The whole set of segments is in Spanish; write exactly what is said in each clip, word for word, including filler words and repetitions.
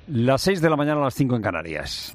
Las seis de la mañana a las cinco en Canarias.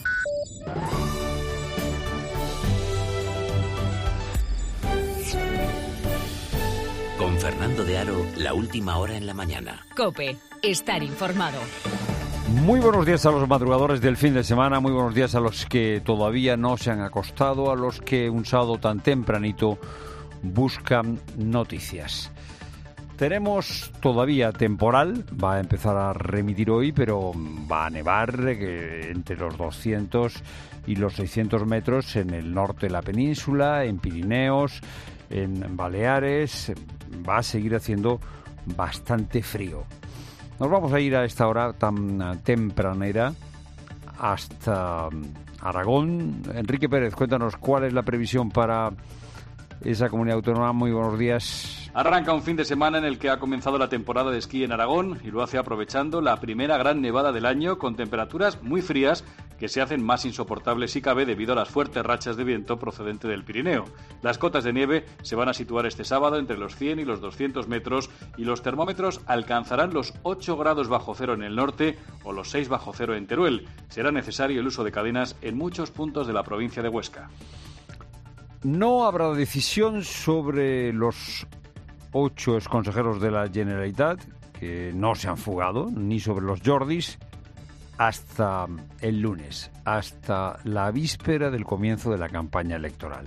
Con Fernando de Aro, la última hora en la mañana. COPE, estar informado. Muy buenos días a los madrugadores del fin de semana, muy buenos días a los que todavía no se han acostado, a los que un sábado tan tempranito buscan noticias. Tenemos todavía temporal, va a empezar a remitir hoy, pero va a nevar eh, entre los doscientos y los seiscientos metros en el norte de la península, en Pirineos, en Baleares. Va a seguir haciendo bastante frío. Nos vamos a ir a esta hora tan tempranera hasta Aragón. Enrique Pérez, cuéntanos cuál es la previsión para esa comunidad autónoma. Muy buenos días. Arranca un fin de semana en el que ha comenzado la temporada de esquí en Aragón y lo hace aprovechando la primera gran nevada del año con temperaturas muy frías que se hacen más insoportables si cabe debido a las fuertes rachas de viento procedente del Pirineo. Las cotas de nieve se van a situar este sábado entre los cien y los doscientos metros y los termómetros alcanzarán los ocho grados bajo cero en el norte o los seis bajo cero en Teruel. Será necesario el uso de cadenas en muchos puntos de la provincia de Huesca. No habrá decisión sobre los ocho exconsejeros de la Generalitat, que no se han fugado, ni sobre los Jordis, hasta el lunes, hasta la víspera del comienzo de la campaña electoral.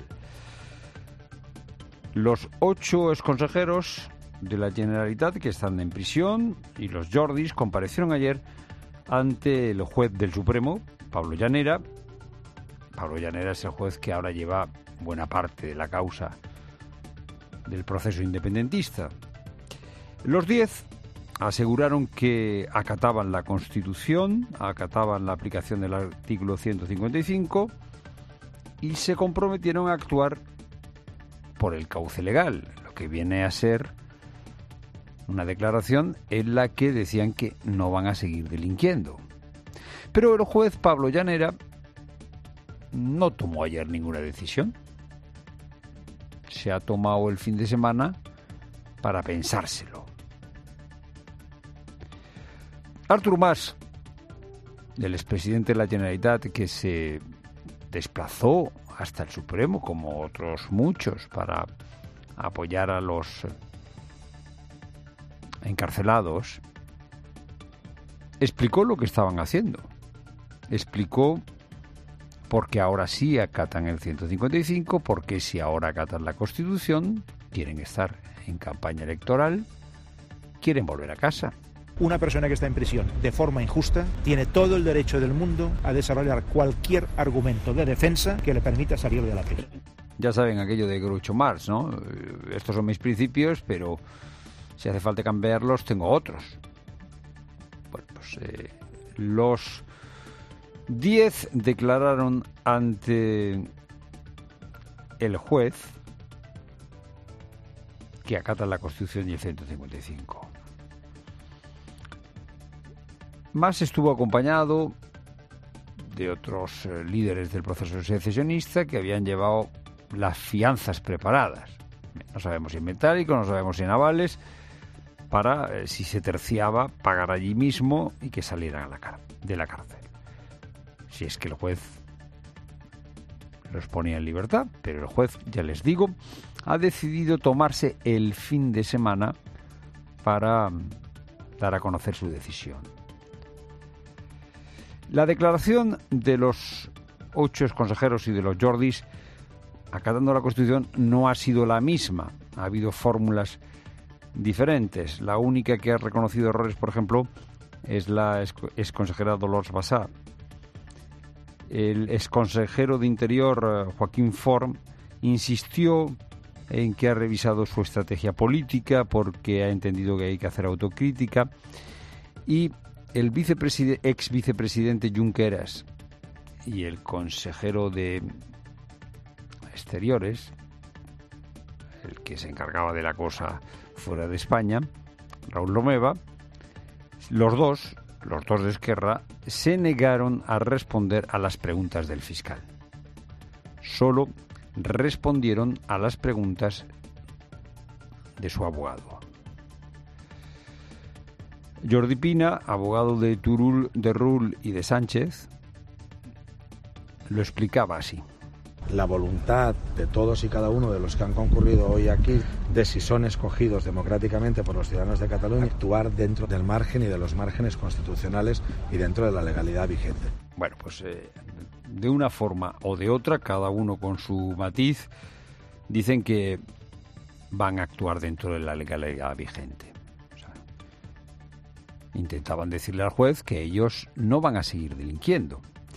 Los ocho exconsejeros de la Generalitat que están en prisión y los Jordis comparecieron ayer ante el juez del Supremo, Pablo Llanera. Pablo Llanera es el juez que ahora lleva buena parte de la causa del proceso independentista. Los diez aseguraron que acataban la Constitución, acataban la aplicación del artículo ciento cincuenta y cinco y se comprometieron a actuar por el cauce legal, lo que viene a ser una declaración en la que decían que no van a seguir delinquiendo. Pero el juez Pablo Llanera no tomó ayer ninguna decisión. Se ha tomado el fin de semana para pensárselo. Artur Mas, el expresidente de la Generalitat, que se desplazó hasta el Supremo, como otros muchos, para apoyar a los encarcelados, explicó lo que estaban haciendo. Explicó por qué ahora sí acatan el ciento cincuenta y cinco, por qué si ahora acatan la Constitución, quieren estar en campaña electoral, quieren volver a casa. Una persona que está en prisión de forma injusta tiene todo el derecho del mundo a desarrollar cualquier argumento de defensa que le permita salir de la prisión. Ya saben aquello de Groucho Marx, ¿no? Estos son mis principios, pero si hace falta cambiarlos, tengo otros. Bueno, pues eh, los diez declararon ante el juez que acatan la Constitución y el ciento cincuenta y cinco. Mas estuvo acompañado de otros eh, líderes del proceso secesionista que habían llevado las fianzas preparadas. No sabemos si en metálico, no sabemos si en avales, para, eh, si se terciaba, pagar allí mismo y que salieran a la car- de la cárcel. Si es que el juez los ponía en libertad, pero el juez, ya les digo, ha decidido tomarse el fin de semana para dar a conocer su decisión. La declaración de los ocho exconsejeros y de los Jordis acatando la Constitución no ha sido la misma. Ha habido fórmulas diferentes. La única que ha reconocido errores, por ejemplo, es la exconsejera Dolors Bassa. El exconsejero de Interior, Joaquín Forn, insistió en que ha revisado su estrategia política porque ha entendido que hay que hacer autocrítica. Y el vicepreside- ex vicepresidente Junqueras y el consejero de Exteriores, el que se encargaba de la cosa fuera de España, Raúl Romeva, los dos, los dos de Esquerra, se negaron a responder a las preguntas del fiscal. Solo respondieron a las preguntas de su abogado. Jordi Pina, abogado de Turull, de Rull y de Sánchez, lo explicaba así. La voluntad de todos y cada uno de los que han concurrido hoy aquí, de si son escogidos democráticamente por los ciudadanos de Cataluña, actuar dentro del margen y de los márgenes constitucionales y dentro de la legalidad vigente. Bueno, pues eh, de una forma o de otra, cada uno con su matiz, dicen que van a actuar dentro de la legalidad vigente. O sea, intentaban decirle al juez que ellos no van a seguir delinquiendo.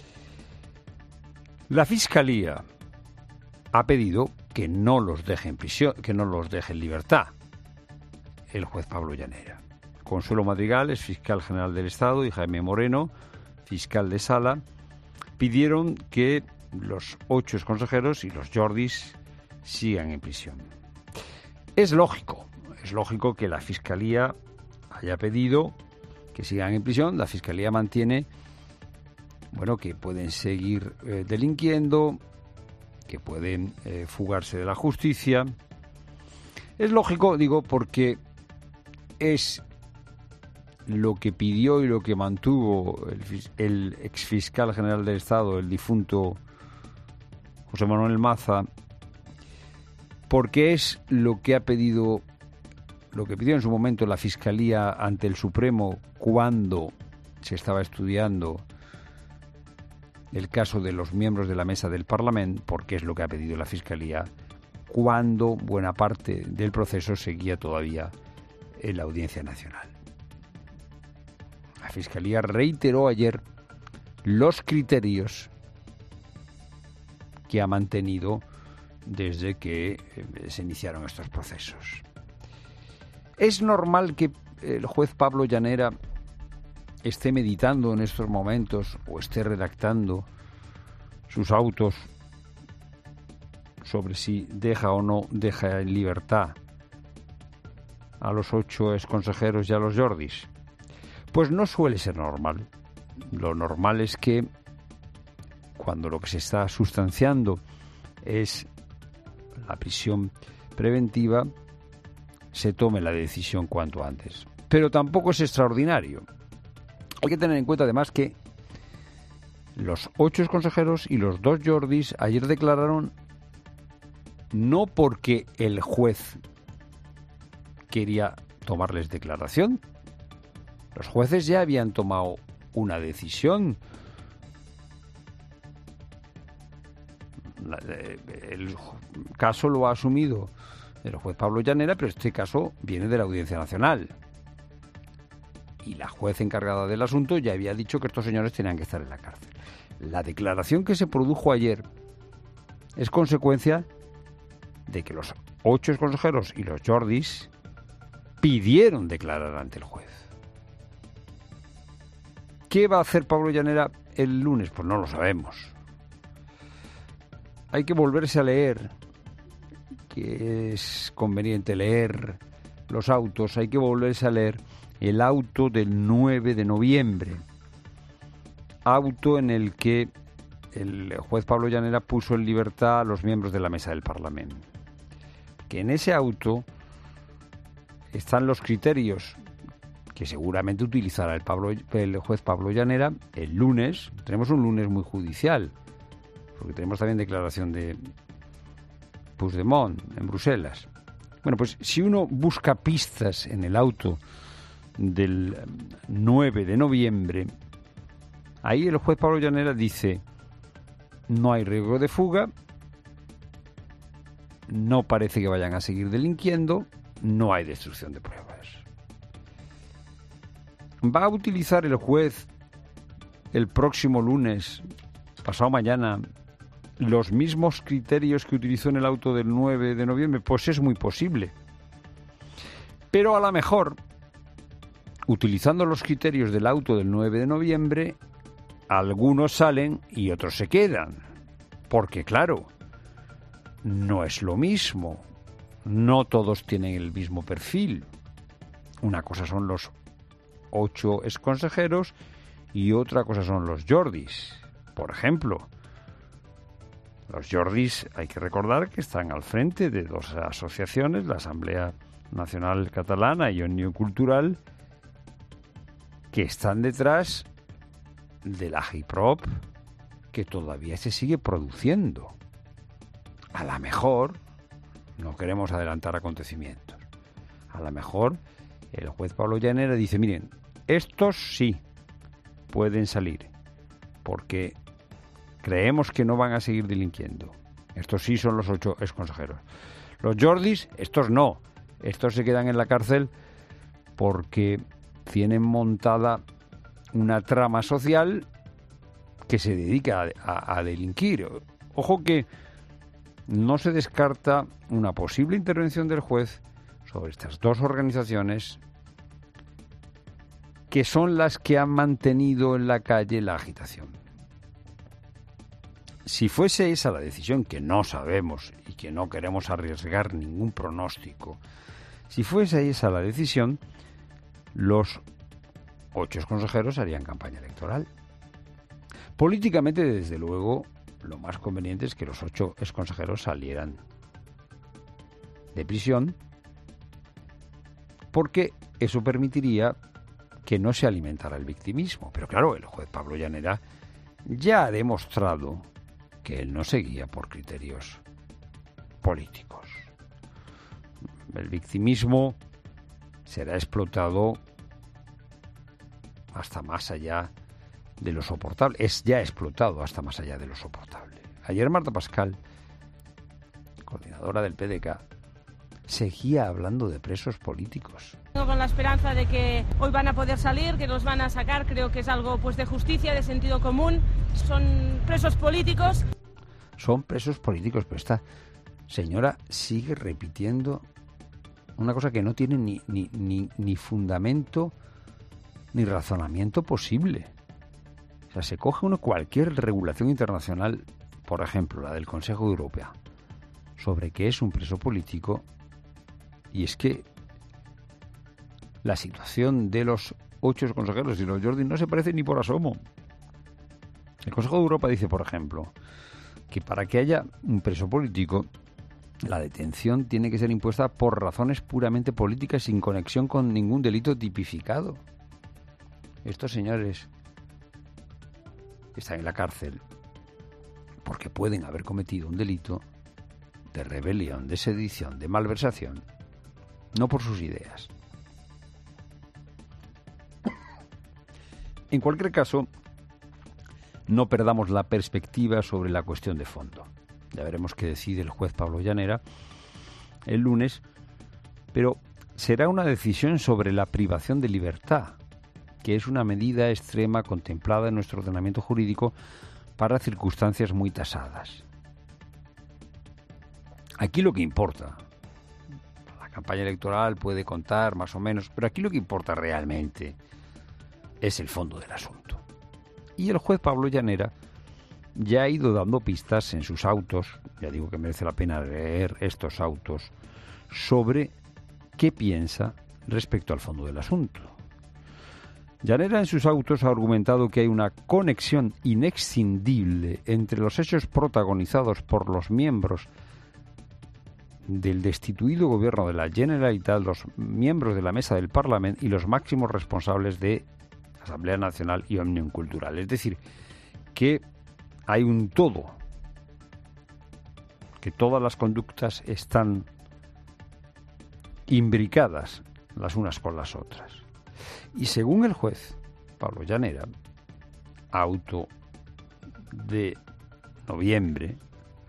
La Fiscalía ha pedido que no los deje en prisión, que no los deje en libertad el juez Pablo Llanera. Consuelo Madrigal, es fiscal general del Estado, y Jaime Moreno, fiscal de Sala, pidieron que los ocho exconsejeros y los Jordis sigan en prisión. Es lógico, es lógico que la Fiscalía haya pedido que sigan en prisión. La Fiscalía mantiene, bueno, que pueden seguir eh, delinquiendo, que pueden eh, fugarse de la justicia. Es lógico, digo, porque es lo que pidió y lo que mantuvo el, el exfiscal general del Estado, el difunto José Manuel Maza, porque es lo que ha pedido, lo que pidió en su momento la Fiscalía ante el Supremo cuando se estaba estudiando el caso de los miembros de la mesa del Parlamento, porque es lo que ha pedido la Fiscalía cuando buena parte del proceso seguía todavía en la Audiencia Nacional. La Fiscalía reiteró ayer los criterios que ha mantenido desde que se iniciaron estos procesos. ¿Es normal que el juez Pablo Llanera esté meditando en estos momentos o esté redactando sus autos sobre si deja o no deja en libertad a los ocho exconsejeros y a los Jordis? Pues no suele ser normal. Lo normal es que cuando lo que se está sustanciando es la prisión preventiva, se tome la decisión cuanto antes. Pero tampoco es extraordinario. Hay que tener en cuenta además que los ocho consejeros y los dos Jordis ayer declararon no porque el juez quería tomarles declaración. Los jueces ya habían tomado una decisión. El caso lo ha asumido el juez Pablo Llanera, pero este caso viene de la Audiencia Nacional. Y la juez encargada del asunto ya había dicho que estos señores tenían que estar en la cárcel. La declaración que se produjo ayer es consecuencia de que los ocho consejeros y los Jordis pidieron declarar ante el juez. ¿Qué va a hacer Pablo Llanera el lunes? Pues no lo sabemos. Hay que volverse a leer, que es conveniente leer los autos, hay que volverse a leer el auto del nueve de noviembre, auto en el que el juez Pablo Llanera puso en libertad a los miembros de la mesa del Parlamento. Que en ese auto están los criterios que seguramente utilizará el, Pablo, el juez Pablo Llanera el lunes. Tenemos un lunes muy judicial, porque tenemos también declaración de Puigdemont en Bruselas. Bueno, pues si uno busca pistas en el auto del nueve de noviembre, ahí el juez Pablo Llanera dice: no hay riesgo de fuga, no parece que vayan a seguir delinquiendo, no hay destrucción de pruebas. ¿Va a utilizar el juez el próximo lunes, pasado mañana, los mismos criterios que utilizó en el auto del nueve de noviembre? Pues es muy posible. Pero a lo mejor, utilizando los criterios del auto del nueve de noviembre, algunos salen y otros se quedan. Porque claro, no es lo mismo. No todos tienen el mismo perfil. Una cosa son los ocho exconsejeros y otra cosa son los Jordis. Por ejemplo, los Jordis, hay que recordar que están al frente de dos asociaciones, la Asamblea Nacional Catalana y Unión Cultural, que están detrás de la Hyprop que todavía se sigue produciendo. A lo mejor, no queremos adelantar acontecimientos, a lo mejor el juez Pablo Llanera dice, miren, estos sí pueden salir, porque creemos que no van a seguir delinquiendo. Estos sí son los ocho exconsejeros. Los Jordis, estos no. Estos se quedan en la cárcel porque tienen montada una trama social que se dedica a, a, a delinquir. Ojo que no se descarta una posible intervención del juez sobre estas dos organizaciones que son las que han mantenido en la calle la agitación. Si fuese esa la decisión, que no sabemos y que no queremos arriesgar ningún pronóstico, si fuese esa la decisión, los ocho consejeros harían campaña electoral. Políticamente, desde luego, lo más conveniente es que los ocho exconsejeros salieran de prisión, porque eso permitiría que no se alimentara el victimismo. Pero claro, el juez Pablo Llanera ya ha demostrado que él no se guía por criterios políticos. El victimismo será explotado hasta más allá de lo soportable. Es ya explotado hasta más allá de lo soportable. Ayer Marta Pascal, coordinadora del P D C A, seguía hablando de presos políticos. Con la esperanza de que hoy van a poder salir, que los van a sacar, creo que es algo pues de justicia, de sentido común. Son presos políticos. Son presos políticos, pero esta señora sigue repitiendo una cosa que no tiene ni, ni, ni, ni fundamento ni razonamiento posible. O sea, se coge uno cualquier regulación internacional, por ejemplo, la del Consejo Europeo, sobre qué es un preso político, y es que la situación de los ocho consejeros y los Jordi no se parece ni por asomo. El Consejo de Europa dice, por ejemplo, que para que haya un preso político, la detención tiene que ser impuesta por razones puramente políticas sin conexión con ningún delito tipificado. Estos señores están en la cárcel porque pueden haber cometido un delito de rebelión, de sedición, de malversación, no por sus ideas. En cualquier caso, no perdamos la perspectiva sobre la cuestión de fondo. Ya veremos qué decide el juez Pablo Llanera el lunes, pero será una decisión sobre la privación de libertad, que es una medida extrema contemplada en nuestro ordenamiento jurídico para circunstancias muy tasadas. Aquí lo que importa, la campaña electoral puede contar más o menos, pero aquí lo que importa realmente es el fondo del asunto. Y el juez Pablo Llanera ya ha ido dando pistas en sus autos, ya digo que merece la pena leer estos autos, sobre qué piensa respecto al fondo del asunto. Llanera en sus autos ha argumentado que hay una conexión inexcindible entre los hechos protagonizados por los miembros del destituido gobierno de la Generalitat, los miembros de la mesa del Parlamento y los máximos responsables de Asamblea Nacional y Òmnium Cultural. Es decir, que hay un todo, que todas las conductas están imbricadas las unas con las otras. Y según el juez Pablo Llanera, auto de noviembre,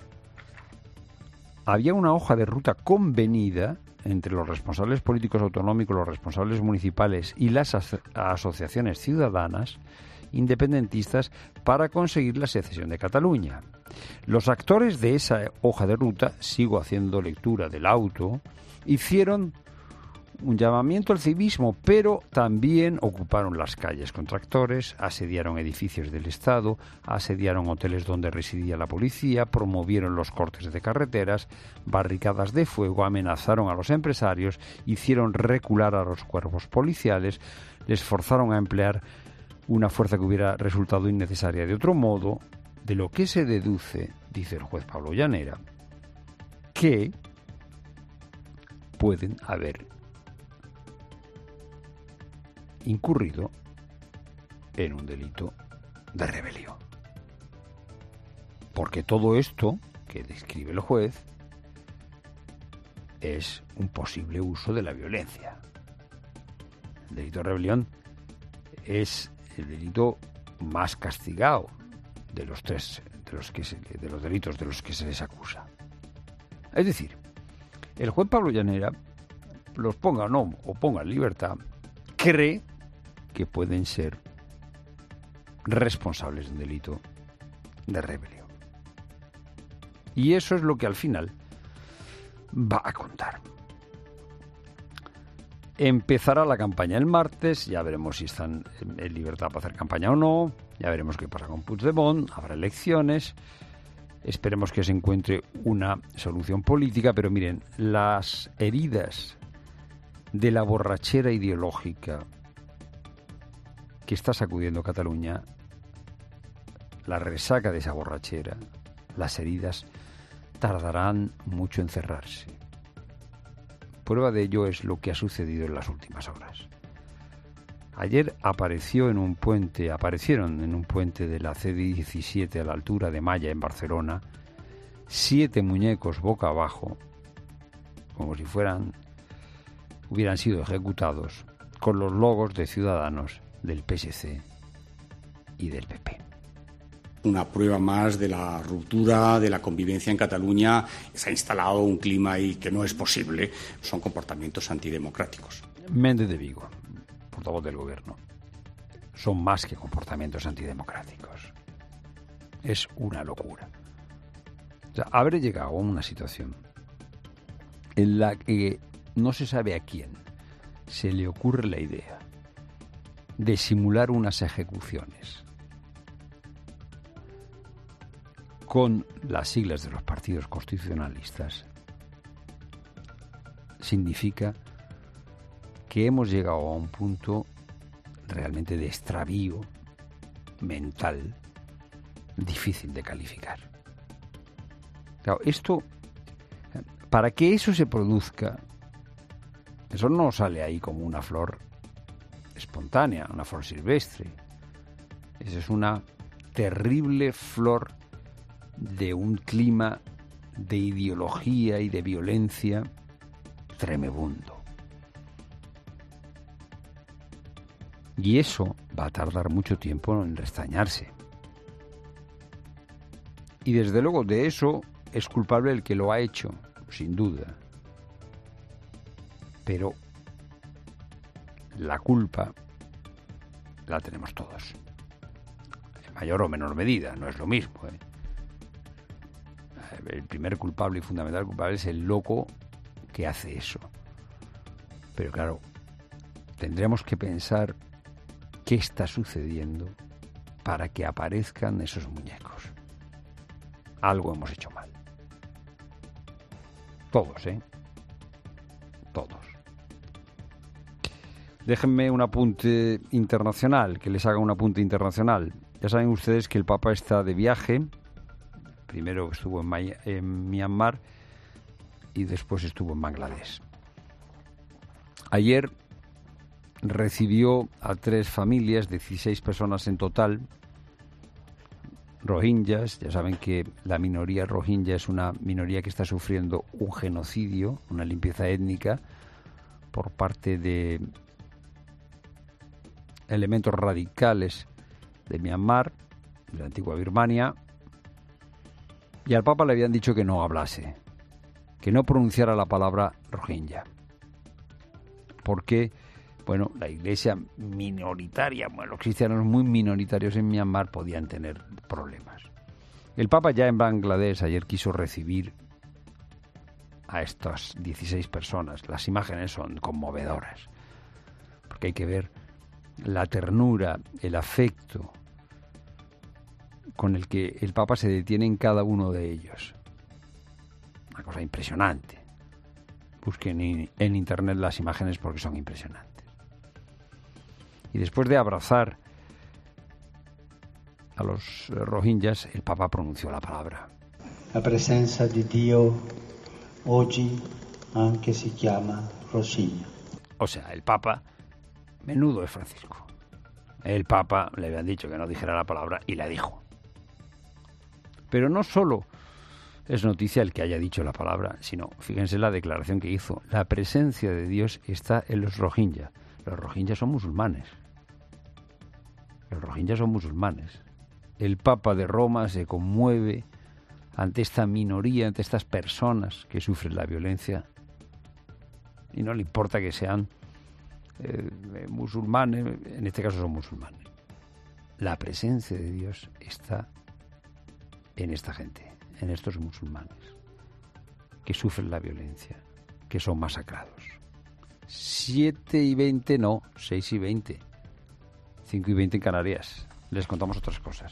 había una hoja de ruta convenida entre los responsables políticos autonómicos, los responsables municipales y las aso- asociaciones ciudadanas independentistas para conseguir la secesión de Cataluña. Los actores de esa hoja de ruta, sigo haciendo lectura del auto, hicieron un llamamiento al civismo, pero también ocuparon las calles con tractores, asediaron edificios del Estado, asediaron hoteles donde residía la policía, promovieron los cortes de carreteras, barricadas de fuego, amenazaron a los empresarios, hicieron recular a los cuerpos policiales, les forzaron a emplear una fuerza que hubiera resultado innecesaria de otro modo, de lo que se deduce, dice el juez Pablo Llanera, que pueden haber incurrido en un delito de rebelión. Porque todo esto que describe el juez es un posible uso de la violencia. El delito de rebelión es el delito más castigado de los tres de los que se, de los delitos de los que se les acusa. Es decir, el juez Pablo Llanera, los ponga o no o ponga en libertad, cree que pueden ser responsables de un delito de rebelión. Y eso es lo que al final va a contar. Empezará la campaña el martes, ya veremos si están en libertad para hacer campaña o no, ya veremos qué pasa con Puigdemont, habrá elecciones, esperemos que se encuentre una solución política, pero miren, las heridas de la borrachera ideológica que está sacudiendo Cataluña, la resaca de esa borrachera, las heridas tardarán mucho en cerrarse. Prueba de ello es lo que ha sucedido en las últimas horas. Ayer apareció en un puente, aparecieron en un puente de la C diecisiete a la altura de Malla en Barcelona, siete muñecos boca abajo, como si fueran, hubieran sido ejecutados, con los logos de Ciudadanos, del P S C y del P P. Una prueba más de la ruptura de la convivencia en Cataluña. Se ha instalado un clima ahí que no es posible. Son comportamientos antidemocráticos. Méndez de Vigo, portavoz del Gobierno. Son más que comportamientos antidemocráticos. Es una locura. O sea, habré llegado a una situación en la que no se sabe a quién se le ocurre la idea de simular unas ejecuciones con las siglas de los partidos constitucionalistas. Significa que hemos llegado a un punto realmente de extravío mental difícil de calificar. Claro, esto, para que eso se produzca, eso no sale ahí como una flor espontánea, una flor silvestre. Esa es una terrible flor de un clima de ideología y de violencia tremebundo. Y eso va a tardar mucho tiempo en restañarse. Y desde luego de eso es culpable el que lo ha hecho, sin duda. Pero la culpa la tenemos todos. En mayor o menor medida, no es lo mismo, ¿eh? El primer culpable y fundamental culpable es el loco que hace eso. Pero claro, tendremos que pensar qué está sucediendo para que aparezcan esos muñecos. Algo hemos hecho mal. Todos, ¿eh? Todos. Déjenme un apunte internacional, que les haga un apunte internacional. Ya saben ustedes que el Papa está de viaje. Primero estuvo en, May- en Myanmar y después estuvo en Bangladesh. Ayer recibió a tres familias, dieciséis personas en total, rohingyas. Ya saben que la minoría rohingya es una minoría que está sufriendo un genocidio, una limpieza étnica por parte de elementos radicales de Myanmar, de la antigua Birmania. Y al Papa le habían dicho que no hablase, que no pronunciara la palabra rohingya. Porque, bueno, la iglesia minoritaria, bueno, los cristianos muy minoritarios en Myanmar podían tener problemas. El Papa ya en Bangladesh ayer quiso recibir a estas dieciséis personas. Las imágenes son conmovedoras, porque hay que ver la ternura, el afecto con el que el Papa se detiene en cada uno de ellos. Una cosa impresionante. Busquen en internet las imágenes porque son impresionantes. Y después de abrazar a los rohingyas, el Papa pronunció la palabra. La presencia de Dios oggi anche si chiama Rohingya. O sea, el Papa, menudo es Francisco. El Papa le habían dicho que no dijera la palabra y la dijo. Pero no solo es noticia el que haya dicho la palabra, sino, fíjense la declaración que hizo. La presencia de Dios está en los Rohingya. Los Rohingya son musulmanes. Los Rohingya son musulmanes. El Papa de Roma se conmueve ante esta minoría, ante estas personas que sufren la violencia. Y no le importa que sean eh, musulmanes, en este caso son musulmanes. La presencia de Dios está en esta gente, en estos musulmanes, que sufren la violencia, que son masacrados. Siete y veinte, no, seis y veinte. Cinco y veinte en Canarias. Les contamos otras cosas.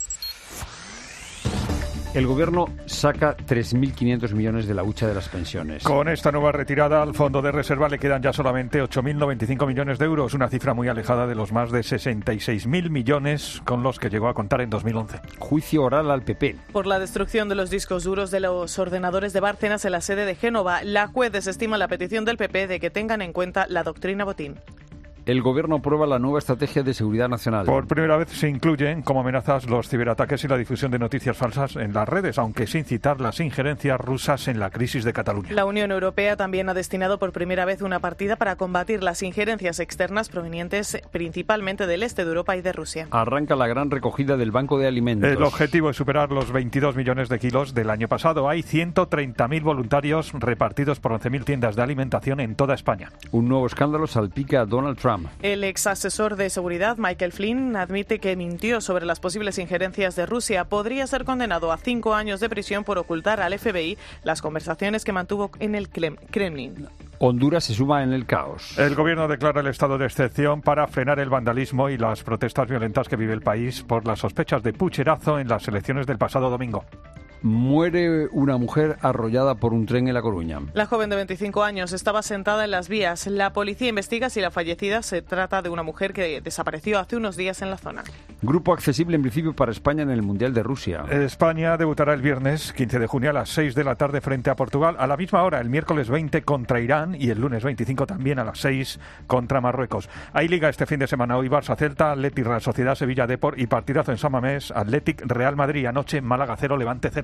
El Gobierno saca tres mil quinientos millones de la hucha de las pensiones. Con esta nueva retirada, al Fondo de Reserva le quedan ya solamente ocho mil noventa y cinco millones de euros, una cifra muy alejada de los más de sesenta y seis mil millones con los que llegó a contar en dos mil once. Juicio oral al P P. Por la destrucción de los discos duros de los ordenadores de Bárcenas en la sede de Génova, la juez desestima la petición del P P de que tengan en cuenta la doctrina Botín. El Gobierno aprueba la nueva estrategia de seguridad nacional. Por primera vez se incluyen como amenazas los ciberataques y la difusión de noticias falsas en las redes, aunque sin citar las injerencias rusas en la crisis de Cataluña. La Unión Europea también ha destinado por primera vez una partida para combatir las injerencias externas provenientes principalmente del este de Europa y de Rusia. Arranca la gran recogida del Banco de Alimentos. El objetivo es superar los veintidós millones de kilos del año pasado. Hay ciento treinta mil voluntarios repartidos por once mil tiendas de alimentación en toda España. Un nuevo escándalo salpica a Donald Trump. El ex asesor de seguridad, Michael Flynn, admite que mintió sobre las posibles injerencias de Rusia. Podría ser condenado a cinco años de prisión por ocultar al F B I las conversaciones que mantuvo en el Kremlin. Honduras se suma en el caos. El gobierno declara el estado de excepción para frenar el vandalismo y las protestas violentas que vive el país por las sospechas de pucherazo en las elecciones del pasado domingo. Muere una mujer arrollada por un tren en La Coruña. La joven de veinticinco años estaba sentada en las vías. La policía investiga si la fallecida se trata de una mujer que desapareció hace unos días en la zona. Grupo accesible en principio para España en el Mundial de Rusia. España debutará el viernes quince de junio a las seis de la tarde frente a Portugal. A la misma hora, el miércoles veinte contra Irán y el lunes veinticinco también a las seis contra Marruecos. Hay liga este fin de semana. Hoy Barça Celta, Athletic Real Sociedad Sevilla Depor y partidazo en San Mamés, Athletic Real Madrid. Anoche Málaga cero, Levante cero.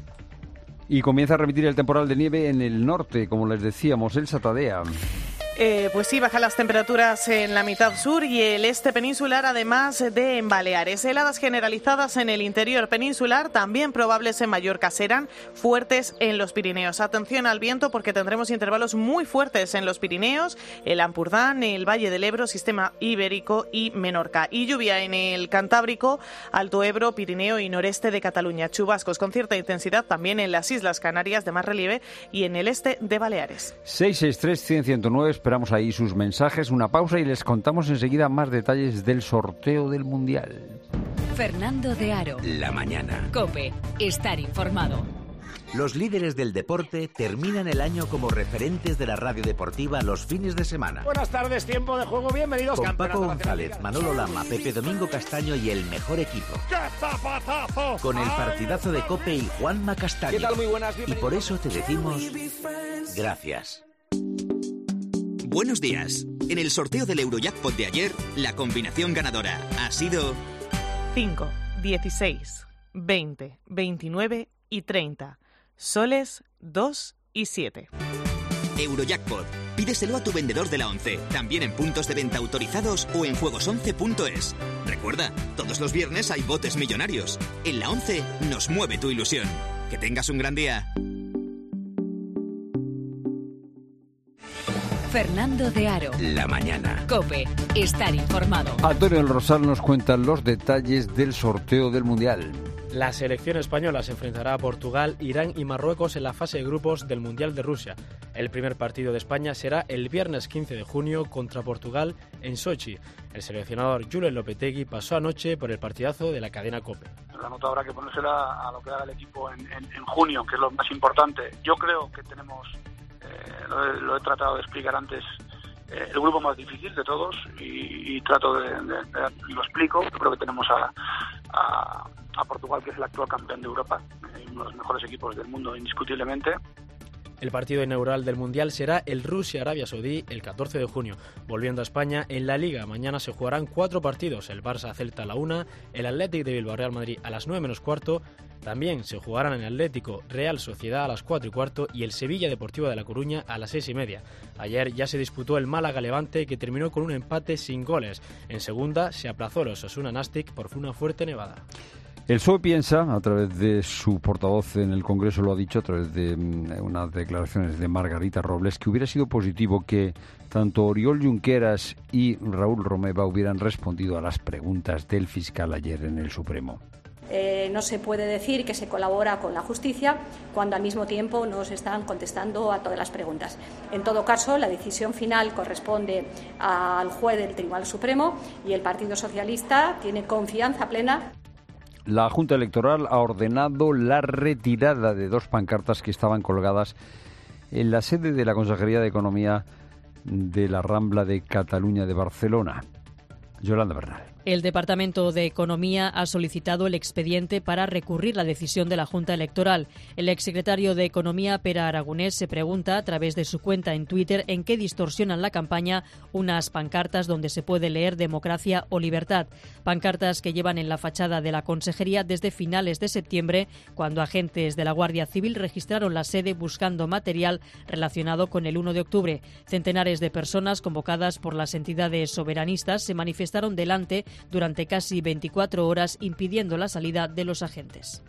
Y comienza a remitir el temporal de nieve en el norte, como les decíamos, Elsa Tadea. Eh, pues sí, bajan las temperaturas en la mitad sur y el este peninsular, además de en Baleares. Heladas generalizadas en el interior peninsular, también probables en Mallorca. Serán fuertes en los Pirineos. Atención al viento porque tendremos intervalos muy fuertes en los Pirineos, el Ampurdán, el Valle del Ebro, Sistema Ibérico y Menorca. Y lluvia en el Cantábrico, Alto Ebro, Pirineo y noreste de Cataluña. Chubascos con cierta intensidad también en las Islas Canarias de más relieve y en el este de Baleares. seis seis tres, cien, ciento nueve, esperamos ahí sus mensajes, una pausa y les contamos enseguida más detalles del sorteo del Mundial. Fernando de Aro. La mañana. COPE. Estar informado. Los líderes del deporte terminan el año como referentes de la radio deportiva los fines de semana. Buenas tardes, tiempo de juego, bienvenidos. Con Paco González, Manolo Lama, Pepe Domingo Castaño y el mejor equipo. ¡Qué zapatazo! Con el partidazo de COPE y Juanma Castaño. ¿Qué tal? Muy buenas, y por eso te decimos gracias. Buenos días. En el sorteo del Eurojackpot de ayer, la combinación ganadora ha sido cinco, dieciséis, veinte, veintinueve y treinta. Soles dos y siete. Eurojackpot. Pídeselo a tu vendedor de la ONCE, también en puntos de venta autorizados o en juegos once punto es. Recuerda, todos los viernes hay botes millonarios. En la ONCE nos mueve tu ilusión. Que tengas un gran día. Fernando de Aro. La mañana. COPE. Estar informado. Antonio del Rosal nos cuenta los detalles del sorteo del Mundial. La selección española se enfrentará a Portugal, Irán y Marruecos en la fase de grupos del Mundial de Rusia. El primer partido de España será el viernes quince de junio contra Portugal en Sochi. El seleccionador Julen Lopetegui pasó anoche por el partidazo de la cadena COPE. La nota habrá que ponérsela a lo que haga el equipo en, en, en junio, que es lo más importante. Yo creo que tenemos, eh, lo, he, lo he tratado de explicar antes, eh, el grupo más difícil de todos y, y trato de, de, de, lo explico. Creo que tenemos a, a a Portugal, que es el actual campeón de Europa, uno de los mejores equipos del mundo indiscutiblemente, El partido inaugural del Mundial será el Rusia-Arabia Saudí el catorce de junio. Volviendo a España, en la Liga mañana se jugarán cuatro partidos, el Barça-Celta a la una, el Athletic de Bilbao-Real Madrid a las nueve menos cuarto, también se jugarán el Atlético Real Sociedad a las cuatro y cuarto y el Sevilla Deportiva de La Coruña a las seis y media. Ayer ya se disputó el Málaga-Levante, que terminó con un empate sin goles. En segunda se aplazó el Osasuna-Nastic por una fuerte nevada. El P S O E piensa, a través de su portavoz en el Congreso lo ha dicho, a través de mm, unas declaraciones de Margarita Robles, que hubiera sido positivo que tanto Oriol Junqueras y Raúl Romeva hubieran respondido a las preguntas del fiscal ayer en el Supremo. Eh, no se puede decir que se colabora con la justicia cuando al mismo tiempo no se están contestando a todas las preguntas. En todo caso, la decisión final corresponde al juez del Tribunal Supremo y el Partido Socialista tiene confianza plena. La Junta Electoral ha ordenado la retirada de dos pancartas que estaban colgadas en la sede de la Consejería de Economía de la Rambla de Cataluña de Barcelona. Yolanda Bernal. El Departamento de Economía ha solicitado el expediente para recurrir la decisión de la Junta Electoral. El exsecretario de Economía, Pere Aragonés, se pregunta a través de su cuenta en Twitter en qué distorsionan la campaña unas pancartas donde se puede leer democracia o libertad. Pancartas que llevan en la fachada de la Consejería desde finales de septiembre, cuando agentes de la Guardia Civil registraron la sede buscando material relacionado con el uno de octubre. Centenares de personas convocadas por las entidades soberanistas se manifestaron delante durante casi veinticuatro horas, impidiendo la salida de los agentes.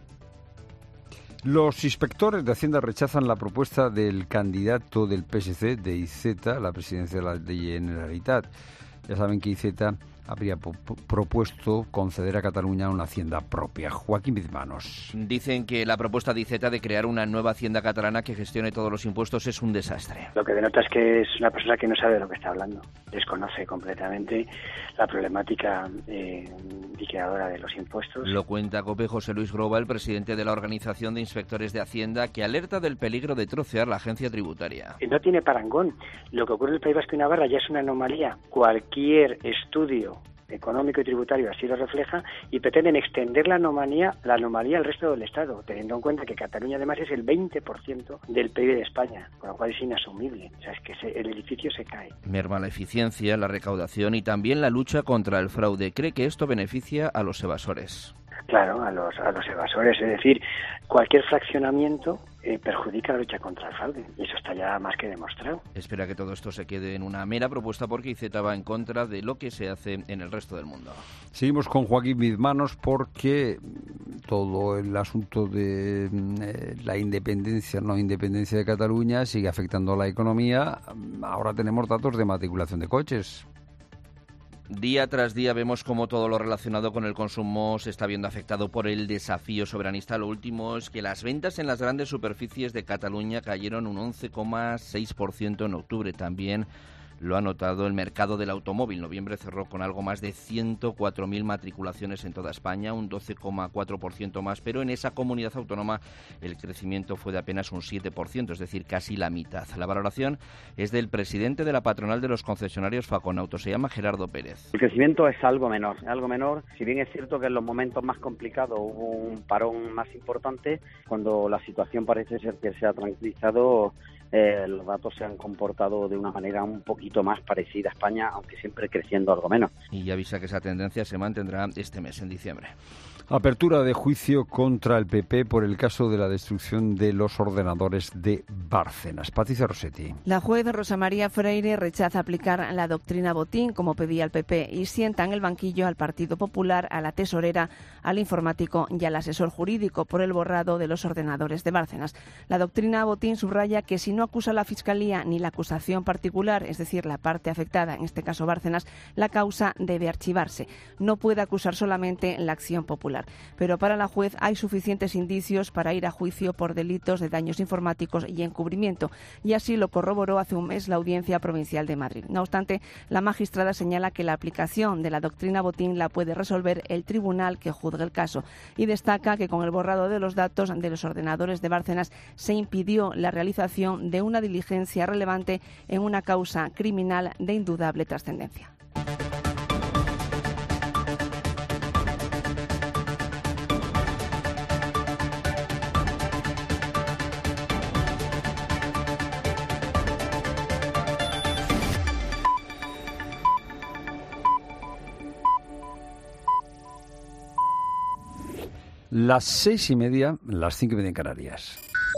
Los inspectores de Hacienda rechazan la propuesta del candidato del P S C de Iceta a la presidencia de la Generalitat. Ya saben que Iceta habría po- propuesto conceder a Cataluña una hacienda propia. Joaquín Bizmanos. Dicen que la propuesta de Iceta de crear una nueva hacienda catalana que gestione todos los impuestos es un desastre. Lo que denota es que es una persona que no sabe de lo que está hablando. Desconoce completamente la problemática eh, liquidadora de los impuestos. Lo cuenta COPE José Luis Groba, el presidente de la Organización de Inspectores de Hacienda, que alerta del peligro de trocear la agencia tributaria. No tiene parangón. Lo que ocurre en el País Vasco y Navarra ya es una anomalía. Cualquier estudio económico y tributario así lo refleja, y pretenden extender la anomalía, la anomalía al resto del Estado, teniendo en cuenta que Cataluña además es el veinte por ciento del P I B de España, con lo cual es inasumible. O sea, es que se, el edificio se cae. Merma la eficiencia, la recaudación y también la lucha contra el fraude. Cree que esto beneficia a los evasores. Claro, a los, a los evasores, es decir, cualquier fraccionamiento eh, perjudica la lucha contra el fraude, y eso está ya más que demostrado. Espera que todo esto se quede en una mera propuesta porque Iceta va en contra de lo que se hace en el resto del mundo. Seguimos con Joaquín Bizmanos porque todo el asunto de eh, la independencia, no independencia de Cataluña sigue afectando a la economía. Ahora tenemos datos de matriculación de coches. Día tras día vemos cómo todo lo relacionado con el consumo se está viendo afectado por el desafío soberanista. Lo último es que las ventas en las grandes superficies de Cataluña cayeron un once coma seis por ciento en octubre. También lo ha notado el mercado del automóvil. Noviembre cerró con algo más de ciento cuatro mil matriculaciones en toda España, un doce coma cuatro por ciento más, pero en esa comunidad autónoma el crecimiento fue de apenas un siete por ciento, es decir, casi la mitad. La valoración es del presidente de la patronal de los concesionarios Faconauto, se llama Gerardo Pérez. El crecimiento es algo menor, algo menor, si bien es cierto que en los momentos más complicados hubo un parón más importante, cuando la situación parece ser que se ha tranquilizado. Eh, los datos se han comportado de una manera un poquito más parecida a España, aunque siempre creciendo algo menos. Y avisa que esa tendencia se mantendrá este mes, en diciembre. Apertura de juicio contra el P P por el caso de la destrucción de los ordenadores de Bárcenas. Patricia Rossetti. La juez Rosa María Freire rechaza aplicar la doctrina Botín, como pedía el P P, y sienta en el banquillo al Partido Popular, a la tesorera, al informático y al asesor jurídico por el borrado de los ordenadores de Bárcenas. La doctrina Botín subraya que si no acusa la Fiscalía ni la acusación particular, es decir, la parte afectada, en este caso Bárcenas, la causa debe archivarse. No puede acusar solamente la acción popular. Pero para la juez hay suficientes indicios para ir a juicio por delitos de daños informáticos y encubrimiento, y así lo corroboró hace un mes la Audiencia Provincial de Madrid. No obstante, la magistrada señala que la aplicación de la doctrina Botín la puede resolver el tribunal que juzgue el caso, y destaca que con el borrado de los datos de los ordenadores de Bárcenas se impidió la realización de una diligencia relevante en una causa criminal de indudable trascendencia. Las seis y media, las cinco y media en Canarias.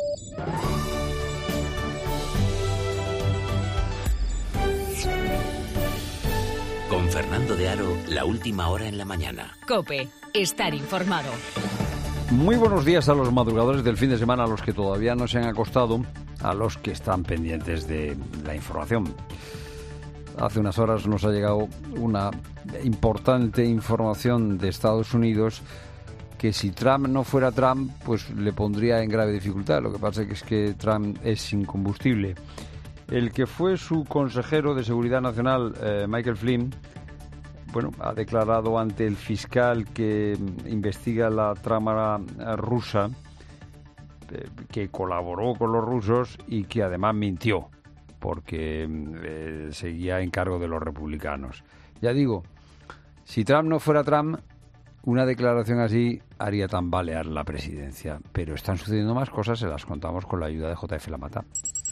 Con Fernando de Aro, la última hora en la mañana. COPE, estar informado. Muy buenos días a los madrugadores del fin de semana, a los que todavía no se han acostado, a los que están pendientes de la información. Hace unas horas nos ha llegado una importante información de Estados Unidos que si Trump no fuera Trump, pues le pondría en grave dificultad. Lo que pasa es que Trump es sin combustible. El que fue su consejero de Seguridad Nacional, eh, Michael Flynn, bueno, ha declarado ante el fiscal que investiga la trama rusa eh, que colaboró con los rusos y que además mintió porque eh, seguía en cargo de los republicanos. Ya digo, si Trump no fuera Trump, una declaración así haría tambalear la presidencia. Pero están sucediendo más cosas, se las contamos con la ayuda de J F Lamata.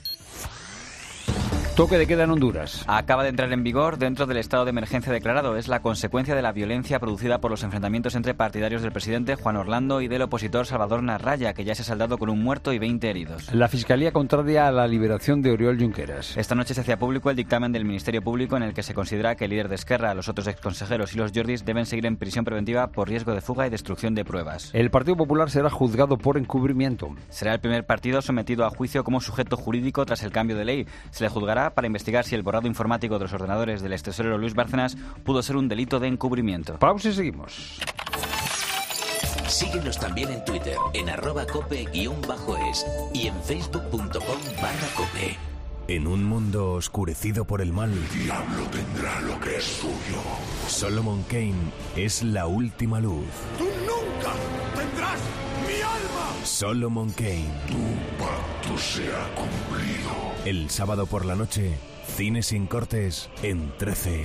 Toque de queda en Honduras. Acaba de entrar en vigor dentro del estado de emergencia declarado. Es la consecuencia de la violencia producida por los enfrentamientos entre partidarios del presidente Juan Orlando y del opositor Salvador Narraya, que ya se ha saldado con un muerto y veinte heridos. La Fiscalía contraria a la liberación de Oriol Junqueras. Esta noche se hacía público el dictamen del Ministerio Público en el que se considera que el líder de Esquerra, los otros exconsejeros y los Jordis deben seguir en prisión preventiva por riesgo de fuga y destrucción de pruebas. El Partido Popular será juzgado por encubrimiento. Será el primer partido sometido a juicio como sujeto jurídico tras el cambio de ley. Se le juzgará para investigar si el borrado informático de los ordenadores del extesorero Luis Bárcenas pudo ser un delito de encubrimiento. Pausa y seguimos. Síguenos también en Twitter, en arroba cope-es y en facebook.com barra cope. En un mundo oscurecido por el mal, el diablo tendrá lo que es suyo. Solomon Kane es la última luz. ¡Tú nunca tendrás mi alma! Solomon Kane. Tu pacto se ha cumplido. El sábado por la noche, Cine sin cortes en trece.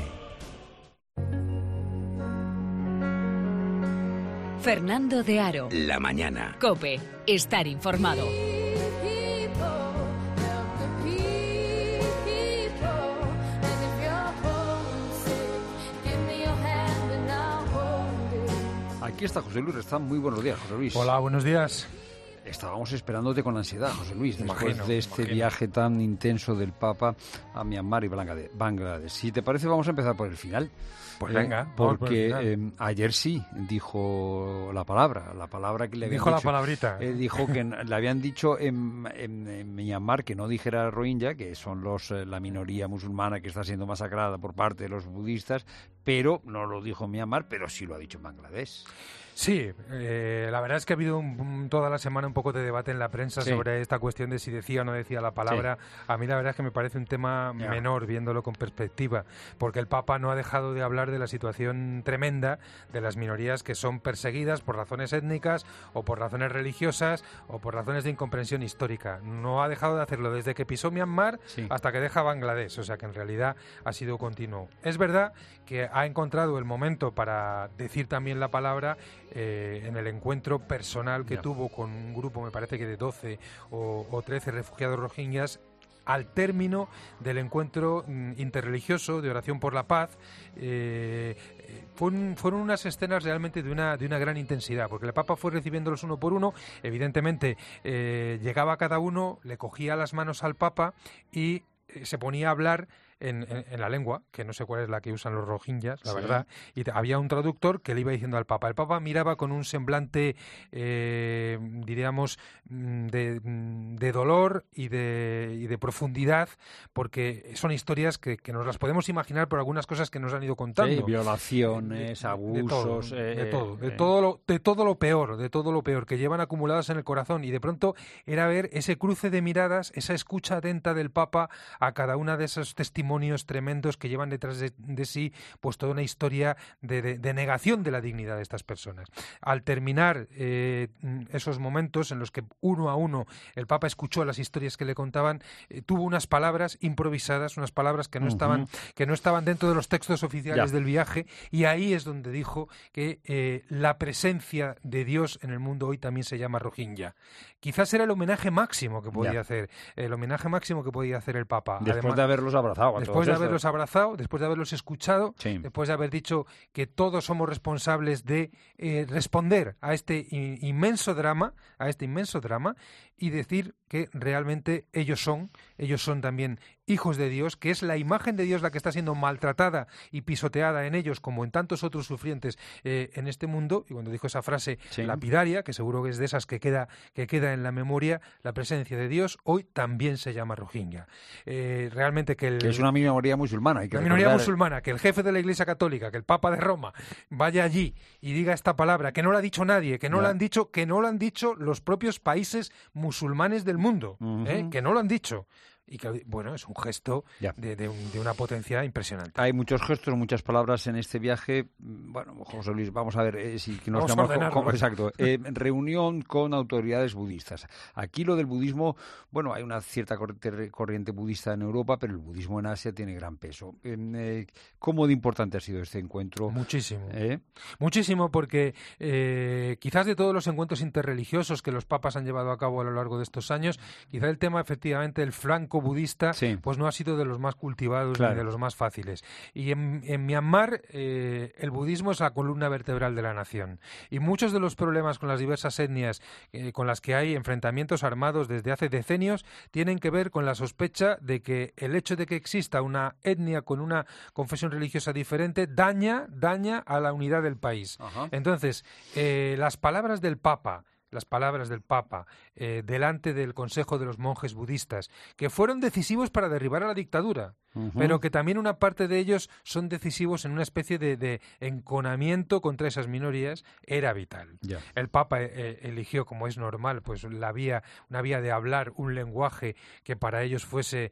Fernando de Aro. La mañana. COPE, estar informado. Aquí está José Luis Restán. Muy buenos días, José Luis. Hola, buenos días. Estábamos esperándote con ansiedad, José Luis, después imagino, de este imagino. viaje tan intenso del Papa a Myanmar y Bangladesh. Si te parece, vamos a empezar por el final. Pues eh, venga, porque por eh, ayer sí dijo la palabra, la palabra que le habían dijo dicho. la palabrita. Eh, dijo que le habían dicho en, en, en Myanmar que no dijera Rohingya, que son los eh, la minoría musulmana que está siendo masacrada por parte de los budistas, pero no lo dijo en Myanmar, pero sí lo ha dicho en Bangladesh. Sí, eh, la verdad es que ha habido un, un, toda la semana un poco de debate en la prensa sí. sobre esta cuestión de si decía o no decía la palabra. Sí. A mí la verdad es que me parece un tema yeah. menor viéndolo con perspectiva, porque el Papa no ha dejado de hablar de la situación tremenda de las minorías que son perseguidas por razones étnicas o por razones religiosas o por razones de incomprensión histórica. No ha dejado de hacerlo desde que pisó Myanmar sí. hasta que deja Bangladesh, o sea que en realidad ha sido continuo. Es verdad que ha encontrado el momento para decir también la palabra Eh, en el encuentro personal que yeah. tuvo con un grupo, me parece que de doce o, o trece refugiados rohingyas, al término del encuentro mm, interreligioso de oración por la paz. eh, fueron, fueron unas escenas realmente de una, de una gran intensidad, porque el Papa fue recibiéndolos uno por uno, evidentemente eh, llegaba a cada uno, le cogía las manos al Papa y eh, se ponía a hablar En, en, en la lengua, que no sé cuál es la que usan los rohingyas, la sí. verdad, y te, había un traductor que le iba diciendo al Papa. El Papa miraba con un semblante, eh, diríamos, de, de dolor y de, y de profundidad, porque son historias que, que nos las podemos imaginar por algunas cosas que nos han ido contando. Sí, violaciones, de, de todo, abusos... Eh, de todo, de, eh. todo lo, de todo lo peor, de todo lo peor, que llevan acumuladas en el corazón, y de pronto era ver ese cruce de miradas, esa escucha atenta del Papa a cada una de esos testimonios tremendos que llevan detrás de, de sí pues toda una historia de, de, de negación de la dignidad de estas personas. Al terminar eh, esos momentos en los que uno a uno el Papa escuchó las historias que le contaban, eh, tuvo unas palabras improvisadas, unas palabras que no uh-huh. estaban que no estaban dentro de los textos oficiales ya. del viaje, y ahí es donde dijo que eh, la presencia de Dios en el mundo hoy también se llama Rohingya. Quizás era el homenaje máximo que podía ya. hacer, el homenaje máximo que podía hacer el Papa. Después Además, de haberlos abrazado a después todos de estos. haberlos abrazado, después de haberlos escuchado, Sí. después de haber dicho que todos somos responsables de eh, responder a este in- inmenso drama, a este inmenso drama, y decir que realmente ellos son, ellos son también hijos de Dios, que es la imagen de Dios la que está siendo maltratada y pisoteada en ellos, como en tantos otros sufrientes eh, en este mundo. Y cuando dijo esa frase Sí. lapidaria, que seguro que es de esas que queda, que queda en la memoria, la presencia de Dios hoy también se llama Rohingya. Eh, realmente que el... Que es una minoría musulmana. Hay que La minoría recordar- musulmana, que el jefe de la Iglesia Católica, que el Papa de Roma, vaya allí y diga esta palabra, que no la ha dicho nadie, que no Ya. la han dicho, que no la han dicho los propios países musulmanes del mundo, Ujú. ¿eh? que no lo han dicho. Y que, bueno, es un gesto de, de un- de una potencia impresionante. Hay muchos gestos, muchas palabras en este viaje. Bueno, José Luis, vamos a ver eh, si que nos Vamos a quedamos con- ordenarlo, con- ¿vale? exacto. Eh, reunión con autoridades budistas. Aquí lo del budismo, bueno, hay una cierta corriente, corriente budista en Europa, pero el budismo en Asia tiene gran peso. Eh, eh, ¿Cómo de importante ha sido este encuentro? Muchísimo. ¿Eh? Muchísimo, porque eh, quizás de todos los encuentros interreligiosos que los papas han llevado a cabo a lo largo de estos años, quizá el tema efectivamente del flanco budista pues no ha sido de los más cultivados Claro. ni de los más fáciles. Y en, en Myanmar eh, el budismo es la columna vertebral de la nación. Y muchos de los problemas con las diversas etnias eh, con las que hay enfrentamientos armados desde hace decenios tienen que ver con la sospecha de que el hecho de que exista una etnia con una confesión religiosa diferente daña, daña a la unidad del país. Ajá. Entonces, eh, las palabras del Papa, las palabras del Papa eh, delante del Consejo de los Monjes Budistas, que fueron decisivos para derribar a la dictadura, Ujú. pero que también una parte de ellos son decisivos en una especie de, de enconamiento contra esas minorías, era vital. Ya. El Papa eh, eligió, como es normal, pues la vía, una vía de hablar, un lenguaje que para ellos fuese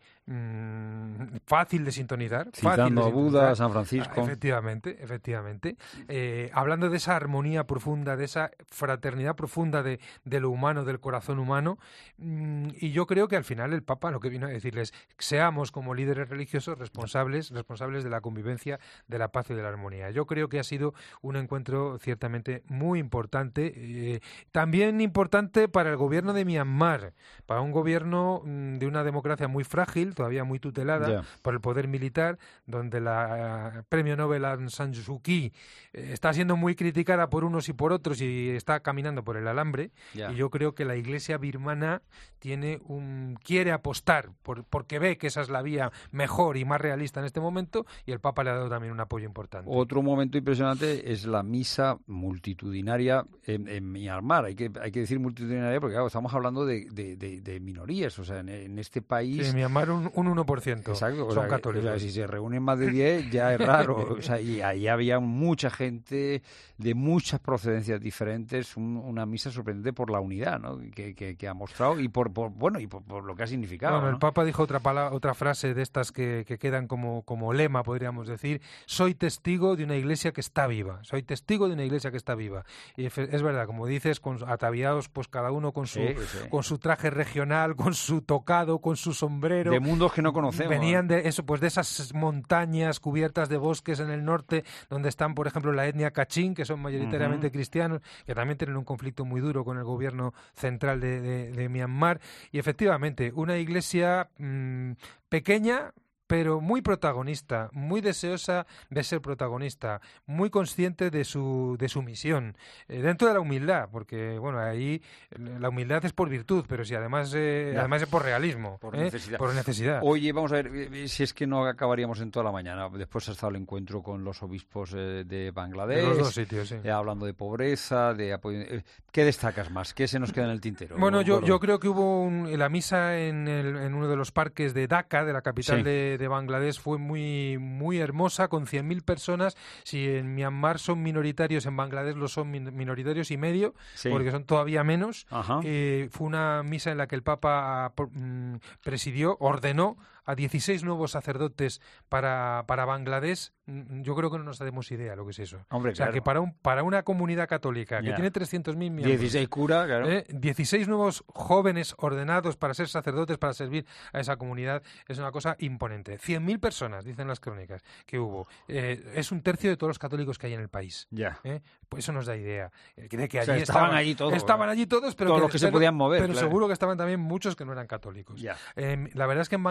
mm, fácil de sintonizar. Citando fácil de a Buda, sintonizar. a San Francisco. Ah, efectivamente, efectivamente. Eh, hablando de esa armonía profunda, de esa fraternidad profunda de, de lo humano, del corazón humano, mm, y yo creo que al final el Papa lo que vino a decirles, seamos como líderes religiosos responsables, responsables de la convivencia, de la paz y de la armonía. Yo creo que ha sido un encuentro ciertamente muy importante, eh, también importante para el gobierno de Myanmar, para un gobierno mm, de una democracia muy frágil, todavía muy tutelada Ya. por el poder militar, donde la eh, premio Nobel Aung San Suu Kyi eh, está siendo muy criticada por unos y por otros y está caminando por el alambre. Ya. Y yo creo que la Iglesia birmana tiene un quiere apostar por, porque ve que esa es la vía mejor y más realista en este momento, y el Papa le ha dado también un apoyo importante. Otro momento impresionante es la misa multitudinaria en, en Myanmar. Hay que, hay que decir multitudinaria porque claro, estamos hablando de, de, de, de minorías. O sea, en, en este país... Sí, en Myanmar un, un uno por ciento Exacto, o son sea, católicos. o sea, si se reúnen más de diez ya es raro. O sea, y ahí había mucha gente de muchas procedencias diferentes, un- una misa sorprendente por la unidad, ¿no? que, que, que ha mostrado y por, por bueno y por, por lo que ha significado. Bueno, ¿no? el Papa dijo otra pala- otra frase de estas que, que quedan como, como lema, podríamos decir: soy testigo de una iglesia que está viva, soy testigo de una iglesia que está viva. Y efe- es verdad, como dices, con, ataviados pues cada uno con su, Sí, sí. con su traje regional, con su tocado, con su sombrero. De mundos que no conocemos. Venían de eso, pues de esas montañas cubiertas de bosques en el norte, donde están, por ejemplo, la etnia Kachin, que son mayoritariamente Ujú. cristianos, que también tienen un conflicto muy duro con el gobierno central de, de, de Myanmar. Y efectivamente, una iglesia mm, pequeña, pero muy protagonista, muy deseosa de ser protagonista, muy consciente de su de su misión, eh, dentro de la humildad, porque bueno, ahí eh, la humildad es por virtud, pero si además eh, Ya. además es por realismo, Por ¿eh? necesidad. por necesidad. Oye, vamos a ver, eh, si es que no acabaríamos en toda la mañana. Después ha estado el encuentro con los obispos eh, de Bangladesh. De los dos sitios, sí. eh, hablando de pobreza, de apoyo. eh, ¿Qué destacas más? ¿Qué se nos queda en el tintero? Bueno, yo, Gordo? yo creo que hubo un- la misa en, el- en uno de los parques de Dhaka, de la capital Sí. de, de Bangladesh, fue muy muy hermosa, con cien mil personas. Si en Myanmar son minoritarios, en Bangladesh lo son min- minoritarios y medio, Sí. porque son todavía menos. Ajá. Eh, fue una misa en la que el Papa por- mm, presidió, ordenó a dieciséis nuevos sacerdotes para, para Bangladesh. Mm, Yo creo que no nos hacemos idea lo que es eso. Hombre, o sea, claro. que para, un, para una comunidad católica que Ya. tiene trescientos mil miembros, dieciséis curas, claro. ¿eh? dieciséis nuevos jóvenes ordenados para ser sacerdotes, para servir a esa comunidad, es una cosa imponente. cien mil personas, dicen las crónicas, que hubo. Eh, es un tercio de todos los católicos que hay en el país. Ya. ¿eh? Pues eso nos da idea. Eh, De que O sea, allí estaban allí todos, Estaban ¿no? allí todos, pero Todos que, los que se pero- podían mover, Pero claro. seguro que estaban también muchos que no eran católicos. Ya. Eh, la verdad es que en Bangladesh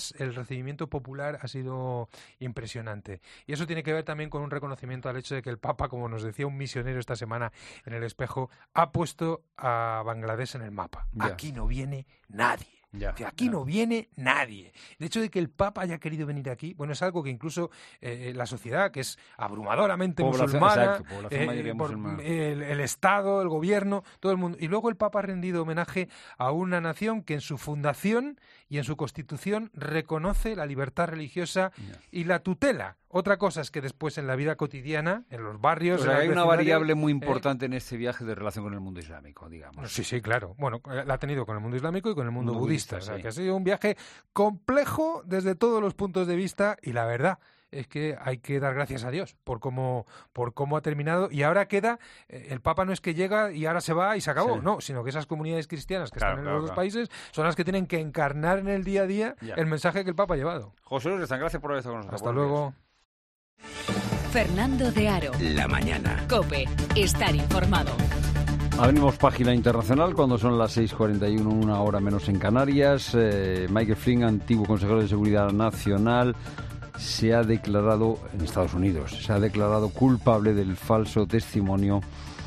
además el recibimiento popular ha sido impresionante. Y eso tiene que ver también con un reconocimiento al hecho de que el Papa, como nos decía un misionero esta semana en el Espejo, ha puesto a Bangladesh en el mapa. Ya. Aquí no viene nadie. Ya, que aquí ya. no viene nadie. El hecho de que el Papa haya querido venir aquí, bueno, es algo que incluso eh, la sociedad, que es abrumadoramente población, musulmana, exacto, eh, por, musulmana. El, el Estado, el gobierno, todo el mundo. Y luego el Papa ha rendido homenaje a una nación que en su fundación y en su constitución reconoce la libertad religiosa ya. y la tutela. Otra cosa es que después en la vida cotidiana, en los barrios... O sea, hay una variable muy importante eh, en este viaje de relación con el mundo islámico, digamos. Sí, sí, claro. Bueno, la ha tenido con el mundo islámico y con el mundo Muy budista. budista o sea, sí. que ha sido un viaje complejo desde todos los puntos de vista y la verdad es que hay que dar gracias a Dios por cómo por cómo ha terminado. Y ahora queda, eh, el Papa no es que llega y ahora se va y se acabó, sí. no, sino que esas comunidades cristianas que claro, están en claro, los dos claro. países son las que tienen que encarnar en el día a día ya. el mensaje que el Papa ha llevado. José Luis Rezan, gracias por haber estado con nosotros. Hasta luego. Fernando de Aro. La mañana. COPE. Estar informado. Abrimos página internacional cuando son las seis cuarenta y uno, una hora menos en Canarias. Eh, Michael Flynn, antiguo consejero de Seguridad Nacional, se ha declarado en Estados Unidos, se ha declarado culpable del falso testimonio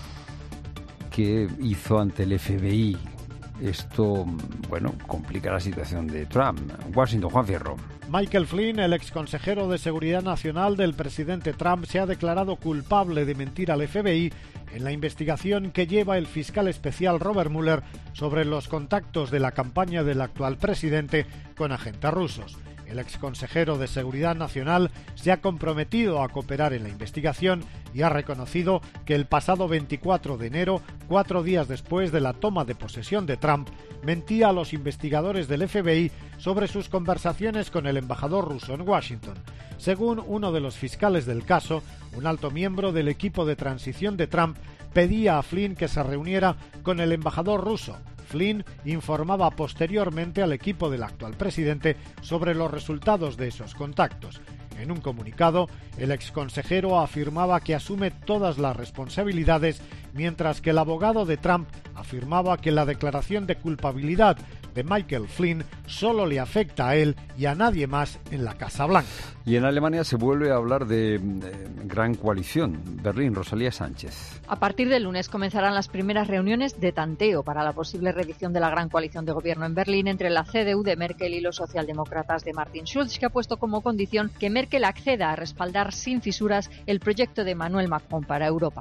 que hizo ante el F B I. Esto, bueno, complica la situación de Trump. Washington, Juan Fierro. Michael Flynn, el exconsejero de Seguridad Nacional del presidente Trump, se ha declarado culpable de mentir al F B I en la investigación que lleva el fiscal especial Robert Mueller sobre los contactos de la campaña del actual presidente con agentes rusos. El exconsejero de Seguridad Nacional se ha comprometido a cooperar en la investigación y ha reconocido que el pasado veinticuatro de enero, cuatro días después de la toma de posesión de Trump, mentía a los investigadores del F B I sobre sus conversaciones con el embajador ruso en Washington. Según uno de los fiscales del caso, un alto miembro del equipo de transición de Trump pedía a Flynn que se reuniera con el embajador ruso. Flynn informaba posteriormente al equipo del actual presidente sobre los resultados de esos contactos. En un comunicado, el exconsejero afirmaba que asume todas las responsabilidades, mientras que el abogado de Trump afirmaba que la declaración de culpabilidad de Michael Flynn solo le afecta a él y a nadie más en la Casa Blanca. Y en Alemania se vuelve a hablar de, de gran coalición. Berlín, Rosalía Sánchez. A partir del lunes comenzarán las primeras reuniones de tanteo para la posible reedición de la gran coalición de gobierno en Berlín entre la C D U de Merkel y los socialdemócratas de Martin Schulz, que ha puesto como condición que Merkel acceda a respaldar sin fisuras el proyecto de Emmanuel Macron para Europa.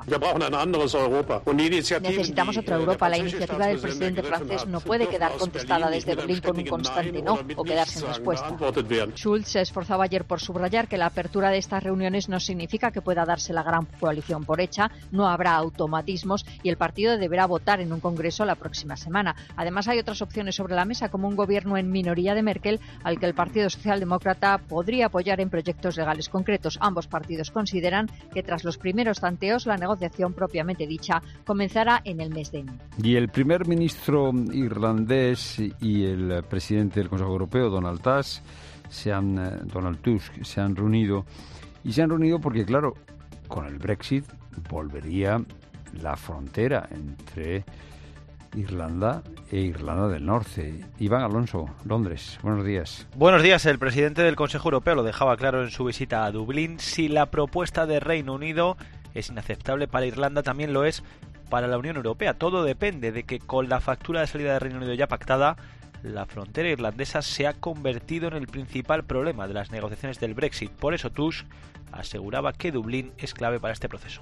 Necesitamos otra Europa. La iniciativa del presidente francés no puede quedar contestada desde Berlín con un constante no o quedarse sin respuesta. Schulz se esforzaba ayer por subrayar que la apertura de estas reuniones no significa que pueda darse la gran coalición por hecha, no habrá automatismos y el partido deberá votar en un congreso la próxima semana. Además, hay otras opciones sobre la mesa, como un gobierno en minoría de Merkel, al que el Partido Socialdemócrata podría apoyar en proyectos legales concretos. Ambos partidos consideran que tras los primeros tanteos la negociación propiamente dicha comenzará en el mes de enero. Y el primer ministro irlandés y el presidente del Consejo Europeo, Donald Tusk, se han, Donald Tusk, se han reunido y se han reunido porque, claro, con el Brexit volvería la frontera entre Irlanda e Irlanda del Norte. Iván Alonso, Londres, buenos días. Buenos días. El presidente del Consejo Europeo lo dejaba claro en su visita a Dublín. Si la propuesta de Reino Unido es inaceptable para Irlanda, también lo es para la Unión Europea. Todo depende de que con la factura de salida de Reino Unido ya pactada, la frontera irlandesa se ha convertido en el principal problema de las negociaciones del Brexit. Por eso Tusk aseguraba que Dublín es clave para este proceso.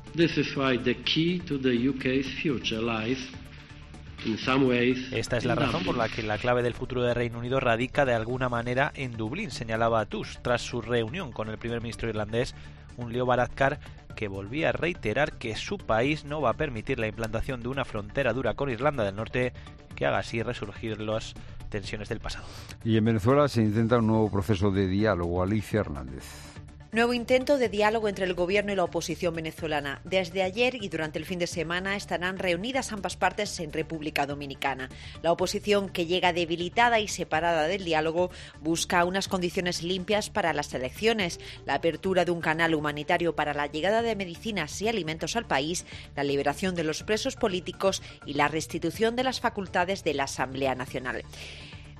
Esta es la razón por la que la clave del futuro de Reino Unido radica de alguna manera en Dublín, señalaba Tusk tras su reunión con el primer ministro irlandés, un Leo Varadkar, que volvía a reiterar que su país no va a permitir la implantación de una frontera dura con Irlanda del Norte que haga así resurgir las tensiones del pasado. Y en Venezuela se intenta un nuevo proceso de diálogo. Alicia Hernández. Nuevo intento de diálogo entre el gobierno y la oposición venezolana. Desde ayer y durante el fin de semana estarán reunidas ambas partes en República Dominicana. La oposición, que llega debilitada y separada del diálogo, busca unas condiciones limpias para las elecciones, la apertura de un canal humanitario para la llegada de medicinas y alimentos al país, la liberación de los presos políticos y la restitución de las facultades de la Asamblea Nacional.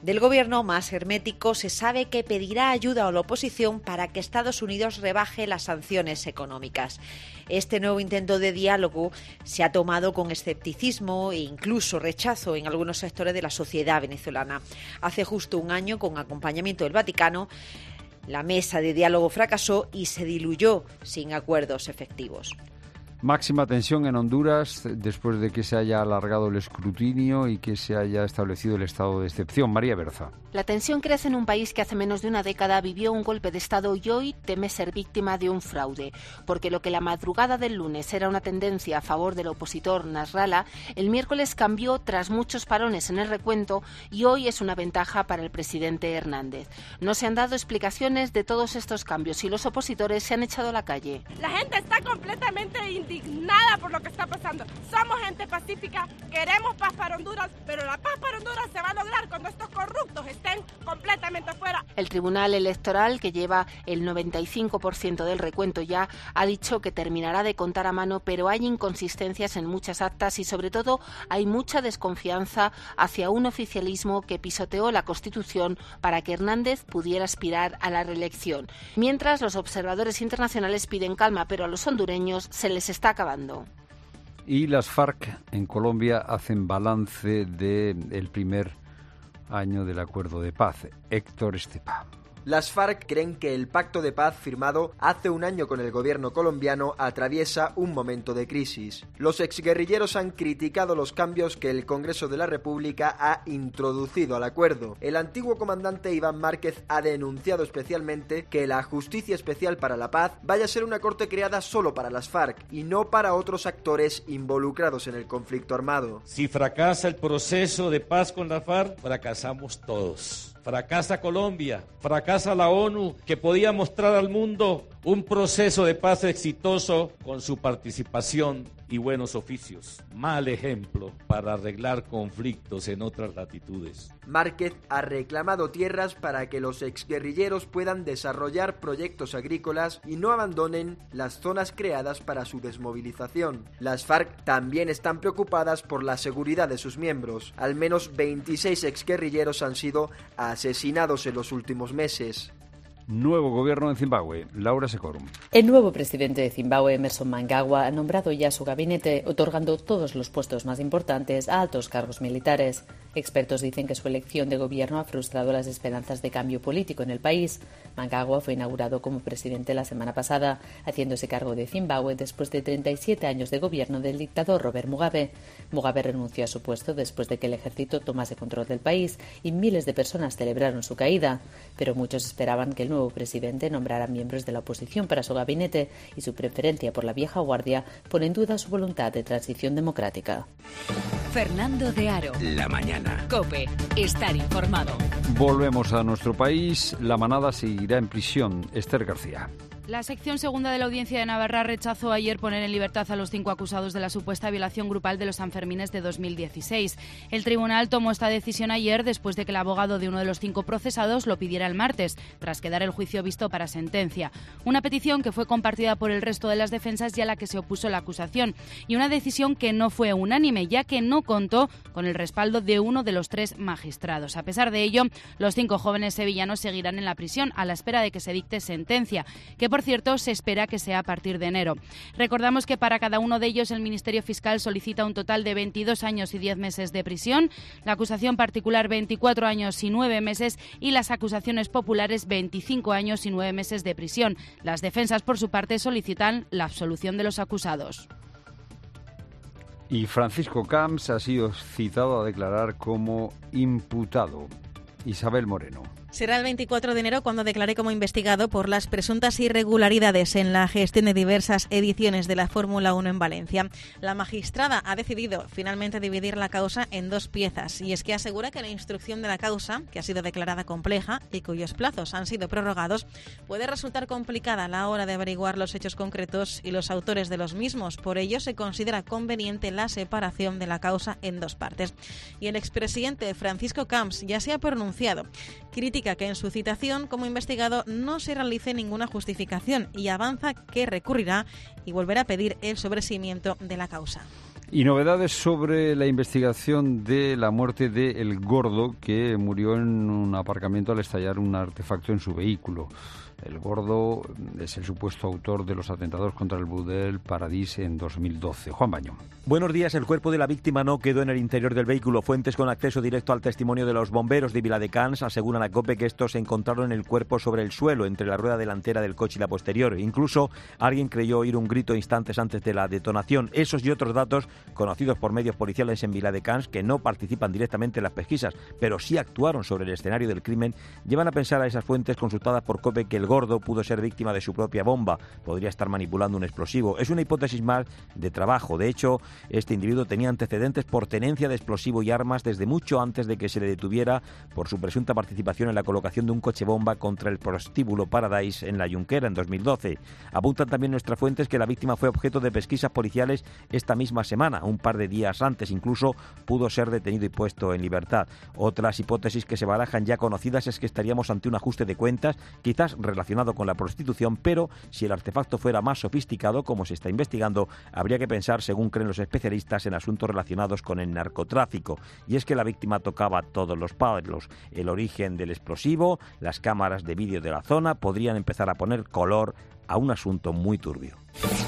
Del gobierno más hermético se sabe que pedirá ayuda a la oposición para que Estados Unidos rebaje las sanciones económicas. Este nuevo intento de diálogo se ha tomado con escepticismo e incluso rechazo en algunos sectores de la sociedad venezolana. Hace justo un año, con acompañamiento del Vaticano, la mesa de diálogo fracasó y se diluyó sin acuerdos efectivos. Máxima tensión en Honduras después de que se haya alargado el escrutinio y que se haya establecido el estado de excepción. María Berza. La tensión crece en un país que hace menos de una década vivió un golpe de Estado y hoy teme ser víctima de un fraude, porque lo que la madrugada del lunes era una tendencia a favor del opositor Nasrallah, el miércoles cambió tras muchos parones en el recuento y hoy es una ventaja para el presidente Hernández. No se han dado explicaciones de todos estos cambios y los opositores se han echado a la calle. La gente está completamente indignada por lo que está pasando. Somos gente pacífica, queremos paz para Honduras, pero la paz para Honduras se va a lograr cuando estos corruptos estén completamente afuera. El Tribunal Electoral, que lleva el noventa y cinco por ciento del recuento ya, ha dicho que terminará de contar a mano, pero hay inconsistencias en muchas actas y sobre todo hay mucha desconfianza hacia un oficialismo que pisoteó la Constitución para que Hernández pudiera aspirar a la reelección. Mientras, los observadores internacionales piden calma, pero a los hondureños se les está acabando. Y las FARC en Colombia hacen balance del primer año del acuerdo de paz. Héctor Estepa. Las FARC creen que el pacto de paz firmado hace un año con el gobierno colombiano atraviesa un momento de crisis. Los exguerrilleros han criticado los cambios que el Congreso de la República ha introducido al acuerdo. El antiguo comandante Iván Márquez ha denunciado especialmente que la Justicia Especial para la Paz vaya a ser una corte creada solo para las FARC y no para otros actores involucrados en el conflicto armado. Si fracasa el proceso de paz con la FARC, fracasamos todos. Fracasa Colombia, fracasa la ONU, que podía mostrar al mundo un proceso de paz exitoso con su participación y buenos oficios. Mal ejemplo para arreglar conflictos en otras latitudes. Márquez ha reclamado tierras para que los exguerrilleros puedan desarrollar proyectos agrícolas y no abandonen las zonas creadas para su desmovilización. Las FARC también están preocupadas por la seguridad de sus miembros. Al menos veintiséis exguerrilleros han sido asesinados en los últimos meses. Nuevo gobierno en Zimbabue. Laura Secorum. El nuevo presidente de Zimbabue, Emmerson Mnangagwa, ha nombrado ya su gabinete, otorgando todos los puestos más importantes a altos cargos militares. Expertos dicen que su elección de gobierno ha frustrado las esperanzas de cambio político en el país. Mnangagwa fue inaugurado como presidente la semana pasada, haciéndose cargo de Zimbabue después de treinta y siete años de gobierno del dictador Robert Mugabe. Mugabe renunció a su puesto después de que el ejército tomase control del país y miles de personas celebraron su caída. Pero muchos esperaban que el nuevo presidente nombrara miembros de la oposición para su gabinete y su preferencia por la vieja guardia pone en duda su voluntad de transición democrática. Fernando de Aro. La mañana. COPE. Estar informado. Volvemos a nuestro país. La manada seguirá en prisión. Esther García. La sección segunda de la Audiencia de Navarra rechazó ayer poner en libertad a los cinco acusados de la supuesta violación grupal de los Sanfermines de dos mil dieciséis. El tribunal tomó esta decisión ayer después de que el abogado de uno de los cinco procesados lo pidiera el martes, tras quedar el juicio visto para sentencia. Una petición que fue compartida por el resto de las defensas y a la que se opuso la acusación. Y una decisión que no fue unánime, ya que no contó con el respaldo de uno de los tres magistrados. A pesar de ello, los cinco jóvenes sevillanos seguirán en la prisión a la espera de que se dicte sentencia, que por cierto se espera que sea a partir de enero. Recordamos que para cada uno de ellos el Ministerio Fiscal solicita un total de veintidós años y diez meses de prisión, la acusación particular veinticuatro años y nueve meses y las acusaciones populares veinticinco años y nueve meses de prisión. Las defensas, por su parte, solicitan la absolución de los acusados. Y Francisco Camps ha sido citado a declarar como imputado. Isabel Moreno. Será el veinticuatro de enero cuando declaré como investigado por las presuntas irregularidades en la gestión de diversas ediciones de la Fórmula uno en Valencia. La magistrada ha decidido finalmente dividir la causa en dos piezas, y es que asegura que la instrucción de la causa, que ha sido declarada compleja y cuyos plazos han sido prorrogados, puede resultar complicada a la hora de averiguar los hechos concretos y los autores de los mismos. Por ello, se considera conveniente la separación de la causa en dos partes. Y el expresidente Francisco Camps ya se ha pronunciado. Critica que en su citación como investigado no se realice ninguna justificación y avanza que recurrirá y volverá a pedir el sobreseimiento de la causa. Y novedades sobre la investigación de la muerte de El Gordo, que murió en un aparcamiento al estallar un artefacto en su vehículo. El Gordo es el supuesto autor de los atentados contra el Burdel Paradis en dos mil doce. Juan Baño. Buenos días. El cuerpo de la víctima no quedó en el interior del vehículo. Fuentes con acceso directo al testimonio de los bomberos de Viladecans aseguran a COPE que estos encontraron el cuerpo sobre el suelo, entre la rueda delantera del coche y la posterior. Incluso alguien creyó oír un grito instantes antes de la detonación. Esos y otros datos, conocidos por medios policiales en Viladecans, que no participan directamente en las pesquisas, pero sí actuaron sobre el escenario del crimen, llevan a pensar a esas fuentes consultadas por COPE que el Gordo pudo ser víctima de su propia bomba. Podría estar manipulando un explosivo. Es una hipótesis más de trabajo. De hecho, este individuo tenía antecedentes por tenencia de explosivo y armas desde mucho antes de que se le detuviera por su presunta participación en la colocación de un coche bomba contra el prostíbulo Paradise en la Junquera en dos mil doce. Apuntan también nuestras fuentes que la víctima fue objeto de pesquisas policiales esta misma semana. Un par de días antes incluso pudo ser detenido y puesto en libertad. Otras hipótesis que se barajan ya conocidas es que estaríamos ante un ajuste de cuentas, quizás relacionado con la prostitución, pero si el artefacto fuera más sofisticado, como se está investigando, habría que pensar, según creen los especialistas, en asuntos relacionados con el narcotráfico. Y es que la víctima tocaba todos los palos. El origen del explosivo, las cámaras de vídeo de la zona, podrían empezar a poner color a un asunto muy turbio.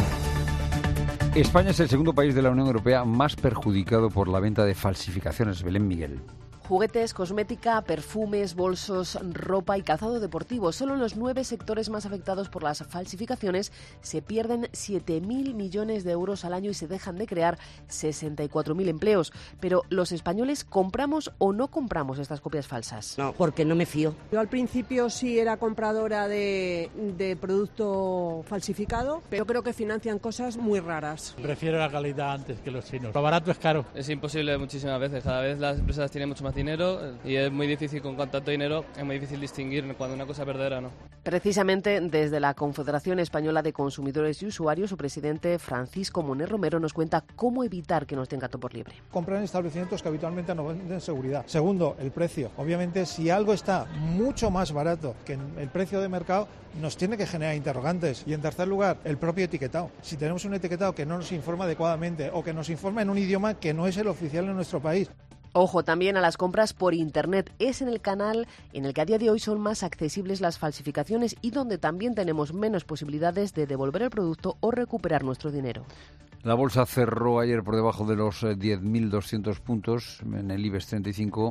España es el segundo país de la Unión Europea más perjudicado por la venta de falsificaciones. Belén Miguel. Juguetes, cosmética, perfumes, bolsos, ropa y calzado deportivo. Solo en los nueve sectores más afectados por las falsificaciones se pierden siete mil millones de euros al año y se dejan de crear sesenta y cuatro mil empleos. Pero, ¿los españoles compramos o no compramos estas copias falsas? No, porque no me fío. Yo al principio sí era compradora de, de producto falsificado, pero creo que financian cosas muy raras. Prefiero la calidad antes que los chinos. Lo barato es caro. Es imposible muchísimas veces. Cada vez las empresas tienen mucho más dinero y es muy difícil, con tanto dinero es muy difícil distinguir cuando una cosa es verdadera o no. Precisamente desde la Confederación Española de Consumidores y Usuarios, su presidente Francisco Moner Romero nos cuenta cómo evitar que nos den gato por liebre. Comprar en establecimientos que habitualmente no venden seguridad. Segundo, el precio. Obviamente, si algo está mucho más barato que el precio de mercado, nos tiene que generar interrogantes. Y en tercer lugar, el propio etiquetado. Si tenemos un etiquetado que no nos informa adecuadamente o que nos informa en un idioma que no es el oficial en nuestro país. Ojo también a las compras por Internet. Es en el canal en el que a día de hoy son más accesibles las falsificaciones y donde también tenemos menos posibilidades de devolver el producto o recuperar nuestro dinero. La bolsa cerró ayer por debajo de los diez mil doscientos puntos. En el IBEX treinta y cinco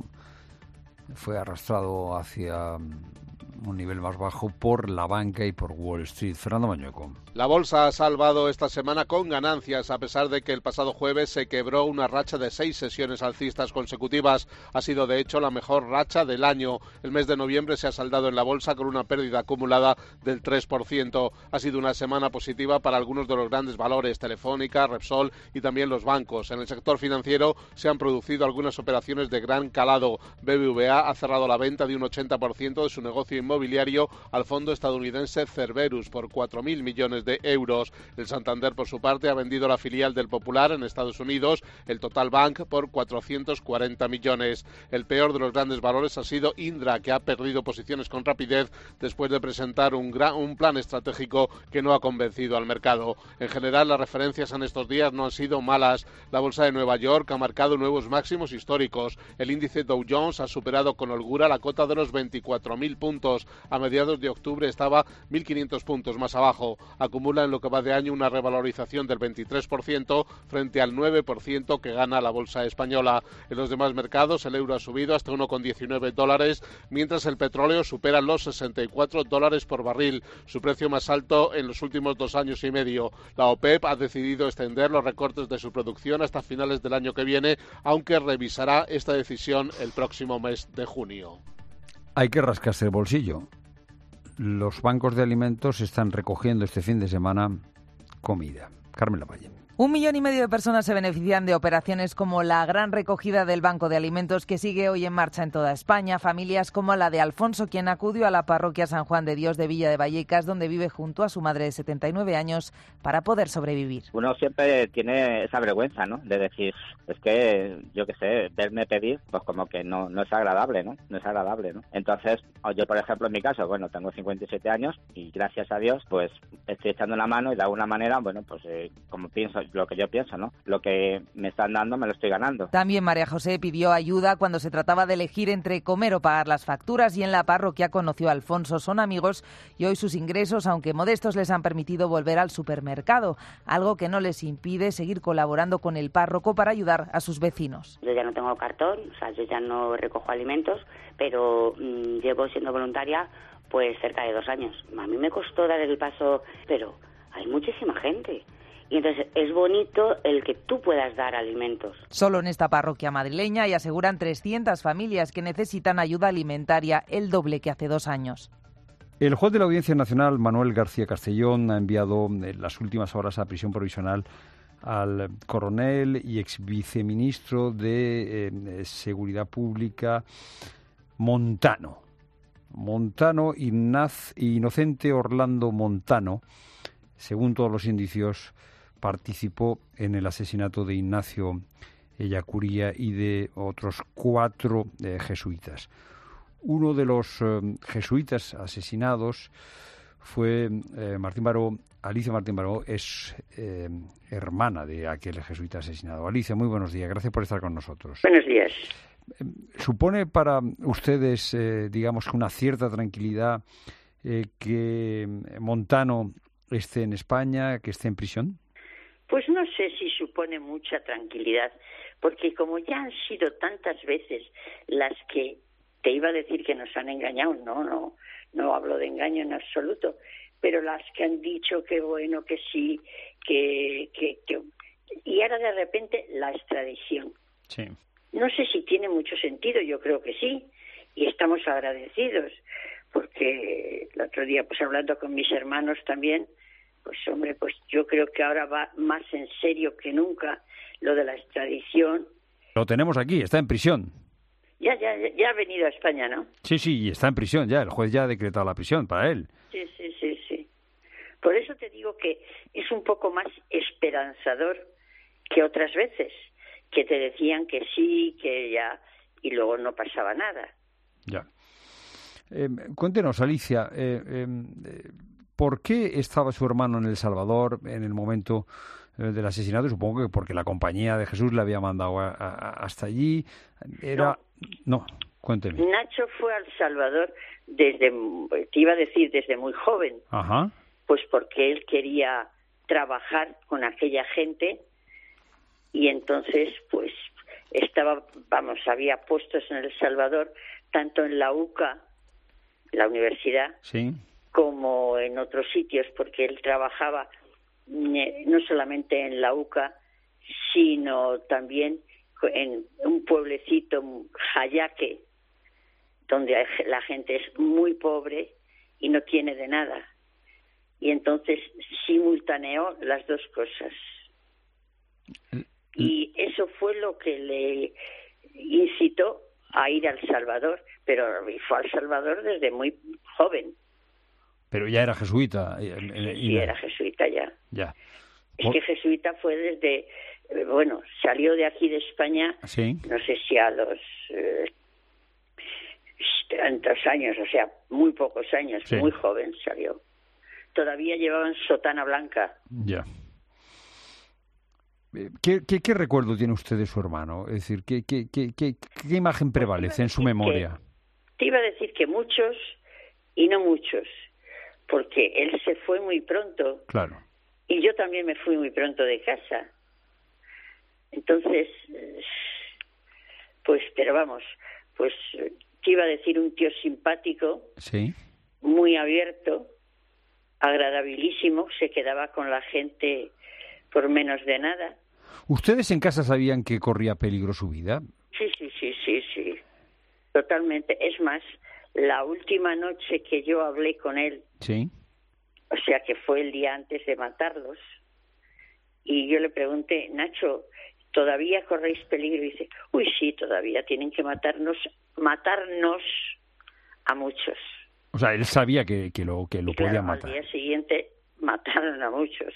fue arrastrado hacia un nivel más bajo por la banca y por Wall Street. Fernando Mañueco. La bolsa ha salvado esta semana con ganancias, a pesar de que el pasado jueves se quebró una racha de seis sesiones alcistas consecutivas. Ha sido, de hecho, la mejor racha del año. El mes de noviembre se ha saldado en la bolsa con una pérdida acumulada del tres por ciento. Ha sido una semana positiva para algunos de los grandes valores, Telefónica, Repsol y también los bancos. En el sector financiero se han producido algunas operaciones de gran calado. B B V A ha cerrado la venta de un ochenta por ciento de su negocio inmobiliario al fondo estadounidense Cerberus por cuatro mil millones de euros. El Santander, por su parte, ha vendido la filial del Popular en Estados Unidos, el Total Bank, por cuatrocientos cuarenta millones. El peor de los grandes valores ha sido Indra, que ha perdido posiciones con rapidez después de presentar un, gran, un plan estratégico que no ha convencido al mercado. En general, las referencias en estos días no han sido malas. La bolsa de Nueva York ha marcado nuevos máximos históricos. El índice Dow Jones ha superado con holgura la cota de los veinticuatro mil puntos. A mediados de octubre estaba mil quinientos puntos más abajo. Acumula en lo que va de año una revalorización del veintitrés por ciento frente al nueve por ciento que gana la bolsa española. En los demás mercados el euro ha subido hasta uno coma diecinueve dólares, mientras el petróleo supera los sesenta y cuatro dólares por barril, su precio más alto en los últimos dos años y medio. La OPEP ha decidido extender los recortes de su producción hasta finales del año que viene, aunque revisará esta decisión el próximo mes de junio. Hay que rascarse el bolsillo. Los bancos de alimentos están recogiendo este fin de semana comida. Carmen Lavalle. Un millón y medio de personas se benefician de operaciones como la gran recogida del Banco de Alimentos que sigue hoy en marcha en toda España. Familias como la de Alfonso, quien acudió a la parroquia San Juan de Dios de Villa de Vallecas, donde vive junto a su madre de setenta y nueve años, para poder sobrevivir. Uno siempre tiene esa vergüenza, ¿no? De decir, es que, yo qué sé, verme pedir, pues como que no, no es agradable, ¿no? No es agradable, ¿no? Entonces, yo, por ejemplo, en mi caso, bueno, tengo cincuenta y siete años y gracias a Dios, pues estoy echando una mano y de alguna manera, bueno, pues eh, como pienso, lo que yo pienso, ¿no? Lo que me están dando me lo estoy ganando. También María José pidió ayuda cuando se trataba de elegir entre comer o pagar las facturas, y en la parroquia conoció a Alfonso. Son amigos y hoy sus ingresos, aunque modestos, les han permitido volver al supermercado, algo que no les impide seguir colaborando con el párroco para ayudar a sus vecinos. Yo ya no tengo cartón, o sea, yo ya no recojo alimentos, pero mmm, llevo siendo voluntaria pues cerca de dos años. A mí me costó dar el paso, pero hay muchísima gente. Y entonces es bonito el que tú puedas dar alimentos. Solo en esta parroquia madrileña, y aseguran trescientas familias que necesitan ayuda alimentaria, el doble que hace dos años. El juez de la Audiencia Nacional, Manuel García Castellón, ha enviado en las últimas horas a prisión provisional al coronel y ex viceministro de eh, Seguridad Pública Montano. Montano, Ignaz, Inocente Orlando Montano, según todos los indicios, participó en el asesinato de Ignacio Ellacuría y de otros cuatro eh, jesuitas. Uno de los eh, jesuitas asesinados fue eh, Martín Baró. Alicia Martín Baró es eh, hermana de aquel jesuita asesinado. Alicia, muy buenos días. Gracias por estar con nosotros. Buenos días. ¿Supone para ustedes, eh, digamos, una cierta tranquilidad eh, que Montano esté en España, que esté en prisión? Pues no sé si supone mucha tranquilidad, porque como ya han sido tantas veces las que te iba a decir que nos han engañado, no, no, no hablo de engaño en absoluto, pero las que han dicho que bueno, que sí, que, que, que y ahora de repente la extradición. Sí. No sé si tiene mucho sentido, yo creo que sí, y estamos agradecidos, porque el otro día, pues hablando con mis hermanos también, pues hombre, pues yo creo que ahora va más en serio que nunca lo de la extradición. Lo tenemos aquí, está en prisión. Ya, ya, ya ha venido a España, ¿no? Sí, sí, y está en prisión ya, el juez ya ha decretado la prisión para él. Sí, sí, sí, sí. Por eso te digo que es un poco más esperanzador que otras veces, que te decían que sí, que ya, y luego no pasaba nada. Ya. Eh, cuéntenos, Alicia, eh, eh, ¿por qué estaba su hermano en El Salvador en el momento eh, del asesinato? Supongo que porque la Compañía de Jesús le había mandado a, a, hasta allí. Era... No. no, cuénteme. Nacho fue a El Salvador desde, te iba a decir, desde muy joven. Ajá. Pues porque él quería trabajar con aquella gente. Y entonces, pues, estaba, vamos, había puestos en El Salvador, tanto en la U C A, la universidad, sí, como en otros sitios, porque él trabajaba no solamente en la U C A, sino también en un pueblecito, Jayaque, donde la gente es muy pobre y no tiene de nada. Y entonces simultaneó las dos cosas. Y eso fue lo que le incitó a ir a El Salvador, pero fue a El Salvador desde muy joven. Pero ya era jesuita. Y, y sí, era jesuita ya. Ya. Es que jesuita fue desde, bueno, salió de aquí de España, ¿sí? No sé si a los eh, tantos años, o sea, muy pocos años, sí. Muy joven salió. Todavía llevaban sotana blanca. Ya. ¿Qué, qué, ¿Qué recuerdo tiene usted de su hermano? Es decir, ¿qué, qué, qué, qué, qué imagen prevalece en su memoria? Te iba a decir que muchos y no muchos, porque él se fue muy pronto. Claro. Y yo también me fui muy pronto de casa. Entonces, pues, pero vamos, pues te iba a decir un tío simpático, sí, muy abierto, agradabilísimo, se quedaba con la gente por menos de nada. ¿Ustedes en casa sabían que corría peligro su vida? Sí, sí, sí, sí, sí, totalmente. Es más, la última noche que yo hablé con él, sí, o sea que fue el día antes de matarlos, y yo le pregunté, Nacho, ¿todavía corréis peligro? Y dice, uy, sí, todavía tienen que matarnos, matarnos a muchos. O sea, él sabía que, que lo, que lo claro, podían matar. Al día siguiente mataron a muchos.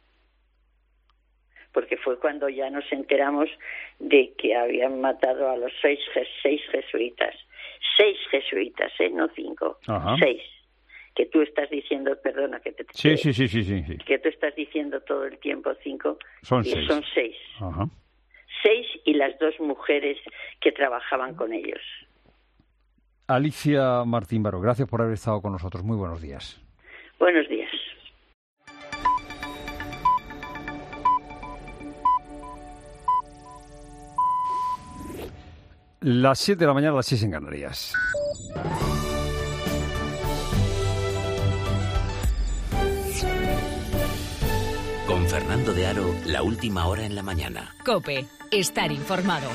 Porque fue cuando ya nos enteramos de que habían matado a los seis, seis jesuitas. Seis jesuitas, ¿eh? No cinco. Ajá. Seis. que tú estás diciendo, perdona que te... Sí, sí, sí, sí, sí, sí. Que tú estás diciendo todo el tiempo cinco. Son y seis. Son seis. Ajá. Seis y las dos mujeres que trabajaban con ellos. Alicia Martín Baró, gracias por haber estado con nosotros. Muy buenos días. Buenos días. Las siete de la mañana, las seis en Canarias. Con Fernando de Aro, la última hora en la mañana. COPE, estar informado.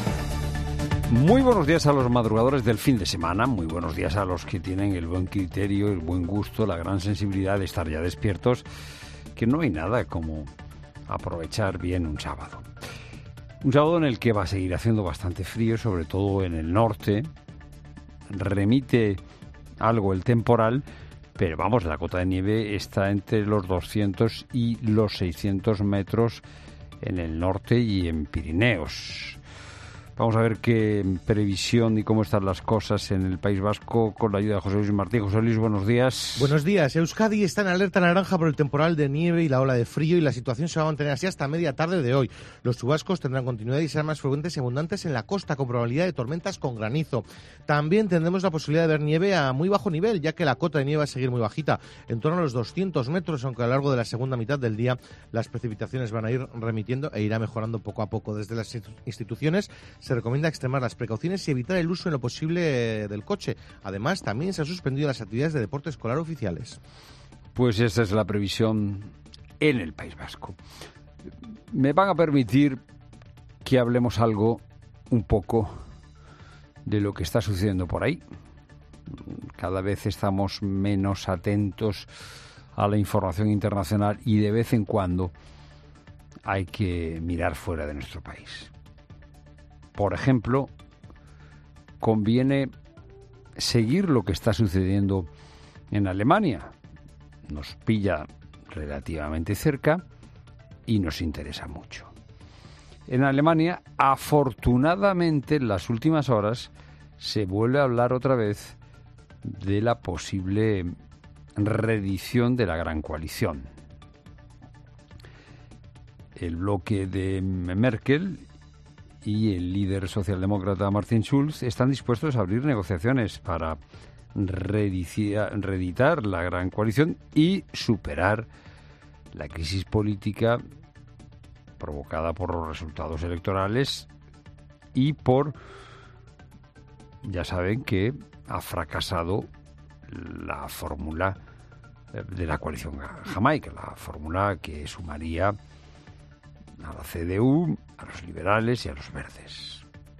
Muy buenos días a los madrugadores del fin de semana, muy buenos días a los que tienen el buen criterio, el buen gusto, la gran sensibilidad de estar ya despiertos, que no hay nada como aprovechar bien un sábado. Un sábado en el que va a seguir haciendo bastante frío, sobre todo en el norte. Remite algo el temporal, pero vamos, la cota de nieve está entre los doscientos y los seiscientos metros en el norte y en Pirineos. Vamos a ver qué previsión y cómo están las cosas en el País Vasco con la ayuda de José Luis Martín. José Luis, buenos días. Buenos días. Euskadi está en alerta naranja por el temporal de nieve y la ola de frío, y la situación se va a mantener así hasta media tarde de hoy. Los chubascos tendrán continuidad y serán más frecuentes y abundantes en la costa, con probabilidad de tormentas con granizo. También tendremos la posibilidad de ver nieve a muy bajo nivel, ya que la cota de nieve va a seguir muy bajita, en torno a los doscientos metros, aunque a lo largo de la segunda mitad del día las precipitaciones van a ir remitiendo e irá mejorando poco a poco. Desde las instituciones se recomienda extremar las precauciones y evitar el uso en lo posible del coche. Además, también se han suspendido las actividades de deporte escolar oficiales. Pues esa es la previsión en el País Vasco. Me van a permitir que hablemos algo, un poco, de lo que está sucediendo por ahí. Cada vez estamos menos atentos a la información internacional y de vez en cuando hay que mirar fuera de nuestro país. Por ejemplo, conviene seguir lo que está sucediendo en Alemania. Nos pilla relativamente cerca y nos interesa mucho. En Alemania, afortunadamente, en las últimas horas se vuelve a hablar otra vez de la posible reedición de la Gran Coalición. El bloque de Merkel y el líder socialdemócrata Martin Schulz están dispuestos a abrir negociaciones para reeditar la Gran Coalición y superar la crisis política provocada por los resultados electorales y por, ya saben que ha fracasado la fórmula de la coalición jamaica, la fórmula que sumaría a la C D U, a los liberales y a los verdes.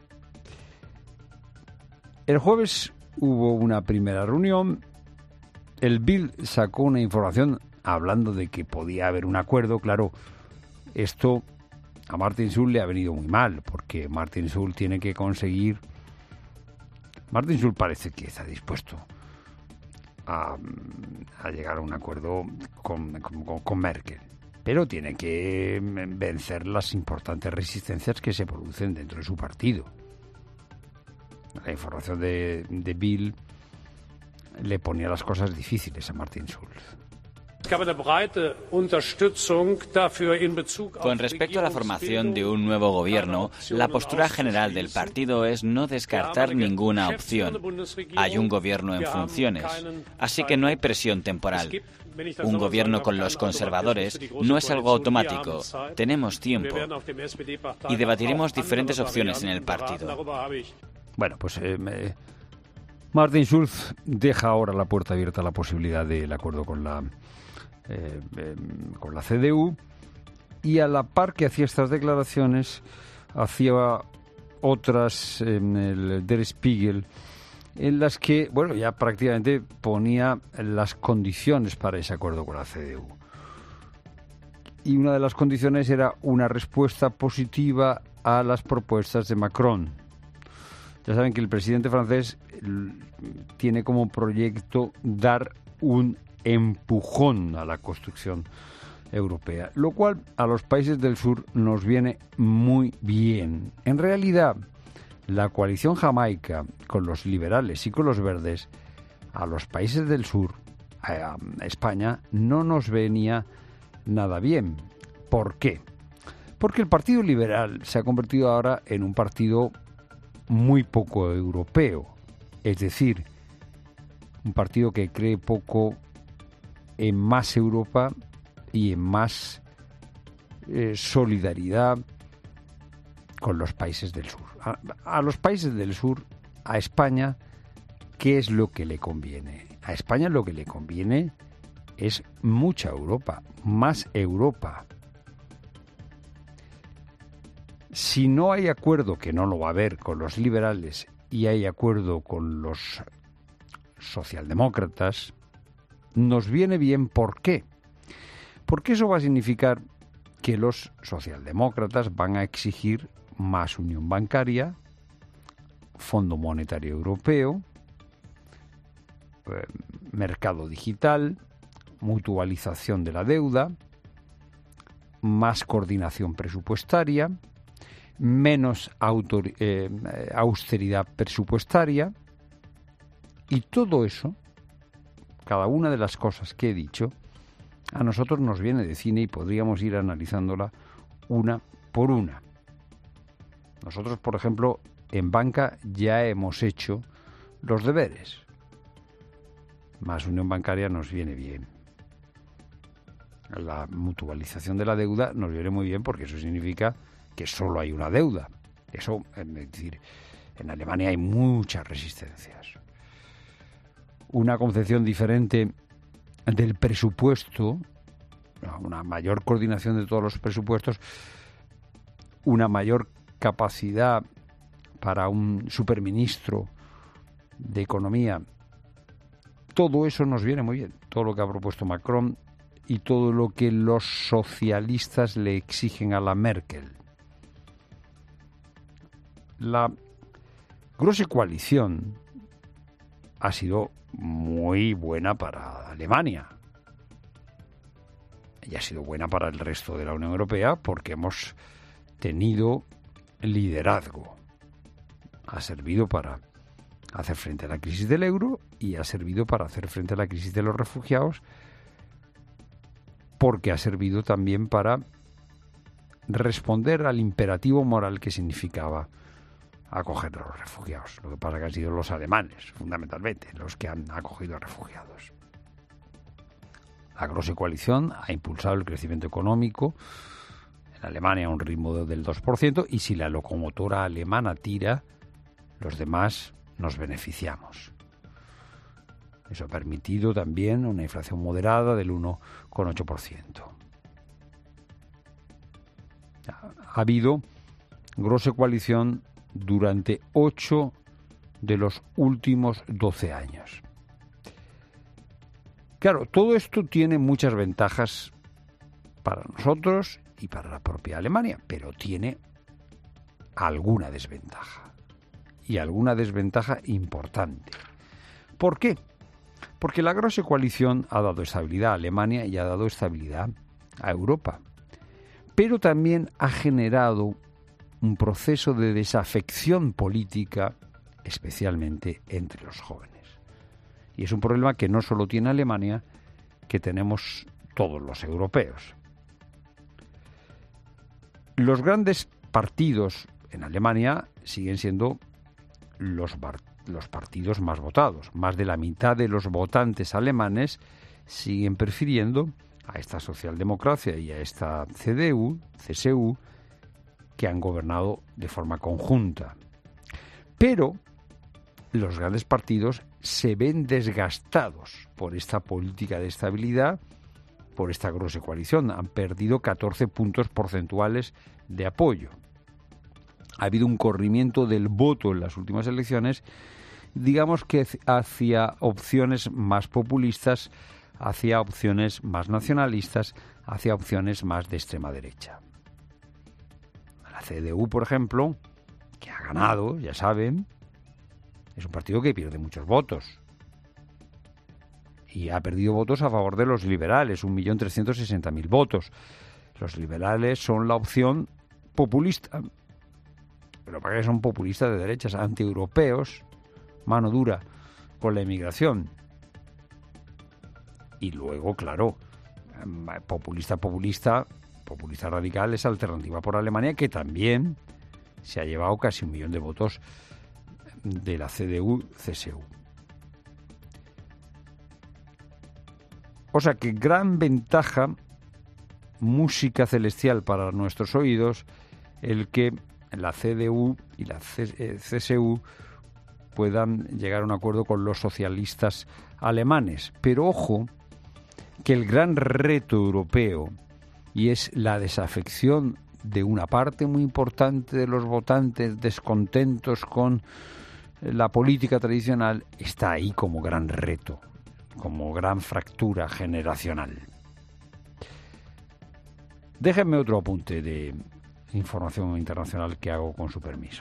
El jueves hubo una primera reunión. El Bild sacó una información hablando de que podía haber un acuerdo. Claro, esto a Martin Schulz le ha venido muy mal, porque Martin Schulz tiene que conseguir... Martin Schulz parece que está dispuesto a, a llegar a un acuerdo con, con, con Merkel, pero tiene que vencer las importantes resistencias que se producen dentro de su partido. La información de, de Bill le ponía las cosas difíciles a Martin Schulz. Con respecto a la formación de un nuevo gobierno, la postura general del partido es no descartar ninguna opción. Hay un gobierno en funciones, así que no hay presión temporal. Un gobierno con los conservadores no es algo automático. Tenemos tiempo y debatiremos diferentes opciones en el partido. Bueno, pues eh, me... Martin Schulz deja ahora la puerta abierta a la posibilidad del acuerdo con la eh, eh, con la C D U, y a la par que hacía estas declaraciones hacía otras en el Der Spiegel, en las que, bueno, ya prácticamente ponía las condiciones para ese acuerdo con la C D U. Y una de las condiciones era una respuesta positiva a las propuestas de Macron. Ya saben que el presidente francés tiene como proyecto dar un empujón a la construcción europea, lo cual a los países del sur nos viene muy bien. En realidad, la coalición jamaica con los liberales y con los verdes, a los países del sur, a España no nos venía nada bien. ¿Por qué? Porque el Partido Liberal se ha convertido ahora en un partido muy poco europeo, es decir, un partido que cree poco en más Europa y en más eh, solidaridad con los países del sur. A, a los países del sur, a España, ¿qué es lo que le conviene? A España lo que le conviene es mucha Europa, más Europa. Si no hay acuerdo, que no lo va a haber, con los liberales y hay acuerdo con los socialdemócratas, nos viene bien. ¿Por qué? Porque eso va a significar que los socialdemócratas van a exigir más unión bancaria, Fondo Monetario Europeo, eh, mercado digital, mutualización de la deuda, más coordinación presupuestaria, menos autor, eh, austeridad presupuestaria, y todo eso, cada una de las cosas que he dicho, a nosotros nos viene de cine y podríamos ir analizándola una por una. Nosotros, por ejemplo, en banca ya hemos hecho los deberes. Más unión bancaria nos viene bien. La mutualización de la deuda nos viene muy bien porque eso significa que solo hay una deuda. Eso, es decir, en Alemania hay muchas resistencias. Una concepción diferente del presupuesto, una mayor coordinación de todos los presupuestos, una mayor capacidad para un superministro de Economía. Todo eso nos viene muy bien. Todo lo que ha propuesto Macron y todo lo que los socialistas le exigen a la Merkel. La Große Coalición ha sido muy buena para Alemania y ha sido buena para el resto de la Unión Europea porque hemos tenido liderazgo. Ha servido para hacer frente a la crisis del euro y ha servido para hacer frente a la crisis de los refugiados, porque ha servido también para responder al imperativo moral que significaba acoger a los refugiados. Lo que pasa es que han sido los alemanes, fundamentalmente, los que han acogido a refugiados. La Große Coalición ha impulsado el crecimiento económico en Alemania a un ritmo del dos por ciento, y si la locomotora alemana tira, los demás nos beneficiamos. Eso ha permitido también una inflación moderada del uno coma ocho por ciento. Ha habido Große Coalición durante ocho de los últimos doce años. Claro, todo esto tiene muchas ventajas para nosotros y para la propia Alemania, pero tiene alguna desventaja. Y alguna desventaja importante. ¿Por qué? Porque la Große Coalición ha dado estabilidad a Alemania y ha dado estabilidad a Europa. Pero también ha generado un proceso de desafección política, especialmente entre los jóvenes. Y es un problema que no solo tiene Alemania, que tenemos todos los europeos. Los grandes partidos en Alemania siguen siendo los, los partidos más votados. Más de la mitad de los votantes alemanes siguen prefiriendo a esta socialdemocracia y a esta C D U, C S U, que han gobernado de forma conjunta. Pero los grandes partidos se ven desgastados por esta política de estabilidad, por esta Große Coalición. Han perdido catorce puntos porcentuales de apoyo. Ha habido un corrimiento del voto en las últimas elecciones, digamos que hacia opciones más populistas, hacia opciones más nacionalistas, hacia opciones más de extrema derecha. La C D U, por ejemplo, que ha ganado, ya saben, es un partido que pierde muchos votos. Y ha perdido votos a favor de los liberales, un millón trescientos sesenta mil votos. Los liberales son la opción populista. Pero ¿para qué son populistas de derechas? Antieuropeos, mano dura con la inmigración. Y luego, claro, populista, populista, populista radical es Alternativa por Alemania, que también se ha llevado casi un millón de votos de la C D U-C S U. O sea que gran ventaja, música celestial para nuestros oídos, el que la C D U y la C S U puedan llegar a un acuerdo con los socialistas alemanes. Pero ojo, que el gran reto europeo, y es la desafección de una parte muy importante de los votantes descontentos con la política tradicional, está ahí como gran reto, como gran fractura generacional. Déjenme otro apunte de información internacional que hago con su permiso.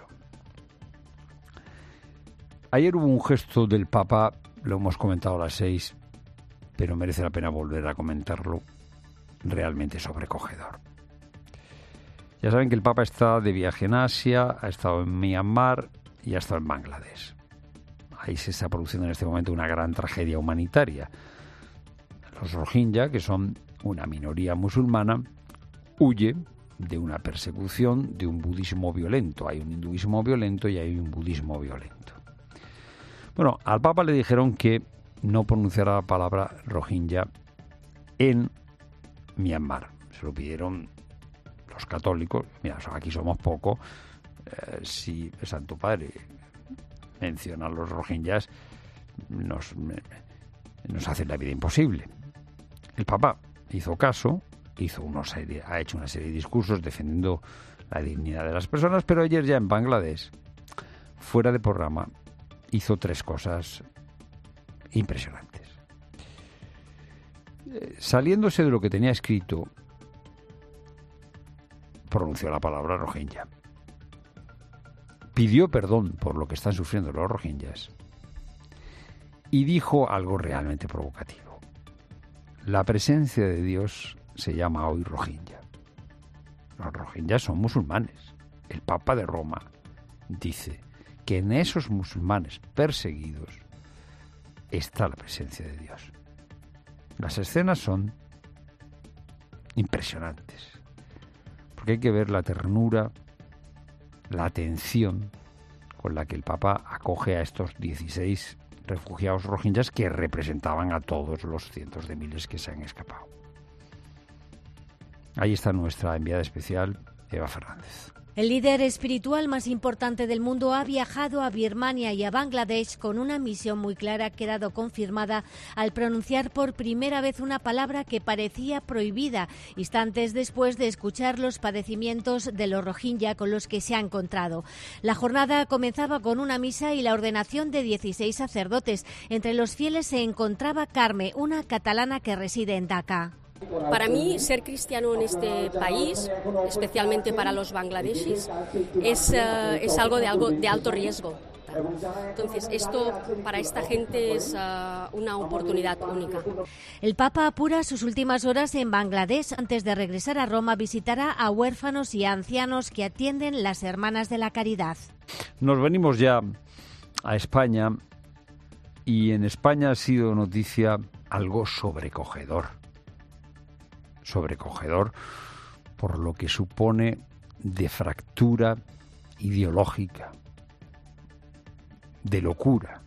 Ayer hubo un gesto del Papa, lo hemos comentado a las seis, pero merece la pena volver a comentarlo, realmente sobrecogedor. Ya saben que el Papa está de viaje en Asia, ha estado en Myanmar y ha estado en Bangladesh. Ahí se está produciendo en este momento una gran tragedia humanitaria. Los Rohingya, que son una minoría musulmana, huye de una persecución de un budismo violento. Hay un hinduismo violento y hay un budismo violento. Bueno, al Papa le dijeron que no pronunciara la palabra Rohingya en Myanmar. Se lo pidieron los católicos. Mira, aquí somos pocos. Eh, si el Santo Padre menciona a los Rohingyas, nos, nos hace la vida imposible. El Papa hizo caso, hizo una serie, ha hecho una serie de discursos defendiendo la dignidad de las personas, pero ayer ya en Bangladesh, fuera de programa, hizo tres cosas impresionantes. Eh, saliéndose de lo que tenía escrito, pronunció la palabra Rohingya. Pidió perdón por lo que están sufriendo los Rohingyas y dijo algo realmente provocativo. La presencia de Dios se llama hoy Rohingya. Los Rohingyas son musulmanes. El Papa de Roma dice que en esos musulmanes perseguidos está la presencia de Dios. Las escenas son impresionantes, porque hay que ver la ternura, la atención con la que el Papa acoge a estos dieciséis refugiados rohingyas que representaban a todos los cientos de miles que se han escapado. Ahí está nuestra enviada especial, Eva Fernández. El líder espiritual más importante del mundo ha viajado a Birmania y a Bangladesh con una misión muy clara que ha quedado confirmada al pronunciar por primera vez una palabra que parecía prohibida, instantes después de escuchar los padecimientos de los Rohingya con los que se ha encontrado. La jornada comenzaba con una misa y la ordenación de dieciséis sacerdotes. Entre los fieles se encontraba Carme, una catalana que reside en Dhaka. Para mí, ser cristiano en este país, especialmente para los bangladeshis, es, uh, es algo de, algo de alto riesgo. Entonces, esto para esta gente es uh, una oportunidad única. El Papa apura sus últimas horas en Bangladesh. Antes de regresar a Roma, visitará a huérfanos y a ancianos que atienden las Hermanas de la Caridad. Nos venimos ya a España y en España ha sido noticia algo sobrecogedor. sobrecogedor por lo que supone de fractura ideológica, de locura.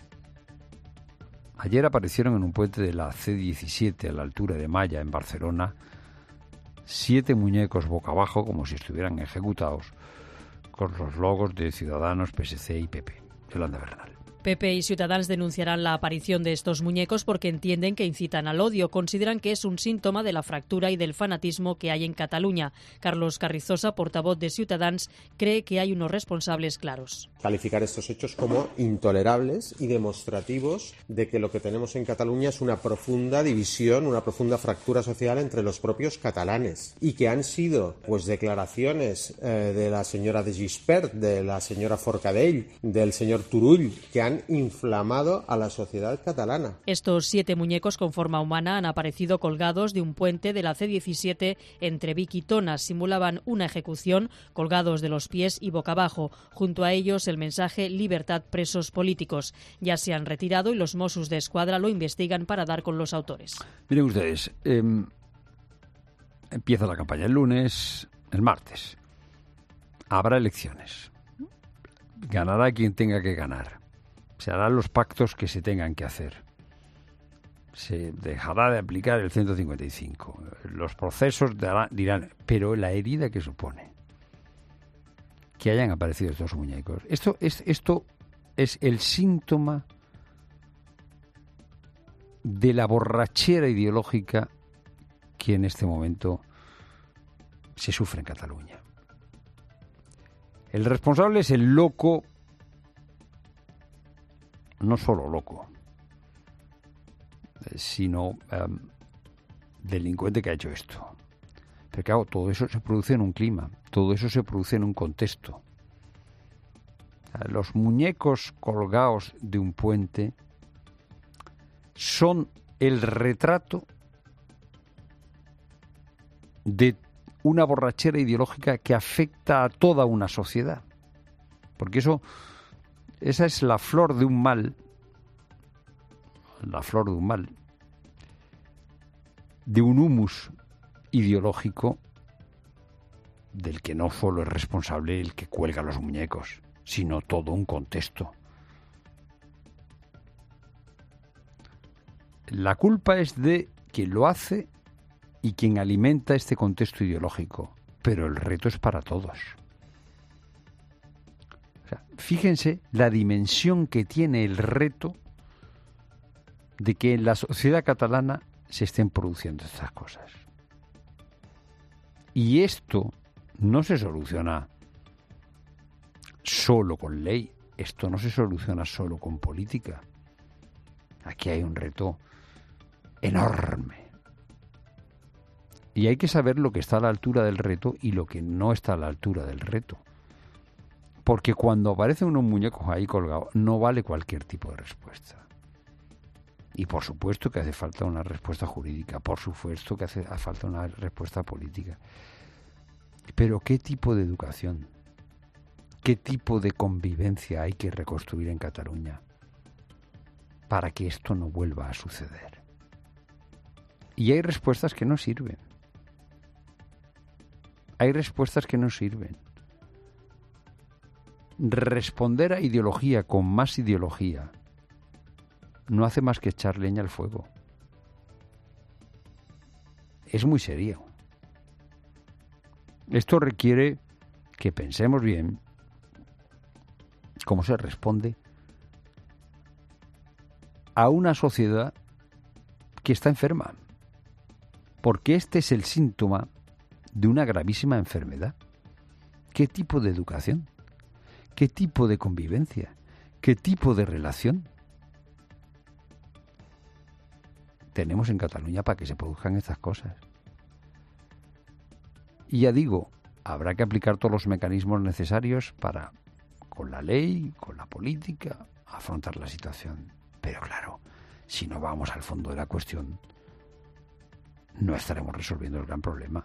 Ayer aparecieron en un puente de la C diecisiete a la altura de Malla, en Barcelona, siete muñecos boca abajo como si estuvieran ejecutados con los logos de Ciudadanos, P S C y P P. Yolanda Bernal. P P y Ciudadanos denunciarán la aparición de estos muñecos porque entienden que incitan al odio. Consideran que es un síntoma de la fractura y del fanatismo que hay en Cataluña. Carlos Carrizosa, portavoz de Ciudadanos, cree que hay unos responsables claros. Calificar estos hechos como intolerables y demostrativos de que lo que tenemos en Cataluña es una profunda división, una profunda fractura social entre los propios catalanes y que han sido pues declaraciones eh, de la señora de Gispert, de la señora Forcadell, del señor Turull, que han han inflamado a la sociedad catalana. Estos siete muñecos con forma humana han aparecido colgados de un puente de la C diecisiete entre Vic y Tona. Simulaban una ejecución colgados de los pies y boca abajo. Junto a ellos el mensaje «Libertad presos políticos». Ya se han retirado y los Mossos de Escuadra lo investigan para dar con los autores. Miren ustedes, eh, empieza la campaña el lunes, el martes. Habrá elecciones. Ganará quien tenga que ganar. Se harán los pactos que se tengan que hacer. Se dejará de aplicar el ciento cincuenta y cinco. Los procesos dirán, pero la herida que supone que hayan aparecido estos muñecos. Esto es, esto es el síntoma de la borrachera ideológica que en este momento se sufre en Cataluña. El responsable es el loco, no solo loco, sino um, delincuente que ha hecho esto. Pero claro, todo eso se produce en un clima, todo eso se produce en un contexto. Los muñecos colgados de un puente son el retrato de una borrachera ideológica que afecta a toda una sociedad. Porque eso, esa es la flor de un mal, la flor de un mal, de un humus ideológico del que no solo es responsable el que cuelga los muñecos, sino todo un contexto. La culpa es de quien lo hace y quien alimenta este contexto ideológico, pero el reto es para todos. O sea, fíjense la dimensión que tiene el reto de que en la sociedad catalana se estén produciendo estas cosas. Y esto no se soluciona solo con ley, esto no se soluciona solo con política. Aquí hay un reto enorme. Y hay que saber lo que está a la altura del reto y lo que no está a la altura del reto. Porque cuando aparecen unos muñecos ahí colgados, no vale cualquier tipo de respuesta. Y por supuesto que hace falta una respuesta jurídica, por supuesto que hace falta una respuesta política. Pero ¿qué tipo de educación? ¿Qué tipo de convivencia hay que reconstruir en Cataluña para que esto no vuelva a suceder? Y hay respuestas que no sirven. Hay respuestas que no sirven. Responder a ideología con más ideología no hace más que echar leña al fuego. Es muy serio. Esto requiere que pensemos bien cómo se responde a una sociedad que está enferma. Porque este es el síntoma de una gravísima enfermedad. ¿Qué tipo de educación? ¿Qué tipo de convivencia? ¿Qué tipo de relación tenemos en Cataluña para que se produzcan estas cosas? Y ya digo, habrá que aplicar todos los mecanismos necesarios para, con la ley, con la política, afrontar la situación. Pero claro, si no vamos al fondo de la cuestión, no estaremos resolviendo el gran problema.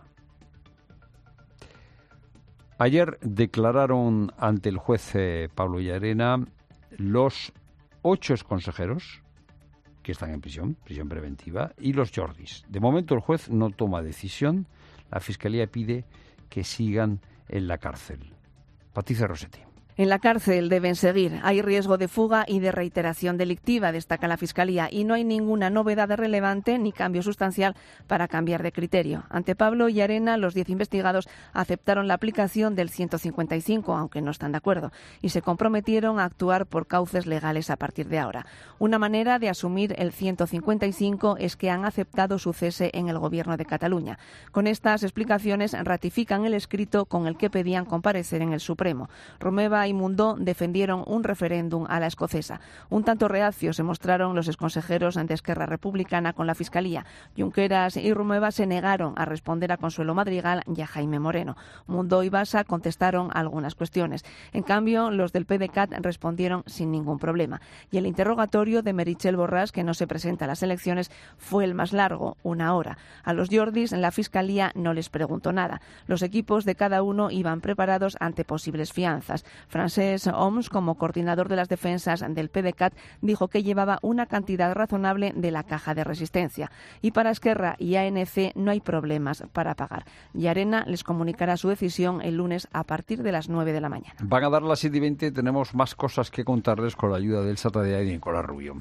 Ayer declararon ante el juez eh, Pablo Llarena los ocho exconsejeros que están en prisión, prisión preventiva, y los Jordis. De momento el juez no toma decisión. La Fiscalía pide que sigan en la cárcel. Patricia Rossetti. En la cárcel deben seguir. Hay riesgo de fuga y de reiteración delictiva, destaca la Fiscalía, y no hay ninguna novedad relevante ni cambio sustancial para cambiar de criterio. Ante Pablo Llarena, los diez investigados aceptaron la aplicación del ciento cincuenta y cinco, aunque no están de acuerdo, y se comprometieron a actuar por cauces legales a partir de ahora. Una manera de asumir el ciento cincuenta y cinco es que han aceptado su cese en el Gobierno de Cataluña. Con estas explicaciones ratifican el escrito con el que pedían comparecer en el Supremo. Romeva Esquerra y Mundó defendieron un referéndum a la escocesa. Un tanto reacios se mostraron los exconsejeros de Esquerra Republicana con la Fiscalía. Junqueras y Romeva se negaron a responder a Consuelo Madrigal y a Jaime Moreno. Mundó y Basa contestaron algunas cuestiones. En cambio, los del P D C A T respondieron sin ningún problema. Y el interrogatorio de Meritxell Borràs, que no se presenta a las elecciones, fue el más largo, una hora. A los Jordis, la Fiscalía no les preguntó nada. Los equipos de cada uno iban preparados ante posibles fianzas. Francesc Homs, como coordinador de las defensas del P D C A T, dijo que llevaba una cantidad razonable de la caja de resistencia. Y para Esquerra y A N C no hay problemas para pagar. Y Arena les comunicará su decisión el lunes a partir de las nueve de la mañana. Van a dar las siete y veinte, tenemos más cosas que contarles con la ayuda del Sata de Aire y Nicolás Rubio.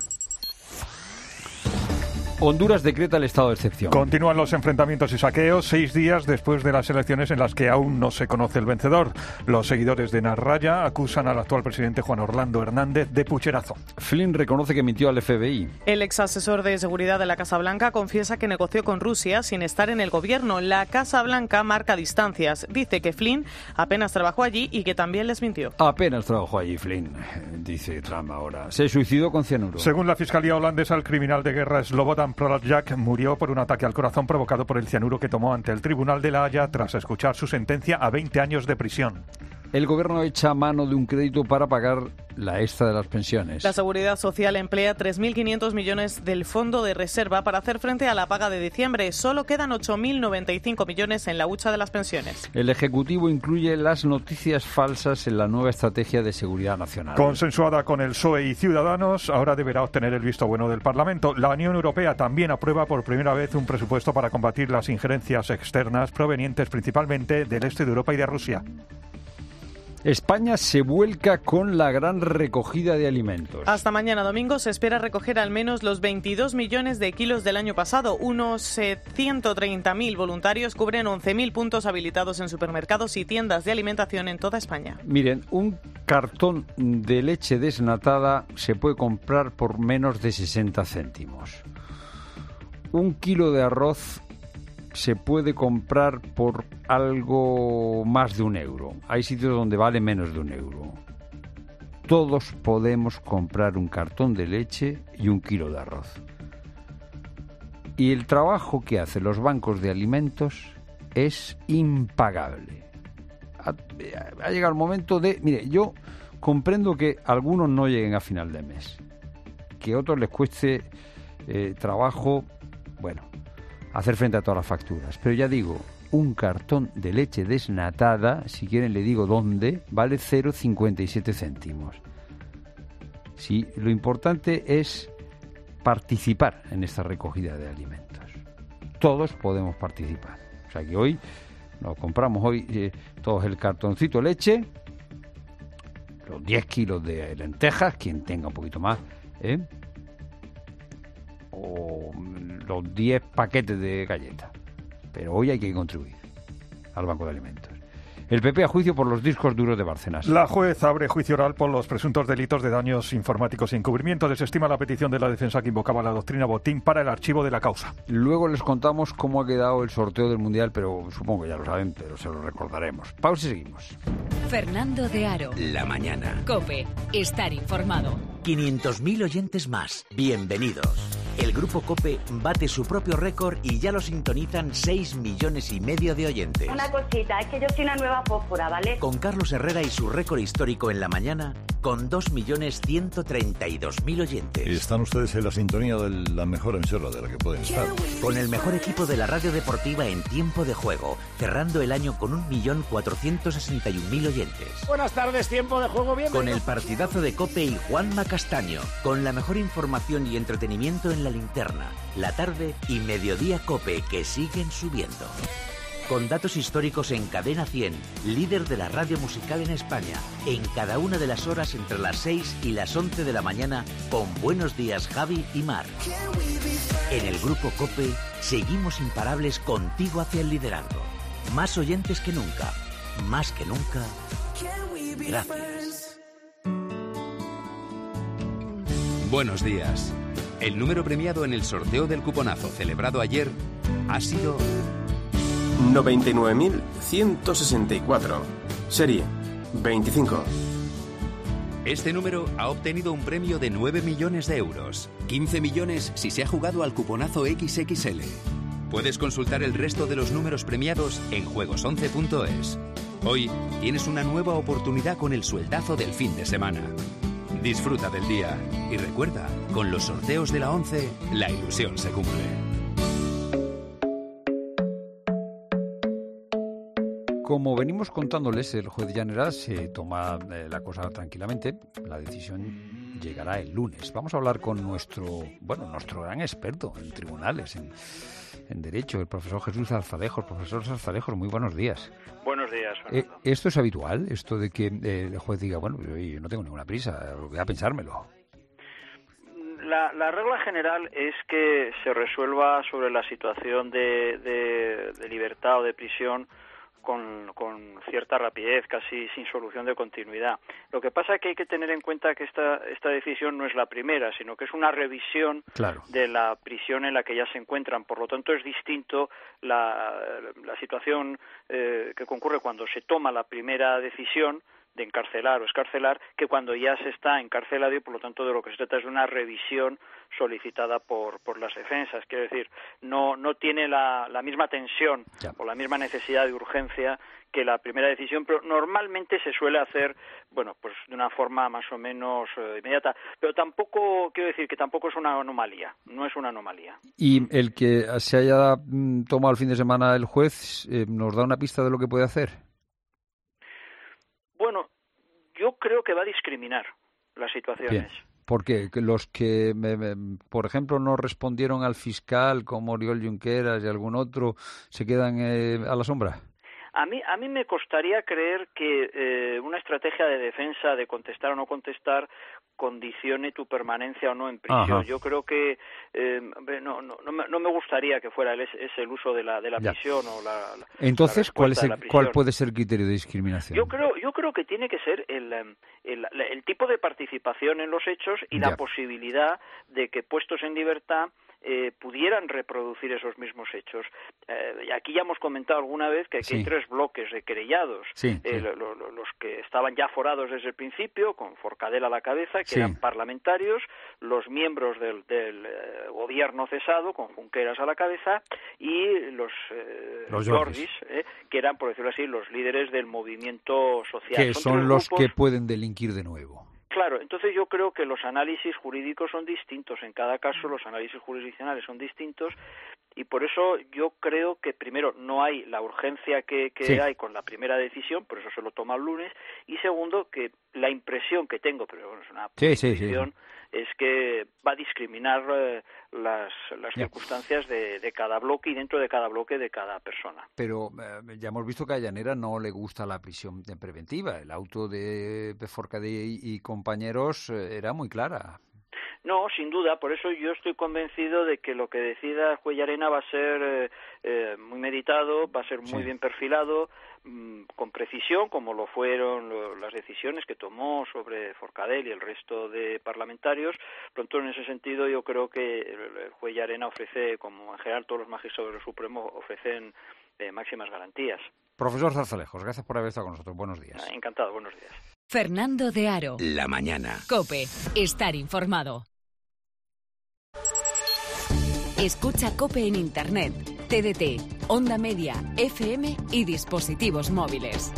Honduras decreta el estado de excepción. Continúan los enfrentamientos y saqueos seis días después de las elecciones en las que aún no se conoce el vencedor. Los seguidores de Narraya acusan al actual presidente Juan Orlando Hernández de pucherazo. Flynn reconoce que mintió al F B I. El ex asesor de seguridad de la Casa Blanca confiesa que negoció con Rusia sin estar en el gobierno. La Casa Blanca marca distancias. Dice que Flynn apenas trabajó allí y que también les mintió. Apenas trabajó allí Flynn, dice Trump ahora. Se suicidó con cianuro. Según la Fiscalía holandesa, el criminal de guerra Slobodan Praljak murió por un ataque al corazón provocado por el cianuro que tomó ante el Tribunal de La Haya tras escuchar su sentencia a veinte años de prisión. El gobierno echa mano de un crédito para pagar la extra de las pensiones. La Seguridad Social emplea tres mil quinientos millones del Fondo de Reserva para hacer frente a la paga de diciembre. Solo quedan ocho mil noventa y cinco millones en la hucha de las pensiones. El Ejecutivo incluye las noticias falsas en la nueva estrategia de seguridad nacional. Consensuada con el P S O E y Ciudadanos, ahora deberá obtener el visto bueno del Parlamento. La Unión Europea también aprueba por primera vez un presupuesto para combatir las injerencias externas provenientes principalmente del este de Europa y de Rusia. España se vuelca con la gran recogida de alimentos. Hasta mañana domingo se espera recoger al menos los veintidós millones de kilos del año pasado. Unos ciento treinta mil voluntarios cubren once mil puntos habilitados en supermercados y tiendas de alimentación en toda España. Miren, un cartón de leche desnatada se puede comprar por menos de sesenta céntimos. Un kilo de arroz se puede comprar por algo más de un euro. Hay sitios donde vale menos de un euro. Todos podemos comprar un cartón de leche y un kilo de arroz. Y el trabajo que hacen los bancos de alimentos es impagable. Ha, ha llegado el momento de... Mire, yo comprendo que algunos no lleguen a final de mes, que a otros les cueste eh, trabajo, bueno, hacer frente a todas las facturas. Pero ya digo, un cartón de leche desnatada, si quieren le digo dónde, vale cero coma cincuenta y siete céntimos. Sí, lo importante es participar en esta recogida de alimentos. Todos podemos participar. O sea que hoy nos compramos hoy eh, todos el cartoncito de leche, los diez kilos de lentejas, quien tenga un poquito más, ¿eh? o los diez paquetes de galletas. Pero hoy hay que contribuir al Banco de Alimentos. El P P a juicio por los discos duros de Bárcenas. La juez abre juicio oral por los presuntos delitos de daños informáticos y encubrimiento. Desestima la petición de la defensa que invocaba la doctrina Botín para el archivo de la causa. Luego les contamos cómo ha quedado el sorteo del Mundial, pero supongo que ya lo saben, pero se lo recordaremos. Pausa y seguimos. Fernando de Aro. La mañana. COPE. Estar informado. quinientos mil oyentes más. Bienvenidos. El Grupo COPE bate su propio récord y ya lo sintonizan seis millones y medio de oyentes. Una cosita, es que yo soy una nueva fósfora, ¿vale? Con Carlos Herrera y su récord histórico en la mañana, con dos millones ciento treinta y dos mil oyentes. Y están ustedes en la sintonía de la mejor emisora de la que pueden estar. Con el mejor equipo de la radio deportiva en tiempo de juego, cerrando el año con un millón cuatrocientos sesenta y un mil oyentes. Buenas tardes, tiempo de juego, bien. Con el partidazo de COPE y Juanma Castaño, con la mejor información y entretenimiento en la linterna, la tarde y mediodía COPE que siguen subiendo. Con datos históricos en Cadena cien, líder de la radio musical en España, en cada una de las horas entre las seis y las once de la mañana, con Buenos Días Javi y Mar. En el Grupo COPE seguimos imparables contigo hacia el liderazgo. Más oyentes que nunca, más que nunca. Gracias. Buenos días. El número premiado en el sorteo del cuponazo celebrado ayer ha sido noventa y nueve mil ciento sesenta y cuatro. Serie veinticinco, Este número ha obtenido un premio de nueve millones de euros. quince millones si se ha jugado al cuponazo equis equis ele. Puedes consultar el resto de los números premiados en juegos once punto es. Hoy tienes una nueva oportunidad con el sueldazo del fin de semana. Disfruta del día y recuerda, con los sorteos de la once, la ilusión se cumple. Como venimos contándoles, el juez Llanera se toma eh, la cosa tranquilamente. La decisión llegará el lunes. Vamos a hablar con nuestro, bueno, nuestro gran experto en tribunales, en, en derecho, el profesor Jesús Alzadejos. Profesor Alzadejos, muy buenos días. Buenos días, Eh, ¿Esto es habitual? Esto de que eh, el juez diga, bueno, yo, yo no tengo ninguna prisa, voy a pensármelo. La, la regla general es que se resuelva sobre la situación de, de, de libertad o de prisión Con, con cierta rapidez, casi sin solución de continuidad. Lo que pasa es que hay que tener en cuenta que esta, esta decisión no es la primera, sino que es una revisión claro. de la prisión en la que ya se encuentran. Por lo tanto, es distinto la, la situación eh, que concurre cuando se toma la primera decisión de encarcelar o escarcelar que cuando ya se está encarcelado, y por lo tanto de lo que se trata es de una revisión solicitada por por las defensas. Quiero decir, no no tiene la, la misma tensión ya. o la misma necesidad de urgencia que la primera decisión, pero normalmente se suele hacer, bueno, pues de una forma más o menos eh, inmediata, pero tampoco, quiero decir que tampoco es una anomalía, no es una anomalía. Y el que se haya mm, tomado el fin de semana el juez, eh, ¿nos da una pista de lo que puede hacer? Bueno, yo creo que va a discriminar las situaciones. Bien. Porque los que, me, me, por ejemplo, no respondieron al fiscal, como Oriol Junqueras y algún otro, ¿se quedan eh, a la sombra? A mí, a mí me costaría creer que eh, una estrategia de defensa, de contestar o no contestar, condicione tu permanencia o no en prisión. Ajá. Yo creo que eh, no, no, no, me, no me gustaría que fuera el, ese el uso de la de la ya. prisión o la. la Entonces, la ¿cuál es el, cuál puede ser el criterio de discriminación? Yo creo, yo creo que tiene que ser el, el, el tipo de participación en los hechos y ya. la posibilidad de que puestos en libertad Eh, pudieran reproducir esos mismos hechos. Eh, y aquí ya hemos comentado alguna vez que aquí sí. hay tres bloques de querellados. Sí, eh, sí. Lo, lo, los que estaban ya forados desde el principio, con Forcadell a la cabeza, que sí. eran parlamentarios, los miembros del, del eh, gobierno cesado, con Junqueras a la cabeza, y los, eh, los Jordis, eh, que eran, por decirlo así, los líderes del movimiento social. Que son, son los grupos... que pueden delinquir de nuevo. Claro, entonces yo creo que los análisis jurídicos son distintos, en cada caso los análisis jurisdiccionales son distintos y por eso yo creo que primero no hay la urgencia que, que sí. hay con la primera decisión, por eso se lo toma el lunes, y segundo que la impresión que tengo, pero bueno, es una sí, sí, sí. es que va a discriminar eh, las, las circunstancias de, de cada bloque y dentro de cada bloque de cada persona. Pero eh, ya hemos visto que a Llanera no le gusta la prisión preventiva. El auto de Forcadell y compañeros eh, era muy clara. No, sin duda, por eso yo estoy convencido de que lo que decida el juez Llarena va a ser eh, eh, muy meditado, va a ser muy sí. bien perfilado, mmm, con precisión, como lo fueron lo, las decisiones que tomó sobre Forcadell y el resto de parlamentarios. Pronto, en ese sentido, yo creo que el, el juez Llarena ofrece, como en general todos los magistrados del Supremo, ofrecen eh, máximas garantías. Profesor Zarzalejos, gracias por haber estado con nosotros. Buenos días. Ah, encantado, buenos días. Fernando de Aro. La mañana. COPE. Estar informado. Escucha COPE en Internet, T D T, Onda Media, F M y dispositivos móviles.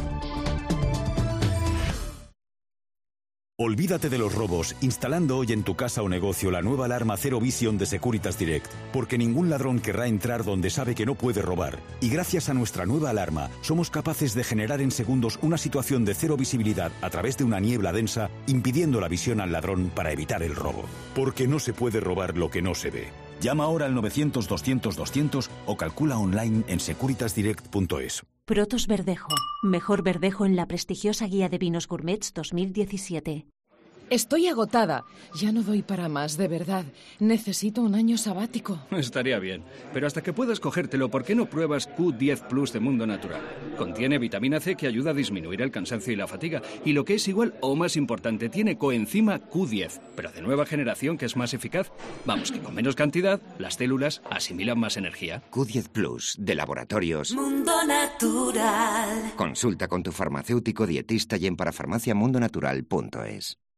Olvídate de los robos instalando hoy en tu casa o negocio la nueva alarma Zero Vision de Securitas Direct, porque ningún ladrón querrá entrar donde sabe que no puede robar. Y gracias a nuestra nueva alarma, somos capaces de generar en segundos una situación de cero visibilidad a través de una niebla densa, impidiendo la visión al ladrón para evitar el robo. Porque no se puede robar lo que no se ve. Llama ahora al novecientos doscientos doscientos o calcula online en securitas direct punto es. Protos Verdejo. Mejor verdejo en la prestigiosa Guía de Vinos Gourmets dos mil diecisiete. Estoy agotada. Ya no doy para más, de verdad. Necesito un año sabático. Estaría bien. Pero hasta que puedas cogértelo, ¿por qué no pruebas Q diez Plus de Mundo Natural? Contiene vitamina C que ayuda a disminuir el cansancio y la fatiga. Y lo que es igual o más importante, tiene coenzima Q diez, pero de nueva generación que es más eficaz. Vamos, que con menos cantidad, las células asimilan más energía. Q diez Plus, de Laboratorios Mundo Natural. Consulta con tu farmacéutico dietista y en parafarmaciamundonatural punto es.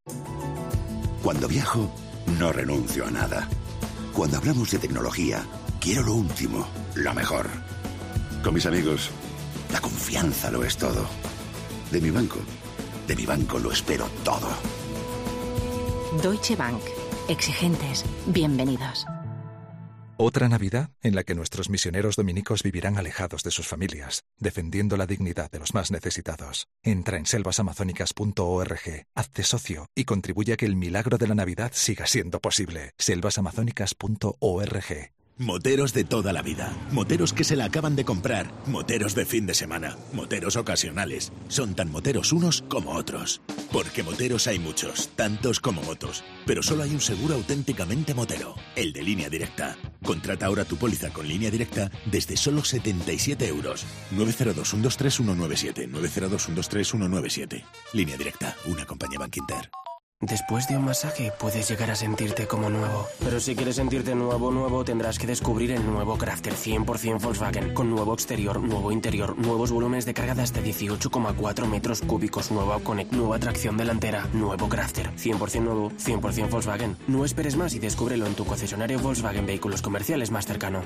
Cuando viajo, no renuncio a nada. Cuando hablamos de tecnología, quiero lo último, lo mejor. Con mis amigos, la confianza lo es todo. De mi banco, de mi banco lo espero todo. Deutsche Bank. Exigentes, bienvenidos. Otra Navidad en la que nuestros misioneros dominicos vivirán alejados de sus familias, defendiendo la dignidad de los más necesitados. Entra en selvas amazónicas punto org, hazte socio y contribuye a que el milagro de la Navidad siga siendo posible. selvas amazónicas punto org. Moteros de toda la vida, moteros que se la acaban de comprar, moteros de fin de semana, moteros ocasionales. Son tan moteros unos como otros. Porque moteros hay muchos, tantos como motos. Pero solo hay un seguro auténticamente motero, el de Línea Directa. Contrata ahora tu póliza con Línea Directa desde solo setenta y siete euros. nueve cero dos, uno dos tres, uno nueve siete, nueve cero dos, uno dos tres, uno nueve siete. Línea Directa, una compañía Bankinter. Después de un masaje puedes llegar a sentirte como nuevo. Pero si quieres sentirte nuevo, nuevo, tendrás que descubrir el nuevo Crafter cien por ciento Volkswagen. Con nuevo exterior, nuevo interior, nuevos volúmenes de carga de hasta dieciocho coma cuatro metros cúbicos, nueva Connect, nueva tracción delantera, nuevo Crafter. cien por ciento nuevo, cien por ciento Volkswagen. No esperes más y descúbrelo en tu concesionario Volkswagen Vehículos Comerciales más cercano.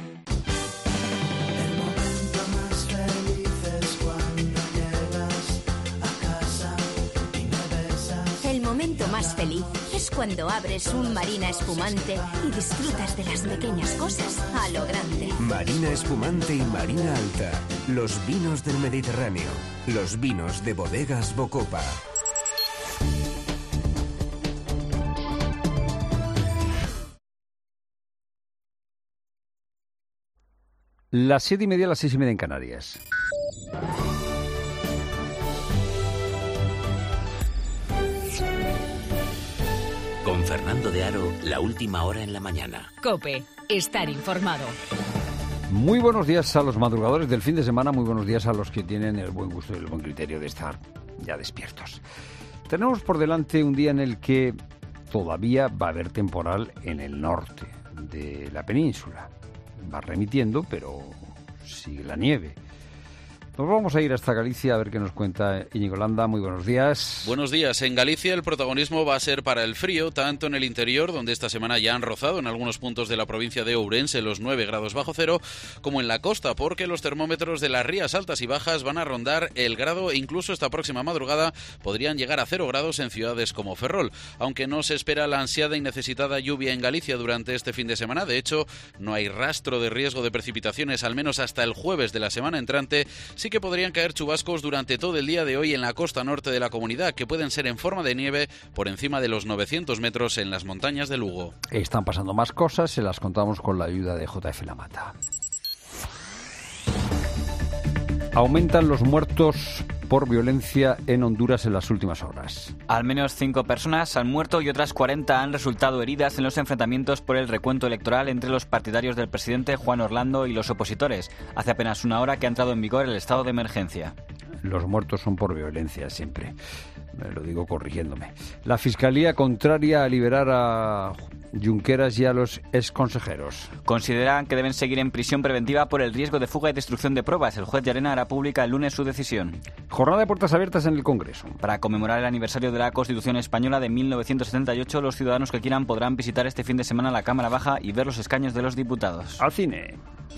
El momento más feliz es cuando abres un Marina espumante y disfrutas de las pequeñas cosas a lo grande. Marina espumante y Marina alta. Los vinos del Mediterráneo. Los vinos de Bodegas Bocopa. Las siete y media, las seis y media en Canarias. Con Fernando de Aro, la última hora en la mañana. COPE, estar informado. Muy buenos días a los madrugadores del fin de semana, muy buenos días a los que tienen el buen gusto y el buen criterio de estar ya despiertos. Tenemos por delante un día en el que todavía va a haber temporal en el norte de la península. Va remitiendo, pero sigue la nieve. Nos vamos a ir hasta Galicia a ver qué nos cuenta Íñigo Landa. Muy buenos días. Buenos días. En Galicia el protagonismo va a ser para el frío, tanto en el interior, donde esta semana ya han rozado en algunos puntos de la provincia de Ourense los nueve grados bajo cero, como en la costa, porque los termómetros de las rías altas y bajas van a rondar el grado e incluso esta próxima madrugada podrían llegar a cero grados en ciudades como Ferrol. Aunque no se espera la ansiada y necesitada lluvia en Galicia durante este fin de semana, de hecho, no hay rastro de riesgo de precipitaciones, al menos hasta el jueves de la semana entrante. Sí que podrían caer chubascos durante todo el día de hoy en la costa norte de la comunidad, que pueden ser en forma de nieve por encima de los novecientos metros en las montañas de Lugo. Están pasando más cosas, se las contamos con la ayuda de J F La Mata. Aumentan los muertos por violencia en Honduras en las últimas horas. Al menos cinco personas han muerto y otras cuarenta han resultado heridas en los enfrentamientos por el recuento electoral entre los partidarios del presidente Juan Orlando y los opositores. Hace apenas una hora que ha entrado en vigor el estado de emergencia. Los muertos son por violencia siempre. Me lo digo corrigiéndome. La Fiscalía contraria a liberar a Junqueras y a los exconsejeros. Consideran que deben seguir en prisión preventiva por el riesgo de fuga y destrucción de pruebas. El juez Llarena hará pública el lunes su decisión. Jornada de puertas abiertas en el Congreso. Para conmemorar el aniversario de la Constitución Española de mil novecientos setenta y ocho, los ciudadanos que quieran podrán visitar este fin de semana la Cámara Baja y ver los escaños de los diputados. Al cine.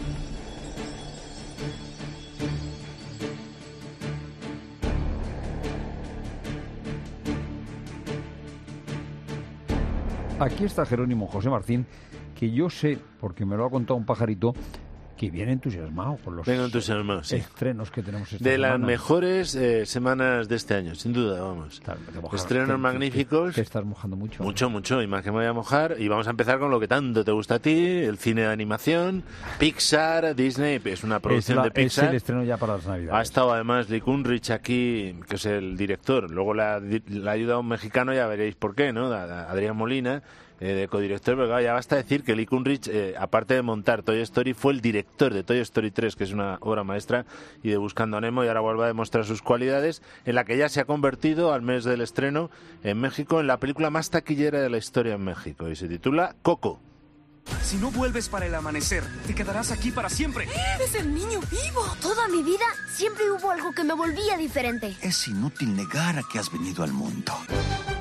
Aquí está Jerónimo José Martín, que yo sé, porque me lo ha contado un pajarito, que viene entusiasmado con los Vengo entusiasmado, sí. estrenos que tenemos esta de semana. las mejores eh, semanas de este año, sin duda, vamos. Claro, estrenos te, magníficos. Te, te estás mojando mucho. Mucho, mucho, y más que me voy a mojar. Y vamos a empezar con lo que tanto te gusta a ti, el cine de animación, Pixar, Disney, es una producción es la, de Pixar. Es el estreno ya para las Navidades. Ha estado además Lee Unrich aquí, que es el director. Luego le ha, le ha ayudado un mexicano, ya veréis por qué, ¿no? Adrián Molina, Eh, de codirector, pero claro, ya basta decir que Lee Unrich, eh, aparte de montar Toy Story, fue el director de Toy Story tres, que es una obra maestra, y de Buscando a Nemo, y ahora vuelve a demostrar sus cualidades, en la que ya se ha convertido, al mes del estreno, en México, en la película más taquillera de la historia en México, y se titula Coco. Si no vuelves para el amanecer, te quedarás aquí para siempre. ¡Eres el niño vivo! Toda mi vida siempre hubo algo que me volvía diferente. Es inútil negar a que has venido al mundo.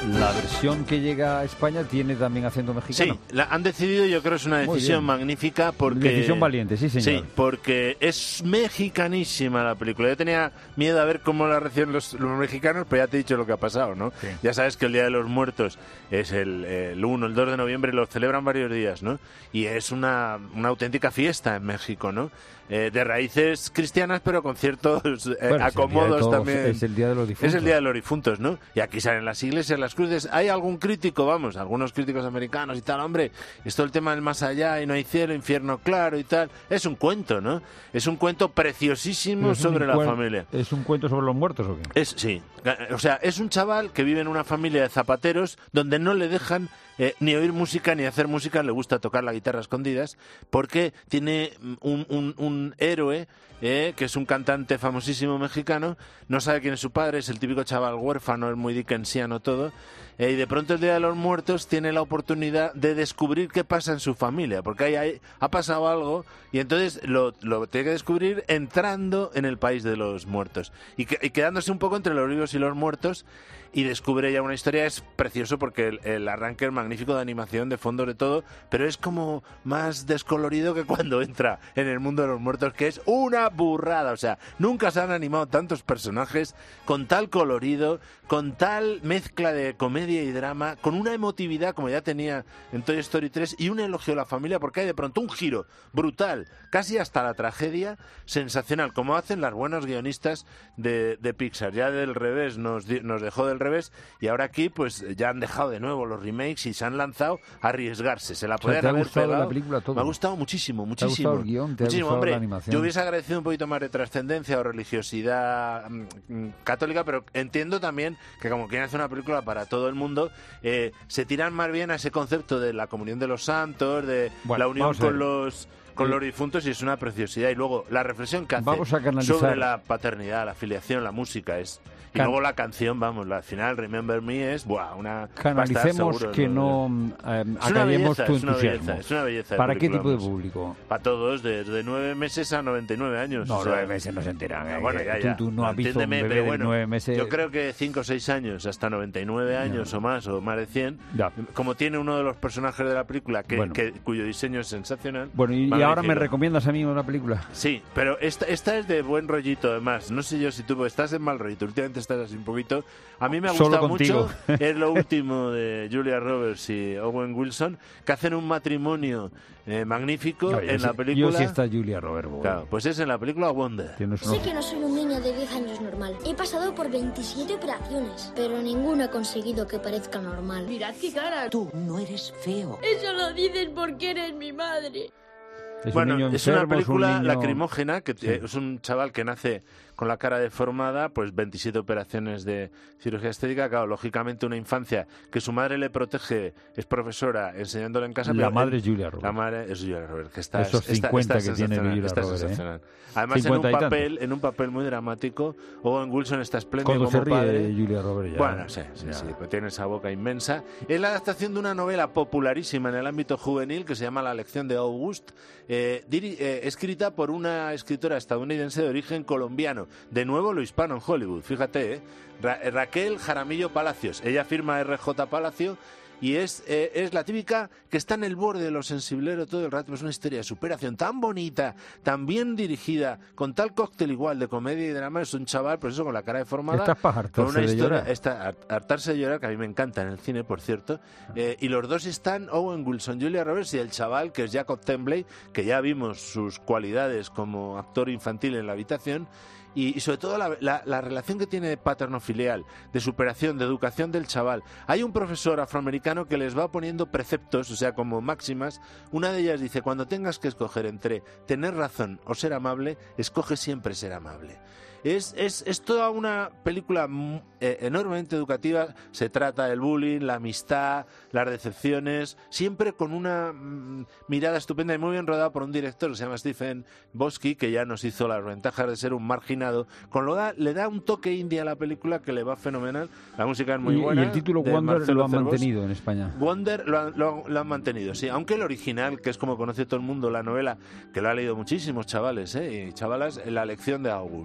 la versión que llega a España tiene también acento mexicano. Sí, la han decidido, yo creo que es una decisión magnífica porque... Decisión valiente, sí, señor. Sí, porque es mexicanísima la película. Yo tenía miedo a ver cómo la reciben los, los mexicanos, pero ya te he dicho lo que ha pasado, ¿no? Sí. Ya sabes que el Día de los Muertos es el, el uno, el dos de noviembre, lo celebran varios días, ¿no? Y es una, una auténtica fiesta en México, ¿no? Eh, de raíces cristianas, pero con ciertos eh, bueno, acomodos todos, también. Es el Día de los Difuntos. Es el Día de los Difuntos, ¿no? Y aquí salen las iglesias, las cruces. ¿Hay algún crítico, vamos, algunos críticos americanos y tal? Hombre, esto el tema del más allá y no hay cielo, infierno claro y tal. Es un cuento, ¿no? Es un cuento preciosísimo es sobre la cuen- familia. ¿Es un cuento sobre los muertos o qué? Es, sí. O sea, es un chaval que vive en una familia de zapateros donde no le dejan eh, ni oír música ni hacer música, le gusta tocar la guitarra a escondidas, porque tiene un, un, un héroe eh, que es un cantante famosísimo mexicano, no sabe quién es su padre, es el típico chaval huérfano, es muy dickensiano todo, eh, y de pronto el Día de los Muertos tiene la oportunidad de descubrir qué pasa en su familia, porque ahí, ahí ha pasado algo y entonces lo, lo tiene que descubrir entrando en el país de los muertos y, que, y quedándose un poco entre los vivos y los muertos, y descubre ya una historia. Es precioso porque el, el arranque es magnífico, de animación, de fondos, de todo, pero es como más descolorido que cuando entra en el mundo de los muertos, que es una burrada. O sea, nunca se han animado tantos personajes con tal colorido, con tal mezcla de comedia y drama, con una emotividad como ya tenía en Toy Story tres, y un elogio a la familia, porque hay de pronto un giro brutal, casi hasta la tragedia, sensacional, como hacen las buenas guionistas de, de Pixar. Ya del revés nos, di- nos dejó del revés, y ahora aquí pues ya han dejado de nuevo los remakes y se han lanzado a arriesgarse. Se la O sea, podían ¿te ha haber gustado pegado. la película todo? Me ha gustado muchísimo, ¿Te ha muchísimo. gustado el guión? ¿Te ha muchísimo, gustado hombre. la animación? Yo hubiese agradecido un poquito más de trascendencia o religiosidad mm, católica, pero entiendo también que como quieren hacer una película para todo el mundo, eh, se tiran más bien a ese concepto de la comunión de los santos, de Bueno, la unión vamos a ver. con los con Eh, los difuntos, y es una preciosidad. Y luego la reflexión que hace Vamos a canalizar- sobre la paternidad, la filiación, la música es... Y Can- luego la canción, vamos, la final, Remember Me, es, buah, una... Canalicemos va a estar seguro, que no eh, Es una acallemos belleza, tu es una entusiasmo. belleza, es una belleza de ¿Para qué película, tipo de vamos. público? Para todos, desde nueve meses a noventa y nueve años. No, o sea, nueve meses no se enteran. Ah, eh, bueno, que ya, tú- ya. tú no has visto un Entiéndeme, bebé pero de bueno, nueve meses. yo creo que cinco o seis años, hasta noventa y nueve años o más, o más de cien, Ya. como tiene uno de los personajes de la película, que, Bueno. que- cuyo diseño es sensacional. Bueno, y, y magnífico. ahora me recomiendas a mí una película. Sí, pero esta, esta es de buen rollito, además. No sé yo si tú estás en mal rollito, últimamente estás así un poquito. A mí me ha Solo gustado contigo. mucho. Es lo último de Julia Roberts y Owen Wilson, que hacen un matrimonio eh, magnífico No, yo en sí- la película. Yo sí está Julia Roberts. bueno. Claro, pues es en la película Wonder. Tienes Sé que no soy un niño de diez años normal. He pasado por veintisiete operaciones, pero ninguna ha conseguido que parezca normal. Mirad qué cara. Tú no eres feo. Eso lo dices porque eres mi madre. Es un Bueno, niño es una enfermo, es un película niño- lacrimógena, que Sí. eh, es un chaval que nace con la cara deformada, pues veintisiete operaciones de cirugía estética, claro, lógicamente una infancia que su madre le protege, es profesora, enseñándole en casa. La pero madre en- es Julia Roberts. La madre es Julia Roberts, que está Esos está- cincuenta está que tiene sensacional, Julia está Roberts, ¿eh? sensacional. Además, en un cincuenta y tantos. papel, en un papel muy dramático, Owen Wilson está espléndido Cuando se como ríe padre. Julia Roberts ya. Bueno, sí, sí, Ya. sí, pues tiene esa boca inmensa. Es la adaptación de una novela popularísima en el ámbito juvenil que se llama La lección de August, eh, diri- eh, escrita por una escritora estadounidense de origen colombiano. De nuevo lo hispano en Hollywood, fíjate, ¿eh? Ra- Raquel Jaramillo Palacios. Ella firma R J Palacio. Y es, eh, es la típica que está en el borde de lo sensiblero todo el rato. Es una historia de superación tan bonita, tan bien dirigida, con tal cóctel igual de comedia y drama. Es un chaval, pues eso, con la cara deformada. Estás para hartarse con una de historia, llorar. esta, har- hartarse de llorar, que a mí me encanta en el cine, por cierto. Eh, y los dos están, Owen Wilson, Julia Roberts, y el chaval, que es Jacob Tremblay, que ya vimos sus cualidades como actor infantil en La habitación. Y, y sobre todo la, la, la relación que tiene de paterno-filial, de superación, de educación del chaval. Hay un profesor afroamericano que les va poniendo preceptos, o sea, como máximas. Una de ellas dice, cuando tengas que escoger entre tener razón o ser amable, escoge siempre ser amable. Es, es, es toda una película mm, eh, enormemente educativa. Se trata del bullying, la amistad, las decepciones, siempre con una mm, mirada estupenda y muy bien rodada por un director que se llama Stephen Bosky, que ya nos hizo las ventajas de ser un marginado. Con lo da, le da un toque indie a la película que le va fenomenal. La música es muy y, buena. y el título de Wonder Marcelo lo han Cervós. mantenido en España. Wonder lo, han- lo, lo han mantenido, sí. Aunque el original, que es como conoce todo el mundo la novela, que lo ha leído muchísimos chavales, ¿eh? Y chavalas, La lección de August.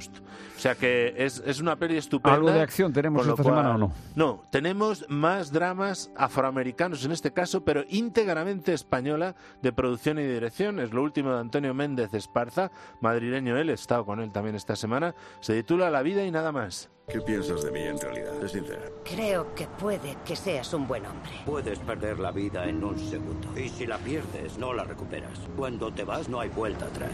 O sea que es, es una peli estupenda. ¿Algo de acción tenemos esta cual, semana o no? No, tenemos más dramas afroamericanos en este caso, pero íntegramente española, de producción y dirección. Es lo último de Antonio Méndez Esparza, madrileño él, he estado con él también esta semana. Se titula La vida y nada más. ¿Qué piensas de mí en realidad? Es sincera. Creo que puede que seas un buen hombre. Puedes perder la vida en un segundo. Y si la pierdes, no la recuperas. Cuando te vas, no hay vuelta atrás.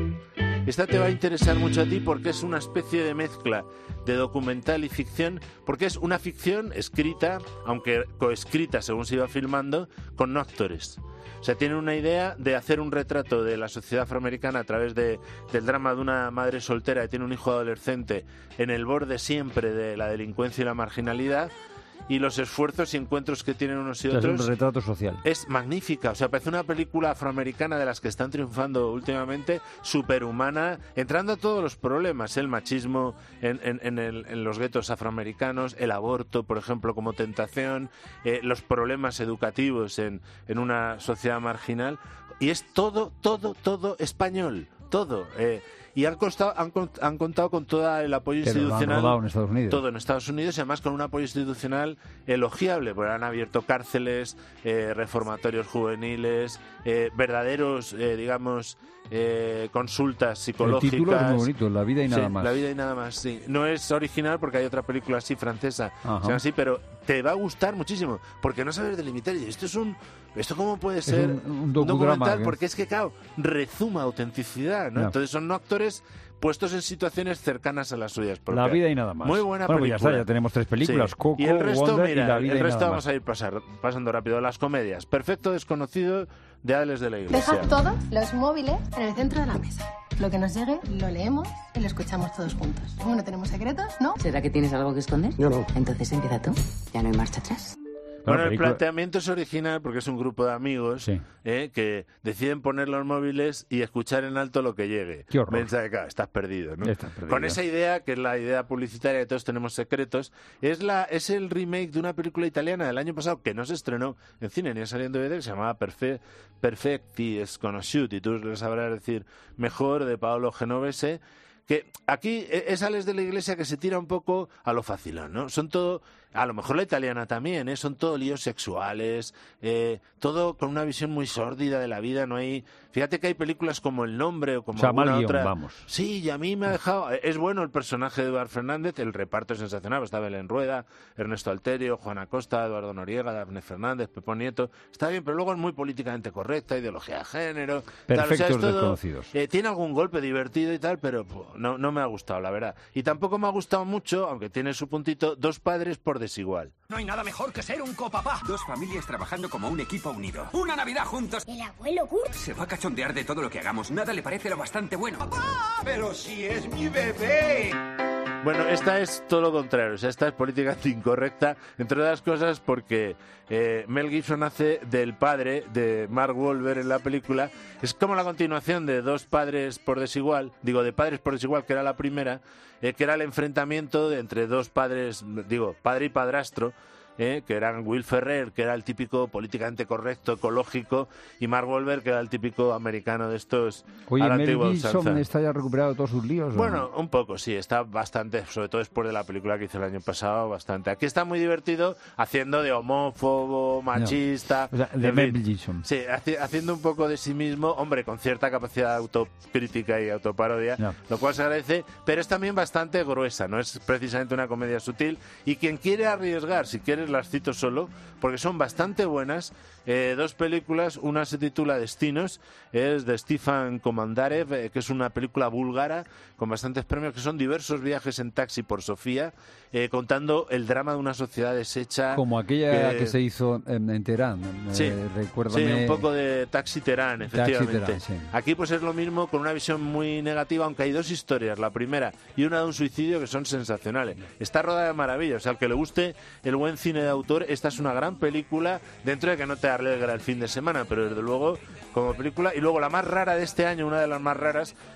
Esta te va a interesar mucho a ti porque es una especie de mezcla de documental y ficción, porque es una ficción escrita, aunque coescrita según se iba filmando, con no actores. O sea, tiene una idea de hacer un retrato de la sociedad afroamericana a través de, del drama de una madre soltera que tiene un hijo adolescente en el borde siempre de la delincuencia y la marginalidad, y los esfuerzos y encuentros que tienen unos y otros. Es un retrato social. Es magnífica, o sea, parece una película afroamericana de las que están triunfando últimamente, superhumana, entrando a todos los problemas, el machismo en, en, en, el, en los guetos afroamericanos, el aborto, por ejemplo, como tentación, eh, los problemas educativos en, en una sociedad marginal, y es todo, todo, todo español, todo. Eh, Y han, costado, han, han contado con todo el apoyo Pero institucional. Lo han rodado en Estados Unidos. Todo en Estados Unidos y además con un apoyo institucional elogiable, porque han abierto cárceles, eh, reformatorios juveniles, eh, verdaderos, eh, digamos, eh, consultas psicológicas. El título es muy bonito, La vida y nada sí, más. La vida y nada más, sí. No es original porque hay otra película así francesa, o sea, así, pero te va a gustar muchísimo, porque no sabes delimitar. Y esto es un... ¿Esto cómo puede ser un, un, un documental? que... Porque es que, claro, rezuma autenticidad, ¿no? No. Entonces son no actores puestos en situaciones cercanas a las suyas propias. La vida y nada más. Muy buena bueno, película. Pues ya está, ya tenemos tres películas, sí. Coco, y el resto, Wonder mira, y La vida el y resto nada vamos más. a ir pasar, pasando rápido. Las comedias. Perfecto Desconocido, de Ales de la Iglesia. Dejad todos los móviles en el centro de la mesa. Lo que nos llegue, lo leemos y lo escuchamos todos juntos. Como no tenemos secretos, ¿no? ¿Será que tienes algo que esconder? Yo no. Entonces empieza tú. Ya no hay marcha atrás. Bueno, película... el planteamiento es original porque es un grupo de amigos sí. eh, que deciden poner los móviles y escuchar en alto lo que llegue. Qué horror. Mensaje, claro, estás perdido, ¿no? Estás perdido. Con esa idea, que es la idea publicitaria de Todos tenemos secretos, es la es el remake de una película italiana del año pasado que no se estrenó en cine ni salió en D V D, que se llamaba Perfe- Perfetti Sconosciuti, tú lo sabrás decir mejor, de Paolo Genovese, que aquí es Ales de la Iglesia que se tira un poco a lo facilón, ¿no? Son todo, a lo mejor la italiana también, ¿eh? Son todo líos sexuales, eh, todo con una visión muy sórdida de la vida, no hay... Fíjate que hay películas como El Nombre o como o sea, alguna mal guión, otra... vamos. Sí, y a mí me ha dejado... Es bueno el personaje de Eduardo Fernández, el reparto es sensacional, está Belén Rueda, Ernesto Alterio, Juan Acosta, Eduardo Noriega, Dafne Fernández, Pepón Nieto, está bien, pero luego es muy políticamente correcta, ideología de género... Perfectos tal, o sea, es todo, Desconocidos. eh, tiene algún golpe divertido y tal, pero puf, no, no me ha gustado, la verdad. Y tampoco me ha gustado mucho, aunque tiene su puntito, Dos padres por desigual. No hay nada mejor que ser un copapá. Dos familias trabajando como un equipo unido. Una Navidad juntos. El abuelo Kurt Se va a cachondear de todo lo que hagamos. Nada le parece lo bastante bueno. ¡Papá! ¡Pero si es mi bebé! Bueno, esta es todo lo contrario, o sea, esta es políticamente incorrecta, entre otras cosas porque eh, Mel Gibson hace del padre de Mark Wahlberg en la película, es como la continuación de Dos padres por desigual, digo, de Padres por desigual, que era la primera, eh, que era el enfrentamiento de entre dos padres, digo, padre y padrastro, Eh, que eran Will Ferrer, que era el típico políticamente correcto, ecológico, y Mark Wahlberg, que era el típico americano de estos. Oye, a la Mel antigua Gibson usanza. está ya recuperado de todos sus líos. Bueno, ¿o no? un poco, sí, está bastante, sobre todo después de la película que hizo el año pasado, bastante. Aquí está muy divertido haciendo de homófobo, machista. No. O sea, de en Mel fin. Gibson. Sí, haci- haciendo un poco de sí mismo, hombre, con cierta capacidad de autocrítica y autoparodia, No. lo cual se agradece, pero es también bastante gruesa, no es precisamente una comedia sutil. Y quien quiere arriesgar, si quieres las cito solo, porque son bastante buenas. Eh, dos películas, una se titula Destinos, es de Stefan Komandarev, eh, que es una película búlgara con bastantes premios, que son diversos viajes en taxi por Sofía, eh, contando el drama de una sociedad deshecha. Como aquella que, que se hizo en, en Teherán. Sí, eh, recuérdame... sí, un poco de Taxi Teherán, efectivamente. Taxi Teherán, sí. Aquí pues es lo mismo, con una visión muy negativa, aunque hay dos historias, la primera y una de un suicidio, que son sensacionales. Está rodada de maravilla, o sea, al que le guste el buen cine de autor, esta es una gran película, dentro de que no te alegra el fin de semana, pero desde luego como película. Y luego la más rara de este año, una de las más raras,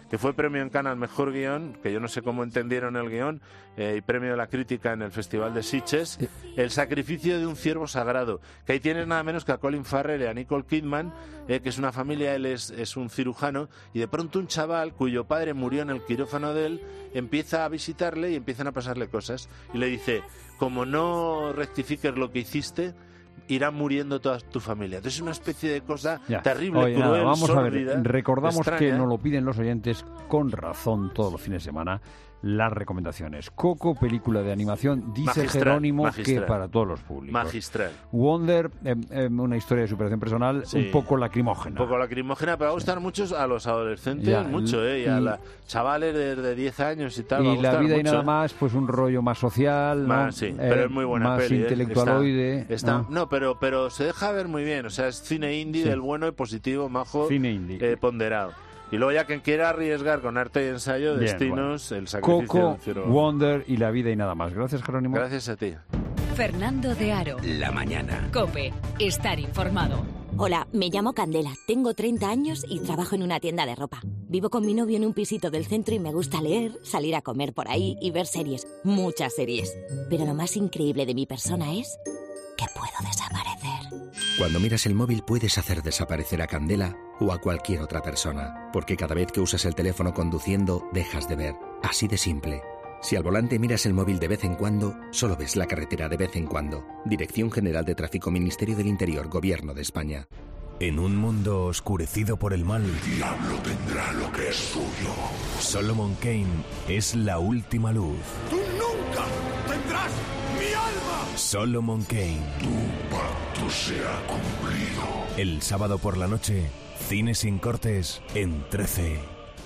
que fue premio en Cannes al mejor guión, que yo no sé cómo entendieron el guión, eh, y premio de la crítica en el Festival de Sitges, El sacrificio de un ciervo sagrado, que ahí tienes nada menos que a Colin Farrell y a Nicole Kidman, eh, que es una familia, él es, es un cirujano, y de pronto un chaval cuyo padre murió en el quirófano de él, empieza a visitarle y empiezan a pasarle cosas, y le dice, como no rectifiques lo que hiciste, irá muriendo toda tu familia. Entonces es una especie de cosa ya. terrible, Oye, cruel, nada, vamos sórdida, a ver, recordamos extraña. que nos lo piden los oyentes con razón todos los fines de semana. Las recomendaciones. Coco, película de animación, dice Magistral, Jerónimo magistral. que para todos los públicos. Magistral. Wonder, eh, eh, una historia de superación personal, Sí. un poco lacrimógena. Un poco lacrimógena, pero va a gustar mucho a los adolescentes, Ya, mucho, ¿eh? Y, y- a los chavales de, de diez años y tal. va a Y la gustar vida y mucho, nada ¿eh? más, pues un rollo más social, ¿no? Más, sí, Eh, pero es muy buena más peli, ¿eh? intelectualoide. Está, está- ¿no? no, pero, pero se deja ver muy bien. O sea, es cine indie Sí. del bueno y positivo, majo, Cine indie. eh, ponderado. Y luego ya quien quiera arriesgar con arte y ensayo, Bien, Destinos, El sacrificio Coco, de un ciervo. Wonder y la vida y nada más. Gracias, Jerónimo. Gracias a ti. Fernando de Aro. La mañana. COPE. Estar informado. Hola, me llamo Candela, tengo treinta años y trabajo en una tienda de ropa. Vivo con mi novio en un pisito del centro y me gusta leer, salir a comer por ahí y ver series, muchas series. Pero lo más increíble de mi persona es que puedo desaparecer. Cuando miras el móvil puedes hacer desaparecer a Candela o a cualquier otra persona, porque cada vez que usas el teléfono conduciendo dejas de ver. Así de simple. Si al volante miras el móvil de vez en cuando, solo ves la carretera de vez en cuando. Dirección General de Tráfico, Ministerio del Interior, Gobierno de España. En un mundo oscurecido por el mal, El diablo tendrá lo que es suyo. Solomon Kane es la última luz. ¡Tú nunca tendrás mi alma! Solomon Kane. Tu pacto se ha cumplido. El sábado por la noche, cine sin cortes en trece.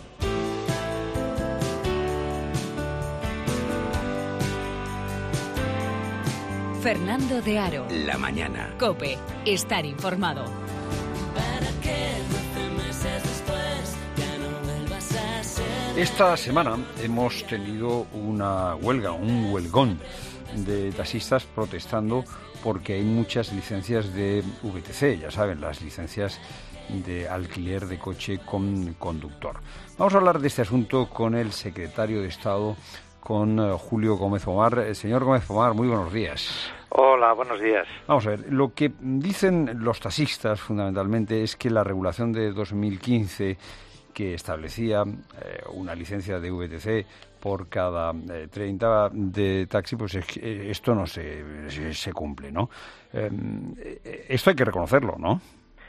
Fernando de Aro. La mañana. COPE. Estar informado. Esta semana hemos tenido una huelga, un huelgón de taxistas protestando porque hay muchas licencias de V T C, ya saben, las licencias de alquiler de coche con conductor. Vamos a hablar de este asunto con el secretario de Estado, con uh, Julio Gómez Pomar. Eh, señor Gómez Pomar, muy buenos días. Hola, buenos días. Vamos a ver, lo que dicen los taxistas fundamentalmente es que la regulación de dos mil quince, que establecía eh, una licencia de V T C por cada eh, treinta de taxi, pues es que, eh, esto no se, se, se cumple, ¿no? Eh, esto hay que reconocerlo, ¿no?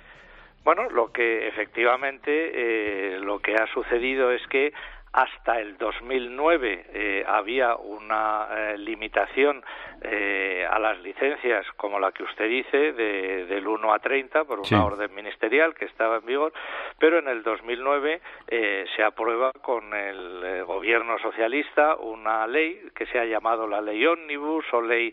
Bueno, lo que efectivamente eh, lo que ha sucedido es que hasta el dos mil nueve eh, había una eh, limitación eh, a las licencias, como la que usted dice, de, del uno a treinta, por una Sí. orden ministerial que estaba en vigor, pero en el dos mil nueve eh, se aprueba con el eh, gobierno socialista una ley que se ha llamado la Ley Ómnibus o Ley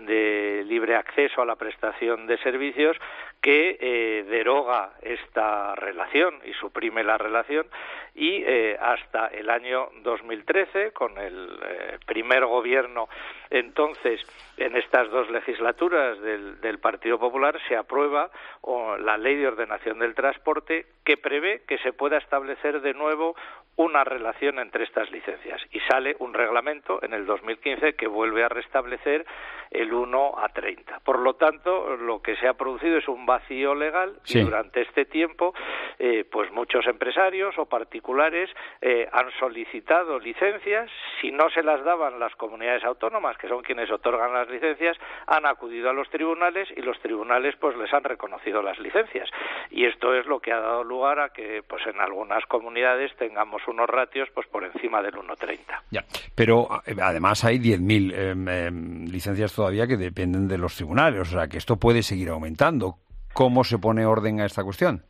de Libre Acceso a la Prestación de Servicios, que eh, deroga esta relación y suprime la relación, y eh, hasta el año dos mil trece, con el eh, primer gobierno entonces en estas dos legislaturas del, del Partido Popular, se aprueba oh, la Ley de Ordenación del Transporte, que prevé que se pueda establecer de nuevo una relación entre estas licencias, y sale un reglamento en el dos mil quince que vuelve a restablecer el uno a treinta. Por lo tanto, lo que se ha producido es un vacío legal, Sí. y durante este tiempo eh, pues muchos empresarios o particulares eh, han solicitado licencias. Si no se las daban las comunidades autónomas, que son quienes otorgan las licencias, han acudido a los tribunales y los tribunales pues les han reconocido las licencias, y esto es lo que ha dado lugar a que pues en algunas comunidades tengamos unos ratios pues por encima del uno treinta. Ya, pero eh, además hay diez mil eh, eh, licencias todavía que dependen de los tribunales, o sea que esto puede seguir aumentando. ¿Cómo se pone orden a esta cuestión?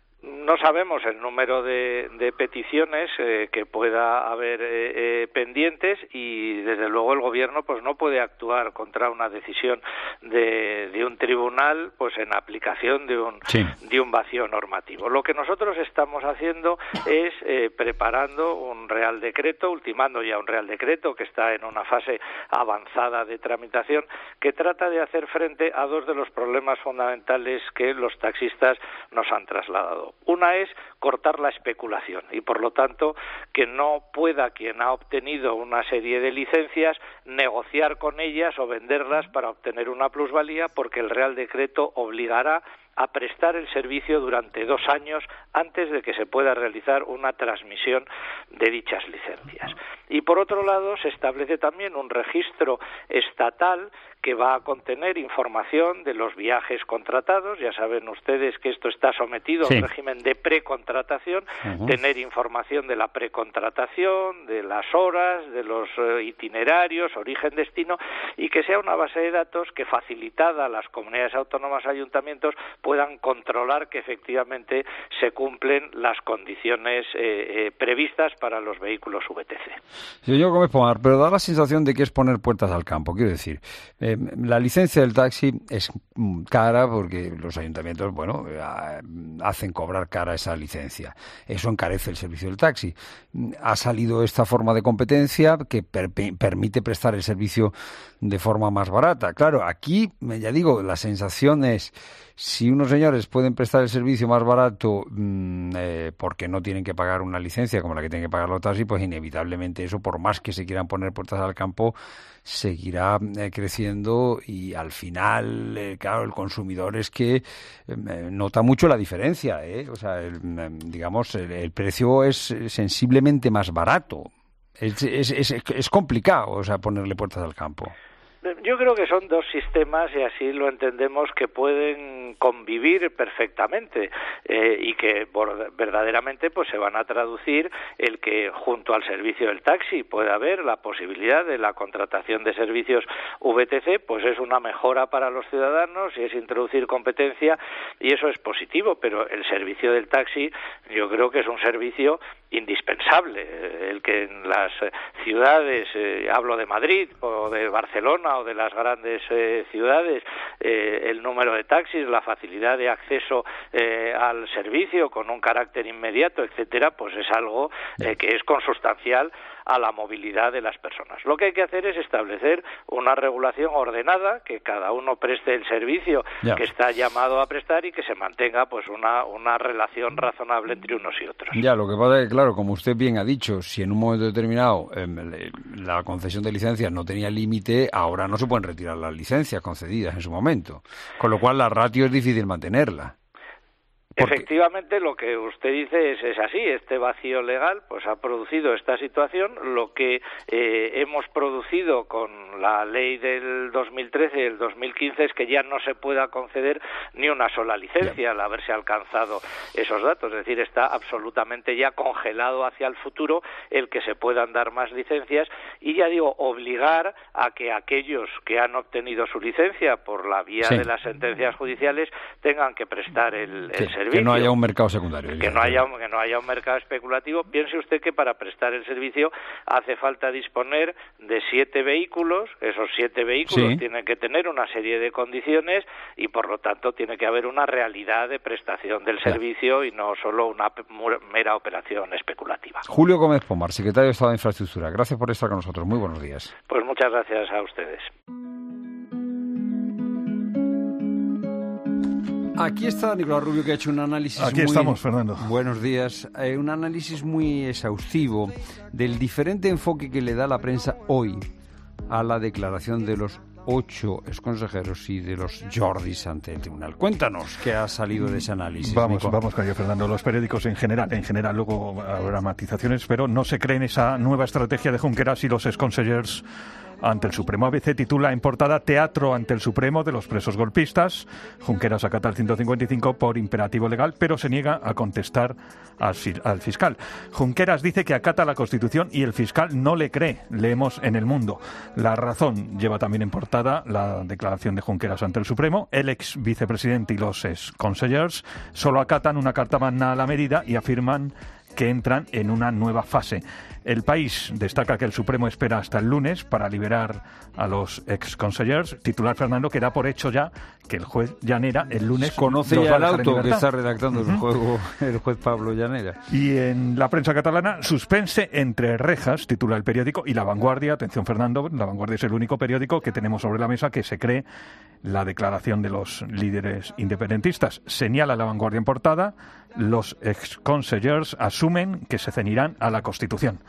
No sabemos el número de, de peticiones eh, que pueda haber eh, eh, pendientes, y desde luego el gobierno pues no puede actuar contra una decisión de, de un tribunal pues en aplicación de un Sí. de un vacío normativo. Lo que nosotros estamos haciendo es eh, preparando un real decreto, ultimando ya un real decreto que está en una fase avanzada de tramitación, que trata de hacer frente a dos de los problemas fundamentales que los taxistas nos han trasladado. Uno Una es cortar la especulación y, por lo tanto, que no pueda quien ha obtenido una serie de licencias negociar con ellas o venderlas para obtener una plusvalía, porque el Real Decreto obligará a prestar el servicio durante dos años antes de que se pueda realizar una transmisión de dichas licencias. Y por otro lado, se establece también un registro estatal que va a contener información de los viajes contratados. Ya saben ustedes que esto está sometido sí. al régimen de precontratación, uh-huh. tener información de la precontratación, de las horas, de los uh, itinerarios, origen-destino, y que sea una base de datos que, facilitada a las comunidades autónomas y ayuntamientos, puedan controlar que efectivamente se cumplen las condiciones eh, eh, previstas para los vehículos V T C. Señor Gómez Pomar, pero da la sensación de que es poner puertas al campo. Quiero decir, eh, la licencia del taxi es cara porque los ayuntamientos, bueno, hacen cobrar cara esa licencia. Eso encarece el servicio del taxi. Ha salido esta forma de competencia que per- permite prestar el servicio de forma más barata. Claro, aquí, ya digo, la sensación es, si unos señores pueden prestar el servicio más barato mmm, eh, porque no tienen que pagar una licencia como la que tienen que pagar los taxis, pues inevitablemente eso, por más que se quieran poner puertas al campo, seguirá eh, creciendo y al final, eh, claro, el consumidor es que eh, nota mucho la diferencia, ¿eh? O sea, el, digamos, el, el precio es sensiblemente más barato. Es, es, es, es complicado, o sea, ponerle puertas al campo. Yo creo que son dos sistemas, y así lo entendemos, que pueden convivir perfectamente eh, y que por, verdaderamente pues se van a traducir el que junto al servicio del taxi pueda haber la posibilidad de la contratación de servicios V T C, pues es una mejora para los ciudadanos y es introducir competencia, y eso es positivo, pero el servicio del taxi yo creo que es un servicio indispensable, el que en las ciudades, eh, hablo de Madrid o de Barcelona o de las grandes eh, ciudades, eh, el número de taxis, la facilidad de acceso eh, al servicio con un carácter inmediato, etcétera, pues es algo eh, que es consustancial a la movilidad de las personas. Lo que hay que hacer es establecer una regulación ordenada, que cada uno preste el servicio ya. que está llamado a prestar y que se mantenga pues una, una relación razonable entre unos y otros. Ya, lo que pasa es que, claro, como usted bien ha dicho, si en un momento determinado eh, la concesión de licencias no tenía límite, ahora no se pueden retirar las licencias concedidas en su momento, con lo cual la ratio es difícil mantenerla. Porque... Efectivamente, lo que usted dice es, es así. Este vacío legal pues ha producido esta situación. Lo que eh, hemos producido con la ley del dos mil trece y el dos mil quince es que ya no se pueda conceder ni una sola licencia al haberse alcanzado esos datos. Es decir, está absolutamente ya congelado hacia el futuro el que se puedan dar más licencias, y ya digo, obligar a que aquellos que han obtenido su licencia por la vía sí. de las sentencias judiciales tengan que prestar el, el servicio. Que no haya un mercado secundario. Que no haya, un, que no haya un mercado especulativo. Piense usted que para prestar el servicio hace falta disponer de siete vehículos. Esos siete vehículos sí. tienen que tener una serie de condiciones y, por lo tanto, tiene que haber una realidad de prestación del ya. servicio y no solo una mera operación especulativa. Julio Gómez Pomar, secretario de Estado de Infraestructura. Gracias por estar con nosotros. Muy buenos días. Pues muchas gracias a ustedes. Aquí está Nicolás Rubio, que ha hecho un análisis Aquí muy... estamos, Fernando. Buenos días. Eh, un análisis muy exhaustivo del diferente enfoque que le da la prensa hoy a la declaración de los ocho exconsejeros y de los Jordis ante el tribunal. Cuéntanos qué ha salido de ese análisis. Vamos, Nico. vamos con ello, Fernando. Los periódicos en general, en general luego habrá matizaciones, pero no se creen esa nueva estrategia de Junqueras y los exconsellers ante el Supremo. A B C titula en portada: Teatro ante el Supremo de los presos golpistas. Junqueras acata el ciento cincuenta y cinco por imperativo legal, pero se niega a contestar al, al fiscal. Junqueras dice que acata la Constitución y el fiscal no le cree. Leemos en El Mundo. La Razón lleva también en portada la declaración de Junqueras ante el Supremo. El ex vicepresidente y los ex consellers solo acatan una carta magna a la medida y afirman que entran en una nueva fase. El País destaca que el Supremo espera hasta el lunes para liberar a los ex-consellers. Titular, Fernando, que da por hecho ya que el juez Llanera el lunes... Conoce ya el auto que está redactando uh-huh. el, juego, el juez Pablo Llanera. Y en la prensa catalana, suspense entre rejas, titula el periódico, y La Vanguardia. Atención, Fernando, La Vanguardia es el único periódico que tenemos sobre la mesa que se cree la declaración de los líderes independentistas. Señala La Vanguardia en portada, los ex-consellers asumen que se ceñirán a la Constitución.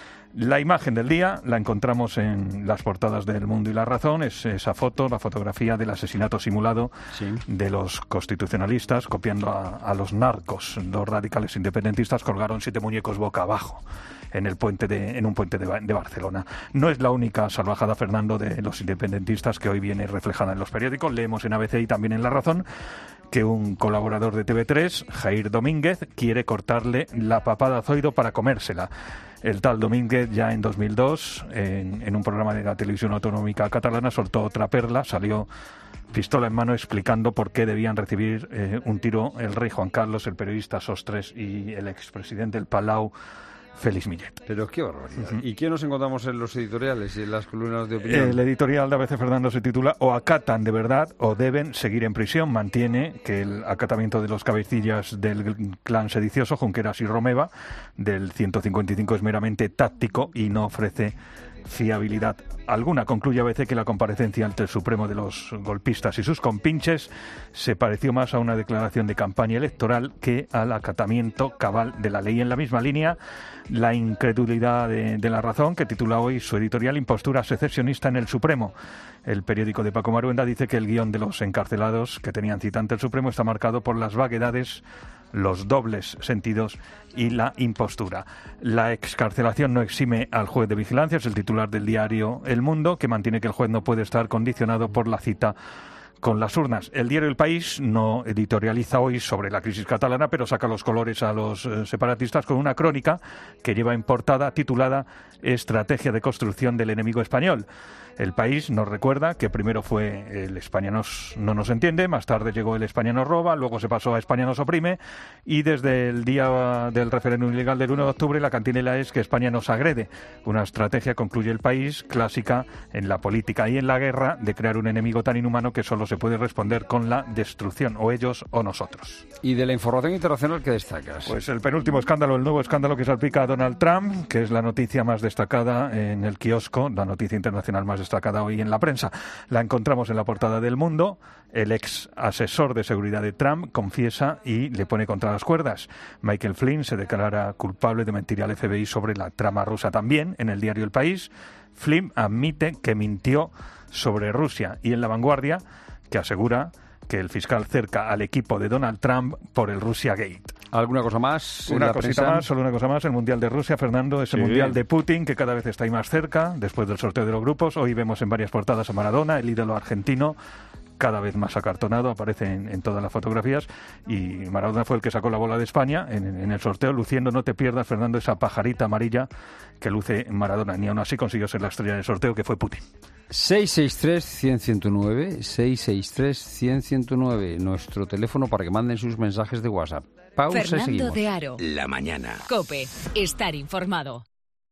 La imagen del día la encontramos en las portadas del Mundo y La Razón. Es esa foto, la fotografía del asesinato simulado sí. de los constitucionalistas, copiando a, a los narcos. Los radicales independentistas colgaron siete muñecos boca abajo en el puente de, en un puente de, de Barcelona. No es la única salvajada, Fernando, de los independentistas que hoy viene reflejada en los periódicos. Leemos en A B C y también en La Razón que un colaborador de T V tres, Jair Domínguez, quiere cortarle la papada a Zoido para comérsela. El tal Domínguez ya en dos mil dos, en, en un programa de la televisión autonómica catalana, soltó otra perla, salió pistola en mano explicando por qué debían recibir eh, un tiro el rey Juan Carlos, el periodista Sostres y el expresidente del Palau, Félix Millet. Pero qué barbaridad. Uh-huh. ¿Y qué nos encontramos en los editoriales y en las columnas de opinión? El editorial de A B C, Fernando, se titula "O acatan de verdad o deben seguir en prisión". Mantiene que el acatamiento de los cabecillas del clan sedicioso, Junqueras y Romeva, del ciento cincuenta y cinco es meramente táctico y no ofrece fiabilidad alguna. Concluye A B C que la comparecencia ante el Supremo de los golpistas y sus compinches se pareció más a una declaración de campaña electoral que al acatamiento cabal de la ley. En la misma línea, la incredulidad de, de La Razón, que titula hoy su editorial "Impostura secesionista en el Supremo". El periódico de Paco Maruenda dice que el guión de los encarcelados que tenían cita ante el Supremo está marcado por las vaguedades, los dobles sentidos y la impostura. La excarcelación no exime al juez de vigilancia, es el titular del diario El Mundo, que mantiene que el juez no puede estar condicionado por la cita con las urnas. El diario El País no editorializa hoy sobre la crisis catalana, pero saca los colores a los eh, separatistas con una crónica que lleva en portada titulada "Estrategia de construcción del enemigo español". El País nos recuerda que primero fue el España nos, no nos entiende, más tarde llegó el España nos roba, luego se pasó a España nos oprime, y desde el día del referéndum ilegal del uno de octubre la cantinela es que España nos agrede. Una estrategia, concluye El País, clásica en la política y en la guerra, de crear un enemigo tan inhumano que solo se puede responder con la destrucción, o ellos o nosotros. ¿Y de la información internacional qué destacas? Pues el penúltimo escándalo, el nuevo escándalo que salpica a Donald Trump, que es la noticia más destacada en el kiosco, la noticia internacional más destacada hoy en la prensa. La encontramos en la portada del Mundo. El ex asesor de seguridad de Trump confiesa y le pone contra las cuerdas. Michael Flynn se declara culpable de mentir al F B I sobre la trama rusa. También en el diario El País, Flynn admite que mintió sobre Rusia, y en La Vanguardia, que asegura que el fiscal cerca al equipo de Donald Trump por el Russia Gate. ¿Alguna cosa más? Una cosita más, solo una cosa más. El Mundial de Rusia, Fernando, es el sí. Mundial de Putin, que cada vez está ahí más cerca, después del sorteo de los grupos. Hoy vemos en varias portadas a Maradona, el ídolo argentino, cada vez más acartonado, aparece en, en todas las fotografías, y Maradona fue el que sacó la bola de España en, en el sorteo, luciendo, no te pierdas, Fernando, esa pajarita amarilla que luce Maradona. Ni aún así consiguió ser la estrella del sorteo, que fue Putin. seis seis tres, cien, ciento nueve, seis seis tres, cien, ciento nueve, nuestro teléfono para que manden sus mensajes de WhatsApp. Pausa y seguimos. Fernando de Aro. La mañana. COPE. Estar informado.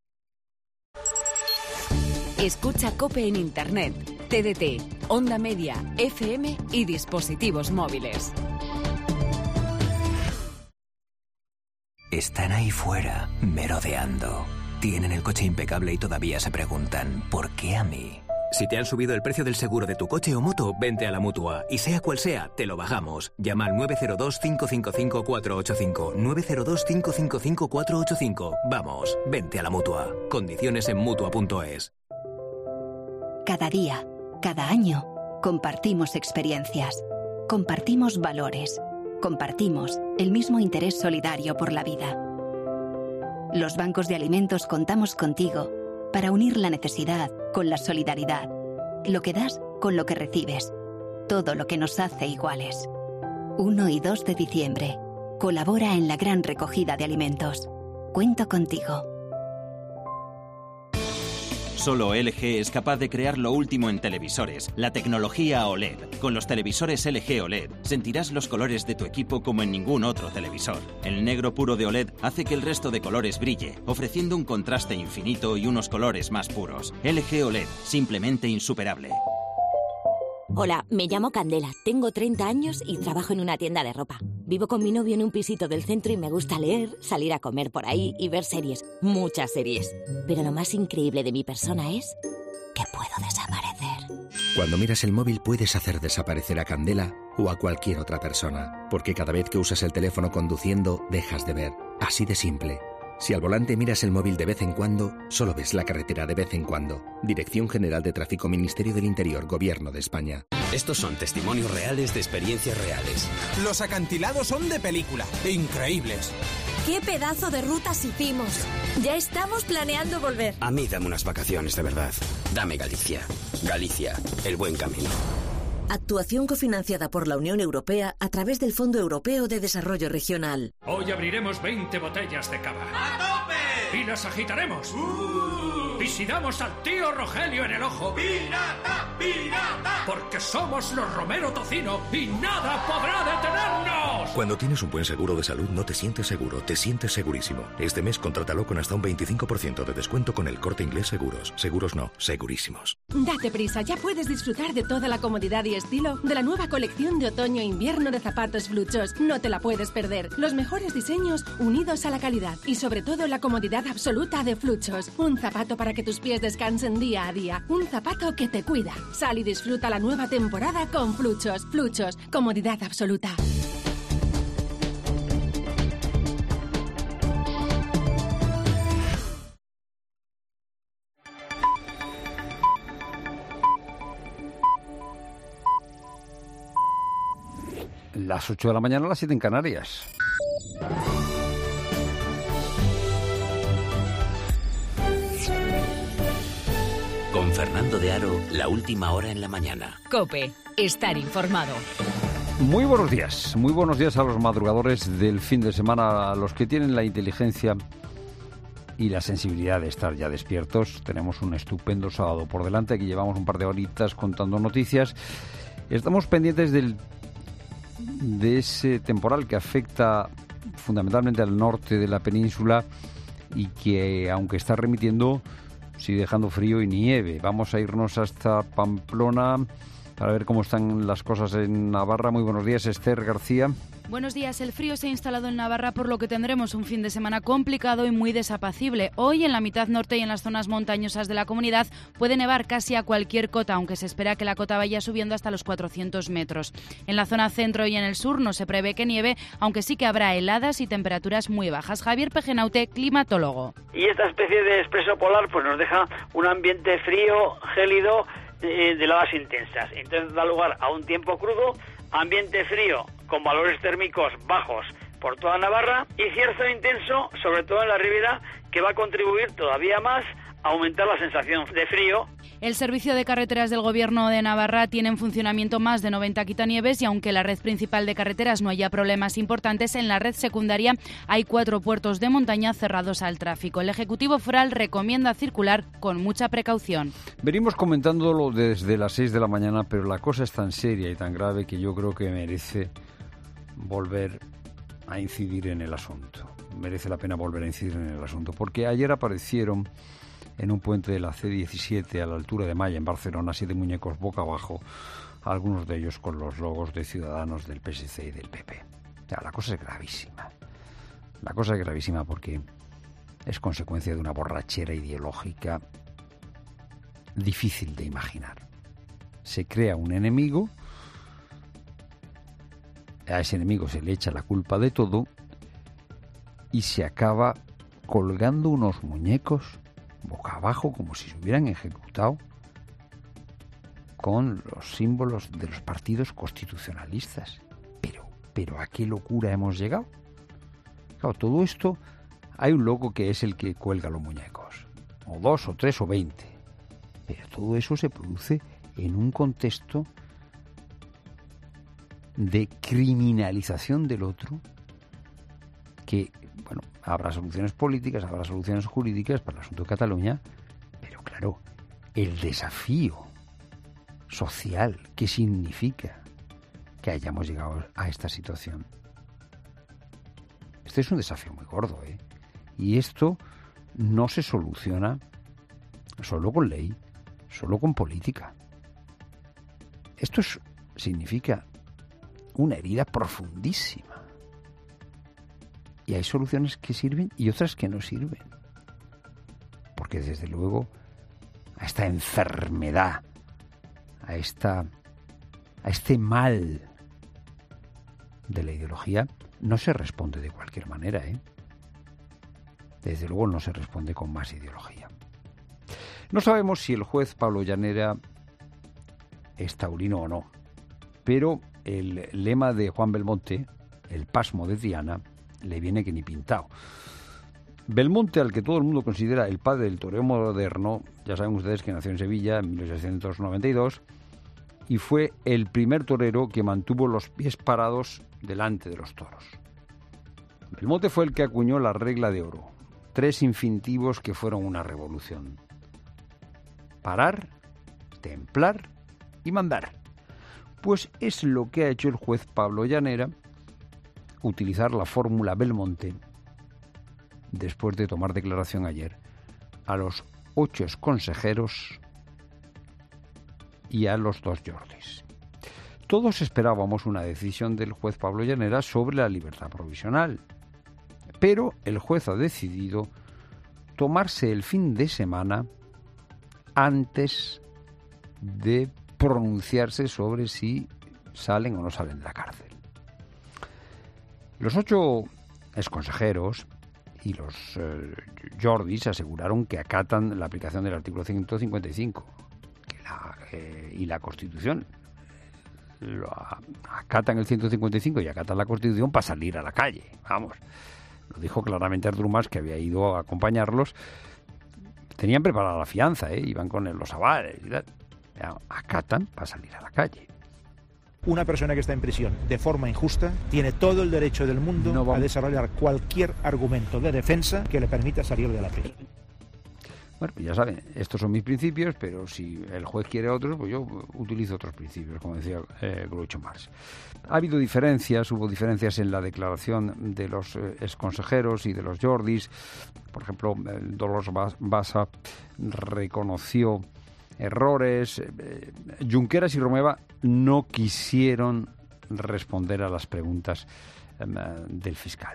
Escucha COPE en Internet, T D T, Onda Media, F M y dispositivos móviles. Están ahí fuera, merodeando. Tienen el coche impecable y todavía se preguntan, ¿por qué a mí? Si te han subido el precio del seguro de tu coche o moto, vente a la Mutua. Y sea cual sea, te lo bajamos. Llama al nueve cero dos, cinco cinco cinco, cuatro ocho cinco. nueve cero dos, cinco cinco cinco, cuatro ocho cinco. Vamos, vente a la Mutua. Condiciones en Mutua punto es. Cada día, cada año, compartimos experiencias. Compartimos valores. Compartimos el mismo interés solidario por la vida. Los bancos de alimentos contamos contigo para unir la necesidad con la solidaridad, lo que das con lo que recibes, todo lo que nos hace iguales. uno y dos de diciembre. Colabora en la gran recogida de alimentos. Cuento contigo. Solo L G es capaz de crear lo último en televisores, la tecnología O L E D. Con los televisores L G O L E D sentirás los colores de tu equipo como en ningún otro televisor. El negro puro de O L E D hace que el resto de colores brille, ofreciendo un contraste infinito y unos colores más puros. L G O L E D, simplemente insuperable. Hola, me llamo Candela, tengo treinta años y trabajo en una tienda de ropa. Vivo con mi novio en un pisito del centro y me gusta leer, salir a comer por ahí y ver series, muchas series. Pero lo más increíble de mi persona es que puedo desaparecer. Cuando miras el móvil puedes hacer desaparecer a Candela o a cualquier otra persona, porque cada vez que usas el teléfono conduciendo, dejas de ver. Así de simple. Si al volante miras el móvil de vez en cuando, solo ves la carretera de vez en cuando. Dirección General de Tráfico, Ministerio del Interior, Gobierno de España. Estos son testimonios reales de experiencias reales. Los acantilados son de película. Increíbles. ¡Qué pedazo de rutas hicimos! Ya estamos planeando volver. A mí dame unas vacaciones de verdad. Dame Galicia. Galicia, el buen camino. Actuación cofinanciada por la Unión Europea a través del Fondo Europeo de Desarrollo Regional. Hoy abriremos veinte botellas de cava. ¡A tope! Y las agitaremos. ¡Uh! Y si damos al tío Rogelio en el ojo... ¡Pirata! ¡Pirata! Porque somos los Romero Tocino y nada podrá detenernos. Cuando tienes un buen seguro de salud no te sientes seguro, te sientes segurísimo. Este mes contrátalo con hasta un veinticinco por ciento de descuento con el Corte Inglés Seguros. Seguros no, segurísimos. Date prisa, ya puedes disfrutar de toda la comodidad y estilo de la nueva colección de otoño e invierno de zapatos Fluchos. No te la puedes perder. Los mejores diseños unidos a la calidad y sobre todo la comodidad absoluta de Fluchos. Un zapato para que tus pies descansen día a día. Un zapato que te cuida. Sal y disfruta la nueva temporada con Fluchos. Fluchos, comodidad absoluta. Las ocho de la mañana, las siete en Canarias. Con Fernando de Aro, la última hora en la mañana. COPE, estar informado. Muy buenos días, muy buenos días a los madrugadores del fin de semana, a los que tienen la inteligencia y la sensibilidad de estar ya despiertos. Tenemos un estupendo sábado por delante, aquí llevamos un par de horitas contando noticias. Estamos pendientes del de ese temporal que afecta fundamentalmente al norte de la península y que, aunque está remitiendo, sigue dejando frío y nieve. Vamos a irnos hasta Pamplona para ver cómo están las cosas en Navarra. Muy buenos días, Esther García. Buenos días. El frío se ha instalado en Navarra, por lo que tendremos un fin de semana complicado y muy desapacible. Hoy, en la mitad norte y en las zonas montañosas de la comunidad, puede nevar casi a cualquier cota, aunque se espera que la cota vaya subiendo hasta los cuatrocientos metros. En la zona centro y en el sur no se prevé que nieve, aunque sí que habrá heladas y temperaturas muy bajas. Javier Pejenaute, climatólogo. Y esta especie de expreso polar pues nos deja un ambiente frío, gélido, de, de heladas intensas. Entonces da lugar a un tiempo crudo, ambiente frío con valores térmicos bajos por toda Navarra y cierzo intenso, sobre todo en la ribera, que va a contribuir todavía más a aumentar la sensación de frío. El servicio de carreteras del Gobierno de Navarra tiene en funcionamiento más de noventa quitanieves y aunque la red principal de carreteras no haya problemas importantes, en la red secundaria hay cuatro puertos de montaña cerrados al tráfico. El Ejecutivo Foral recomienda circular con mucha precaución. Venimos comentándolo desde las seis de la mañana, pero la cosa es tan seria y tan grave que yo creo que merece volver a incidir en el asunto. Merece la pena volver a incidir en el asunto, porque ayer aparecieron en un puente de la C diecisiete a la altura de Malla, en Barcelona, siete muñecos boca abajo, algunos de ellos con los logos de Ciudadanos, del P S C y del P P. O sea, la cosa es gravísima. La cosa es gravísima porque es consecuencia de una borrachera ideológica difícil de imaginar. Se crea un enemigo, a ese enemigo se le echa la culpa de todo y se acaba colgando unos muñecos boca abajo como si se hubieran ejecutado con los símbolos de los partidos constitucionalistas. Pero, pero ¿a qué locura hemos llegado? Claro, todo esto, hay un loco que es el que cuelga los muñecos, o dos, o tres, o veinte. Pero todo eso se produce en un contexto de criminalización del otro, que, bueno, habrá soluciones políticas, habrá soluciones jurídicas para el asunto de Cataluña, pero claro, el desafío social que significa que hayamos llegado a esta situación. Este es un desafío muy gordo, ¿eh? Y esto no se soluciona solo con ley, solo con política. Esto es, significa una herida profundísima. Y hay soluciones que sirven y otras que no sirven. Porque desde luego a esta enfermedad a esta a este mal de la ideología, no se responde de cualquier manera, ¿eh? Desde luego no se responde con más ideología. No sabemos si el juez Pablo Llanera es taurino o no, pero el lema de Juan Belmonte, el pasmo de Triana, le viene que ni pintado. Belmonte, al que todo el mundo considera el padre del toreo moderno, ya saben ustedes que nació en Sevilla en mil ochocientos noventa y dos y fue el primer torero que mantuvo los pies parados delante de los toros. Belmonte fue el que acuñó la regla de oro, tres infinitivos que fueron una revolución: parar, templar y mandar. Pues es lo que ha hecho el juez Pablo Llanera, utilizar la fórmula Belmonte después de tomar declaración ayer a los ocho consejeros y a los dos Jordis. Todos esperábamos una decisión del juez Pablo Llanera sobre la libertad provisional, pero el juez ha decidido tomarse el fin de semana antes de pronunciarse sobre si salen o no salen de la cárcel. Los ocho exconsejeros y los eh, Jordis aseguraron que acatan la aplicación del artículo ciento cincuenta y cinco que la, eh, y la Constitución. Lo acatan el ciento cincuenta y cinco y acatan la Constitución para salir a la calle. Vamos, lo dijo claramente Artur Mas, que había ido a acompañarlos. Tenían preparada la fianza, ¿eh? Iban con los avales y tal. Acatan para salir a la calle. Una persona que está en prisión de forma injusta tiene todo el derecho del mundo no a desarrollar cualquier argumento de defensa que le permita salir de la prisión. Bueno, ya saben, estos son mis principios, pero si el juez quiere otros, pues yo utilizo otros principios, como decía eh, Groucho Marx. Ha habido diferencias, hubo diferencias en la declaración de los eh, exconsejeros y de los Jordis. Por ejemplo, el Dolors Bassa reconoció errores. Eh, Junqueras y Romeva no quisieron responder a las preguntas eh, del fiscal.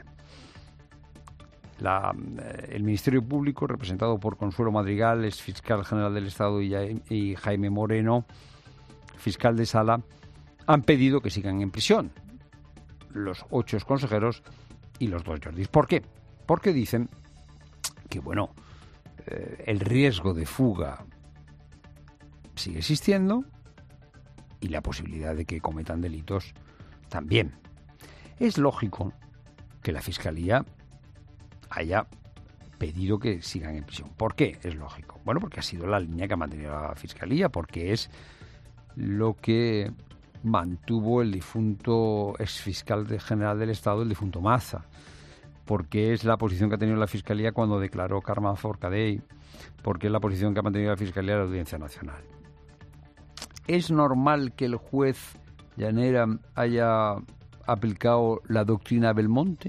La, eh, el Ministerio Público, representado por Consuelo Madrigal, ex fiscal general del Estado, y, y Jaime Moreno, fiscal de sala, han pedido que sigan en prisión los ocho consejeros y los dos Jordis. ¿Por qué? Porque dicen que, bueno, eh, el riesgo de fuga sigue existiendo y la posibilidad de que cometan delitos también. Es lógico que la Fiscalía haya pedido que sigan en prisión. ¿Por qué? Es lógico. Bueno, porque ha sido la línea que ha mantenido la Fiscalía, porque es lo que mantuvo el difunto exfiscal de general del Estado, el difunto Maza, porque es la posición que ha tenido la Fiscalía cuando declaró Carme Forcadell, porque es la posición que ha mantenido la Fiscalía de la Audiencia Nacional. ¿Es normal que el juez Llanera haya aplicado la doctrina Belmonte?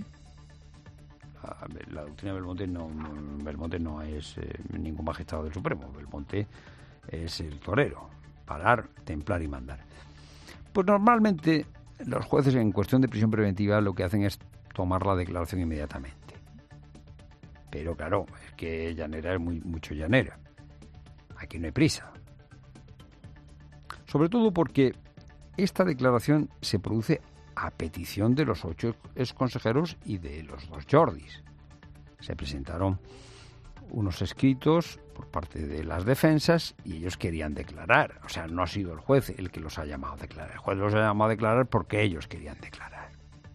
La doctrina Belmonte no, no, Belmonte no es eh, ningún magistrado del Supremo. Belmonte es el torero, parar, templar y mandar. Pues normalmente los jueces en cuestión de prisión preventiva lo que hacen es tomar la declaración inmediatamente. Pero claro, es que Llanera es muy, mucho Llanera. Aquí no hay prisa. Sobre todo porque esta declaración se produce a petición de los ocho exconsejeros y de los dos Jordis. Se presentaron unos escritos por parte de las defensas y ellos querían declarar. O sea, no ha sido el juez el que los ha llamado a declarar. El juez los ha llamado a declarar porque ellos querían declarar.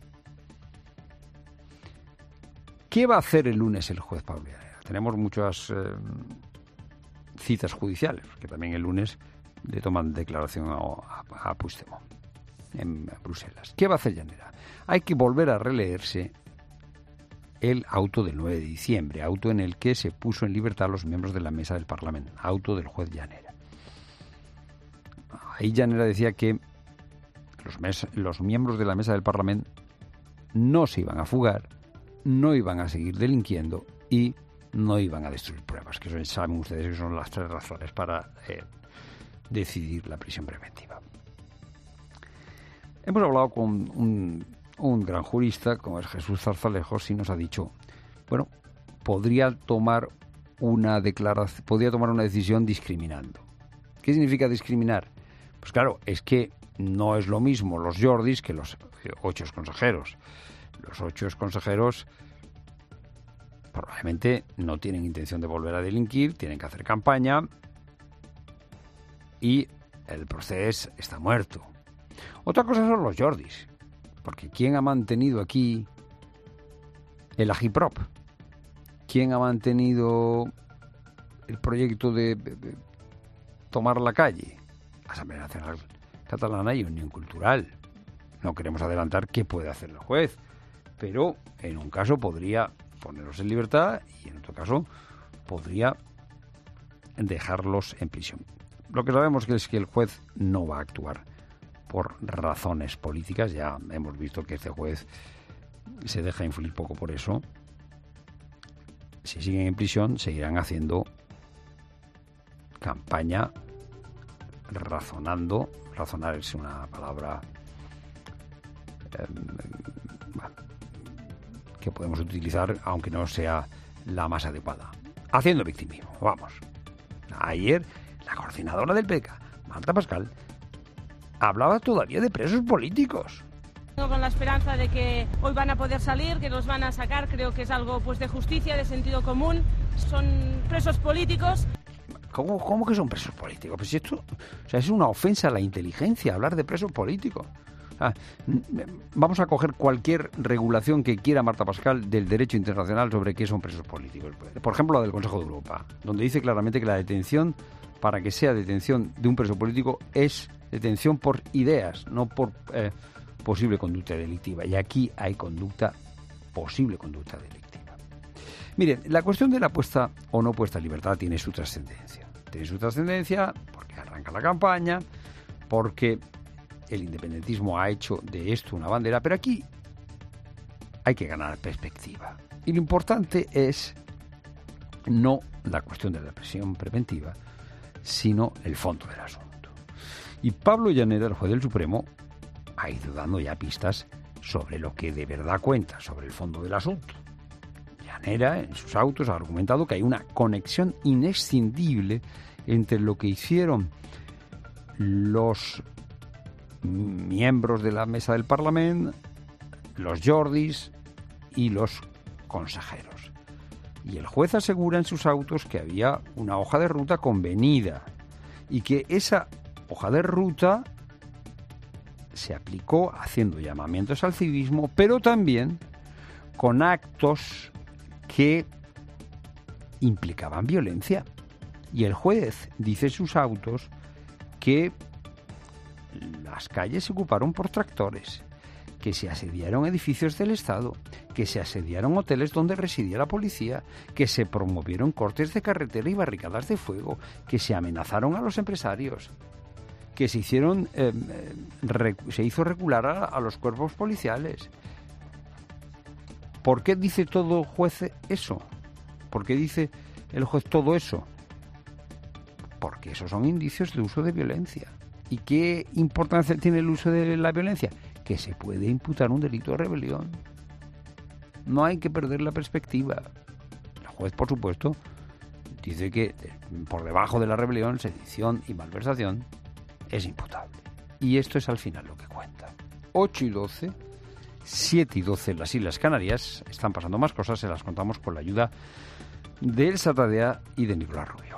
¿Qué va a hacer el lunes el juez Pablo Llanera? Tenemos muchas eh, citas judiciales, que también el lunes le toman declaración a, a, a Puigdemont en Bruselas. ¿Qué va a hacer Llanera? Hay que volver a releerse el auto del nueve de diciembre, auto en el que se puso en libertad a los miembros de la mesa del Parlamento, auto del juez Llanera. Ahí Llanera decía que los, mes, los miembros de la mesa del Parlamento no se iban a fugar, no iban a seguir delinquiendo y no iban a destruir pruebas, que son, saben ustedes que son las tres razones para eh, decidir la prisión preventiva. Hemos hablado con un, un gran jurista, como es Jesús Zarzalejos, y nos ha dicho, bueno, podría tomar una declaración, podría tomar una decisión discriminando. ¿Qué significa discriminar? Pues claro, es que no es lo mismo los Jordis que los ocho consejeros. Los ocho consejeros probablemente no tienen intención de volver a delinquir, tienen que hacer campaña y el procés está muerto. Otra cosa son los Jordis, porque ¿quién ha mantenido aquí el Agiprop? ¿Quién ha mantenido el proyecto de, de, de tomar la calle? La Asamblea Nacional Catalana y Unión Cultural. No queremos adelantar qué puede hacer el juez, pero en un caso podría ponerlos en libertad y en otro caso podría dejarlos en prisión. Lo que sabemos es que el juez no va a actuar por razones políticas. Ya hemos visto que este juez se deja influir poco por eso. Si siguen en prisión, seguirán haciendo campaña razonando. Razonar es una palabra eh, bueno, que podemos utilizar, aunque no sea la más adecuada. Haciendo victimismo, vamos. Ayer, la coordinadora del P E C A, Marta Pascal, hablaba todavía de presos políticos. Con la esperanza de que hoy van a poder salir, que los van a sacar, creo que es algo pues de justicia, de sentido común. Son presos políticos. ¿Cómo, cómo que son presos políticos? Pues esto, o sea, es una ofensa a la inteligencia hablar de presos políticos. O sea, vamos a coger cualquier regulación que quiera Marta Pascal del derecho internacional sobre qué son presos políticos. Por ejemplo, la del Consejo de Europa, donde dice claramente que la detención, para que sea detención de un preso político, es detención por ideas, no por eh, posible conducta delictiva. Y aquí hay conducta, posible conducta delictiva. Miren, la cuestión de la puesta o no puesta en libertad tiene su trascendencia. Tiene su trascendencia porque arranca la campaña, porque el independentismo ha hecho de esto una bandera, pero aquí hay que ganar perspectiva. Y lo importante es no la cuestión de la prisión preventiva, sino el fondo del asunto. Y Pablo Llanera, el juez del Supremo, ha ido dando ya pistas sobre lo que de verdad cuenta, sobre el fondo del asunto. Llanera, en sus autos, ha argumentado que hay una conexión inescindible entre lo que hicieron los miembros de la mesa del Parlamento, los Jordis y los consejeros. Y el juez asegura en sus autos que había una hoja de ruta convenida y que esa hoja de ruta se aplicó haciendo llamamientos al civismo, pero también con actos que implicaban violencia. Y el juez dice en sus autos que las calles se ocuparon por tractores, que se asediaron edificios del Estado, que se asediaron hoteles donde residía la policía, que se promovieron cortes de carretera y barricadas de fuego, que se amenazaron a los empresarios, que se hicieron eh, re, se hizo recular a, a los cuerpos policiales. ¿Por qué dice todo el juez eso? ¿Por qué dice el juez todo eso? Porque esos son indicios de uso de violencia. ¿Y qué importancia tiene el uso de la violencia? Que se puede imputar un delito de rebelión. No hay que perder la perspectiva. El juez, por supuesto, dice que por debajo de la rebelión, sedición y malversación es imputable. Y esto es al final lo que cuenta. ocho y doce, siete y doce en las Islas Canarias. Están pasando más cosas, se las contamos con la ayuda de Elsa Tadea y de Nicolás Rubio.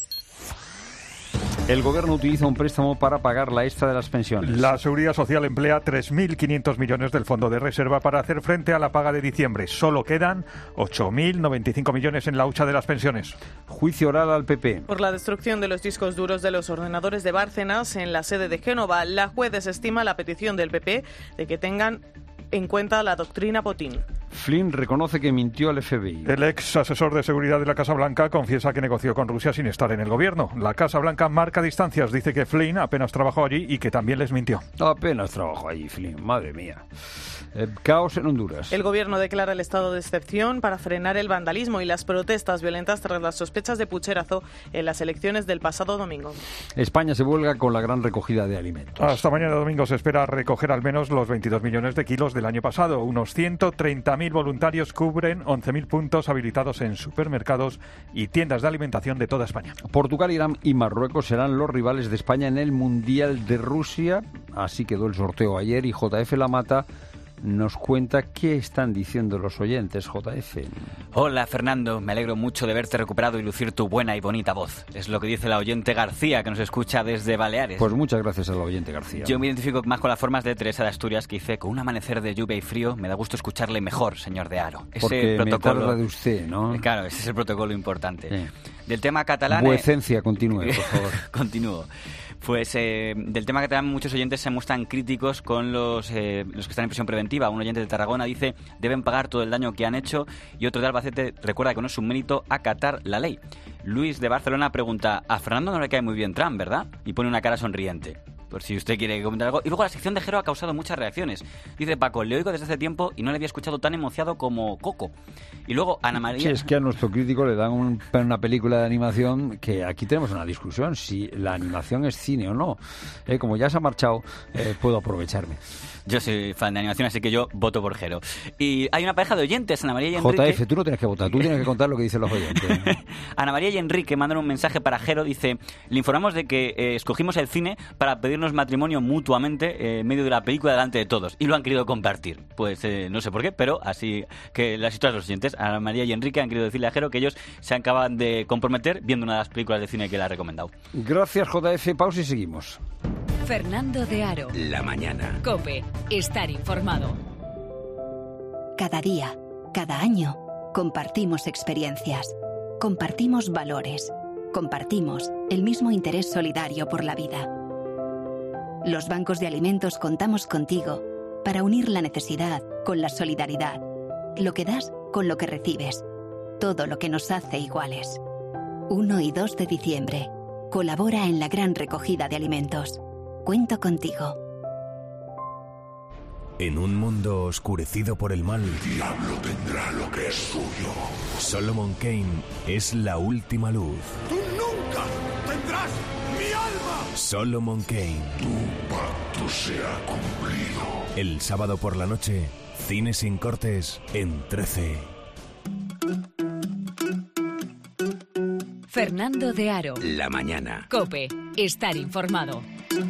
El Gobierno utiliza un préstamo para pagar la extra de las pensiones. La Seguridad Social emplea tres mil quinientos millones del Fondo de Reserva para hacer frente a la paga de diciembre. Solo quedan ocho mil noventa y cinco millones en la hucha de las pensiones. Juicio oral al P P. Por la destrucción de los discos duros de los ordenadores de Bárcenas en la sede de Génova, la juez desestima la petición del P P de que tengan en cuenta la doctrina Potín. Flynn reconoce que mintió al F B I. El ex asesor de seguridad de la Casa Blanca confiesa que negoció con Rusia sin estar en el gobierno. La Casa Blanca marca distancias, dice que Flynn apenas trabajó allí y que también les mintió. Apenas trabajó allí, Flynn, madre mía. Eh, caos en Honduras. El gobierno declara el estado de excepción para frenar el vandalismo y las protestas violentas tras las sospechas de pucherazo en las elecciones del pasado domingo. España se vuelca con la gran recogida de alimentos. Hasta mañana domingo se espera recoger al menos los veintidós millones de kilos del año pasado, unos ciento treinta mil voluntarios cubren once mil puntos habilitados en supermercados y tiendas de alimentación de toda España. Portugal, Irán y Marruecos serán los rivales de España en el Mundial de Rusia. Así quedó el sorteo ayer y J F Lamata nos cuenta qué están diciendo los oyentes. J F. Hola Fernando, me alegro mucho de verte recuperado y lucir tu buena y bonita voz. Es lo que dice la oyente García, que nos escucha desde Baleares. Pues muchas gracias a la oyente García. Yo me identifico más con las formas de Teresa de Asturias, que dice: con un amanecer de lluvia y frío me da gusto escucharle mejor, señor de Aro. Ese Porque protocolo, me tarda de usted, ¿no? Claro, ese es el protocolo importante. Sí. Del tema catalán... Vuecencia, continúe, por favor. Continúo. Pues eh, del tema catalán muchos oyentes se muestran críticos con los, eh, los que están en prisión preventiva. Un oyente de Tarragona dice: deben pagar todo el daño que han hecho, y otro de Albacete recuerda que no es un mérito acatar la ley. Luis de Barcelona pregunta: a Fernando no le cae muy bien Trump, ¿verdad? Y pone una cara sonriente, por si usted quiere comentar algo. Y luego la sección de Jero ha causado muchas reacciones. Dice Paco: le oigo desde hace tiempo y no le había escuchado tan emocionado como Coco. Y luego Ana María... Sí, es que a nuestro crítico le dan un, una película de animación, que aquí tenemos una discusión si la animación es cine o no. Eh, como ya se ha marchado, eh, puedo aprovecharme. Yo soy fan de animación, así que yo voto por Jero. Y hay una pareja de oyentes, Ana María y Enrique... J F, tú no tienes que votar, tú tienes que contar lo que dicen los oyentes. Ana María y Enrique mandan un mensaje para Jero. Dice: le informamos de que eh, escogimos el cine para pedirnos matrimonio mutuamente eh, en medio de la película delante de todos, y lo han querido compartir. Pues eh, no sé por qué, pero así que las historias de los oyentes, Ana María y Enrique, han querido decirle a Jero que ellos se acaban de comprometer viendo una de las películas de cine que le ha recomendado. Gracias, J F. Pausa y seguimos. Fernando de Aro. La mañana. COPE. Estar informado. Cada día, cada año, compartimos experiencias, compartimos valores, compartimos el mismo interés solidario por la vida. Los bancos de alimentos contamos contigo para unir la necesidad con la solidaridad, lo que das con lo que recibes, todo lo que nos hace iguales. uno y dos de diciembre. Colabora en la gran recogida de alimentos. Cuento contigo. En un mundo oscurecido por el mal, el diablo tendrá lo que es suyo. Solomon Kane es la última luz. ¡Tú nunca tendrás mi alma! Solomon Kane. Tu pacto se ha cumplido. El sábado por la noche, Cine sin cortes en trece. Fernando de Aro. La mañana. COPE. Estar informado.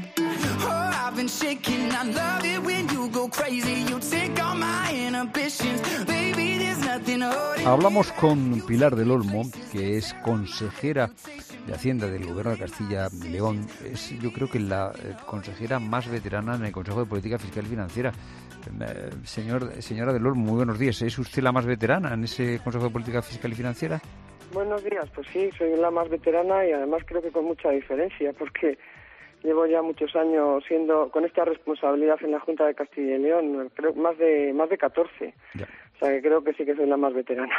Hablamos con Pilar del Olmo, que es consejera de Hacienda del Gobierno de Castilla y León. Es, yo creo que la eh, consejera más veterana en el Consejo de Política Fiscal y Financiera. Eh, señor, señora del Olmo, muy buenos días. ¿Es usted la más veterana en ese Consejo de Política Fiscal y Financiera? Buenos días, pues sí, soy la más veterana y además creo que con mucha diferencia, porque llevo ya muchos años siendo con esta responsabilidad en la Junta de Castilla y León, creo más de más de catorce. Ya. O sea que creo que sí que soy la más veterana.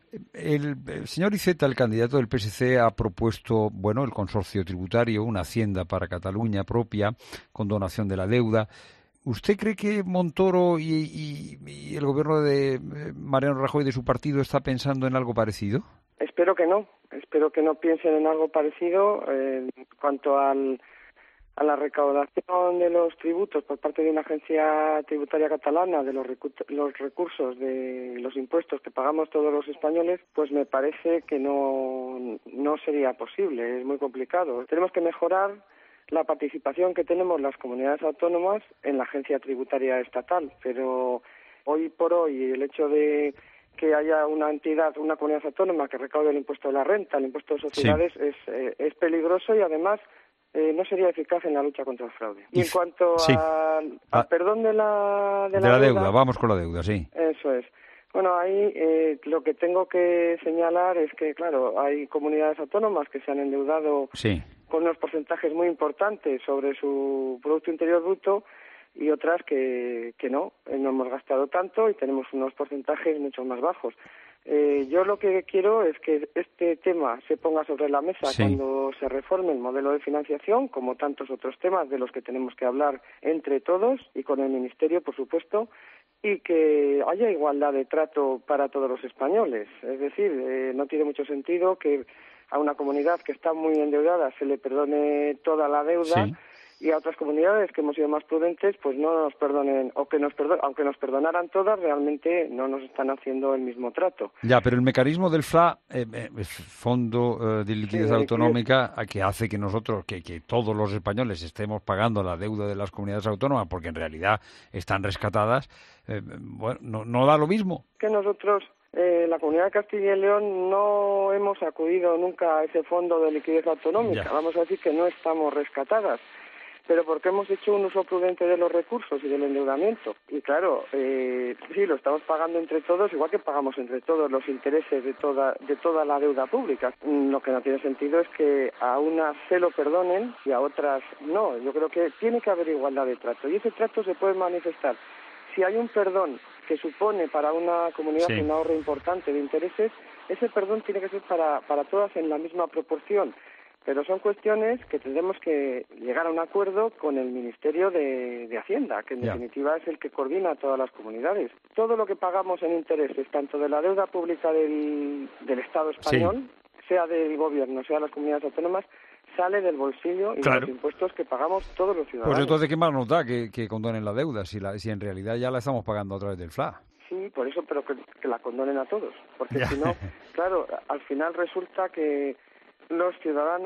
El, el señor Iceta, el candidato del P S C, ha propuesto, bueno, el consorcio tributario, una hacienda para Cataluña propia, con donación de la deuda. ¿Usted cree que Montoro y, y, y el gobierno de Mariano Rajoy de su partido está pensando en algo parecido? Espero que no, espero que no piensen en algo parecido. Eh, en cuanto al, a la recaudación de los tributos por parte de una agencia tributaria catalana, de los, recu- los recursos de los impuestos que pagamos todos los españoles, pues me parece que no, no sería posible, es muy complicado. Tenemos que mejorar la participación que tenemos las comunidades autónomas en la agencia tributaria estatal, pero hoy por hoy el hecho de que haya una entidad, una comunidad autónoma que recaude el impuesto de la renta, el impuesto de sociedades, sí. es, eh, es peligroso y además eh, no sería eficaz en la lucha contra el fraude. Y en cuanto sí. al, al ah. perdón de la, de de la, la deuda, deuda, vamos con la deuda, sí. Eso es. Bueno, ahí eh, lo que tengo que señalar es que, claro, hay comunidades autónomas que se han endeudado sí. con unos porcentajes muy importantes sobre su Producto Interior Bruto, y otras que, que no, no hemos gastado tanto y tenemos unos porcentajes mucho más bajos. Eh, yo lo que quiero es que este tema se ponga sobre la mesa sí. cuando se reforme el modelo de financiación, como tantos otros temas de los que tenemos que hablar entre todos y con el Ministerio, por supuesto, y que haya igualdad de trato para todos los españoles. Es decir, eh, no tiene mucho sentido que a una comunidad que está muy endeudada se le perdone toda la deuda sí. y a otras comunidades que hemos sido más prudentes, pues no nos perdonen, o que nos perdon, aunque nos perdonaran todas, realmente no nos están haciendo el mismo trato. Ya, pero el mecanismo del F L A, eh, eh, Fondo eh, de Liquidez Sí, de Autonómica, a que hace que nosotros, que, que todos los españoles estemos pagando la deuda de las comunidades autónomas, porque en realidad están rescatadas, eh, bueno, no, no da lo mismo. Que nosotros, eh, la Comunidad de Castilla y León, no hemos acudido nunca a ese fondo de liquidez autonómica. Ya. Vamos a decir que no estamos rescatadas, pero porque hemos hecho un uso prudente de los recursos y del endeudamiento. Y claro, eh, sí, lo estamos pagando entre todos, igual que pagamos entre todos los intereses de toda de toda la deuda pública. Mm, Lo que no tiene sentido es que a unas se lo perdonen y a otras no. Yo creo que tiene que haber igualdad de trato, y ese trato se puede manifestar. Si hay un perdón que supone para una comunidad Sí. un ahorro importante de intereses, ese perdón tiene que ser para, para todas en la misma proporción. Pero son cuestiones que tendremos que llegar a un acuerdo con el Ministerio de, de Hacienda, que en Ya. definitiva es el que coordina a todas las comunidades. Todo lo que pagamos en intereses, tanto de la deuda pública del, del Estado español, sea del Gobierno, sea de las comunidades autónomas, sale del bolsillo y Claro. de los impuestos que pagamos todos los ciudadanos. Pues entonces, ¿qué más nos da que, que condonen la deuda si, la, si en realidad ya la estamos pagando a través del F L A? Sí, por eso, pero que, que la condonen a todos. Porque Ya. si no, claro, al final resulta que los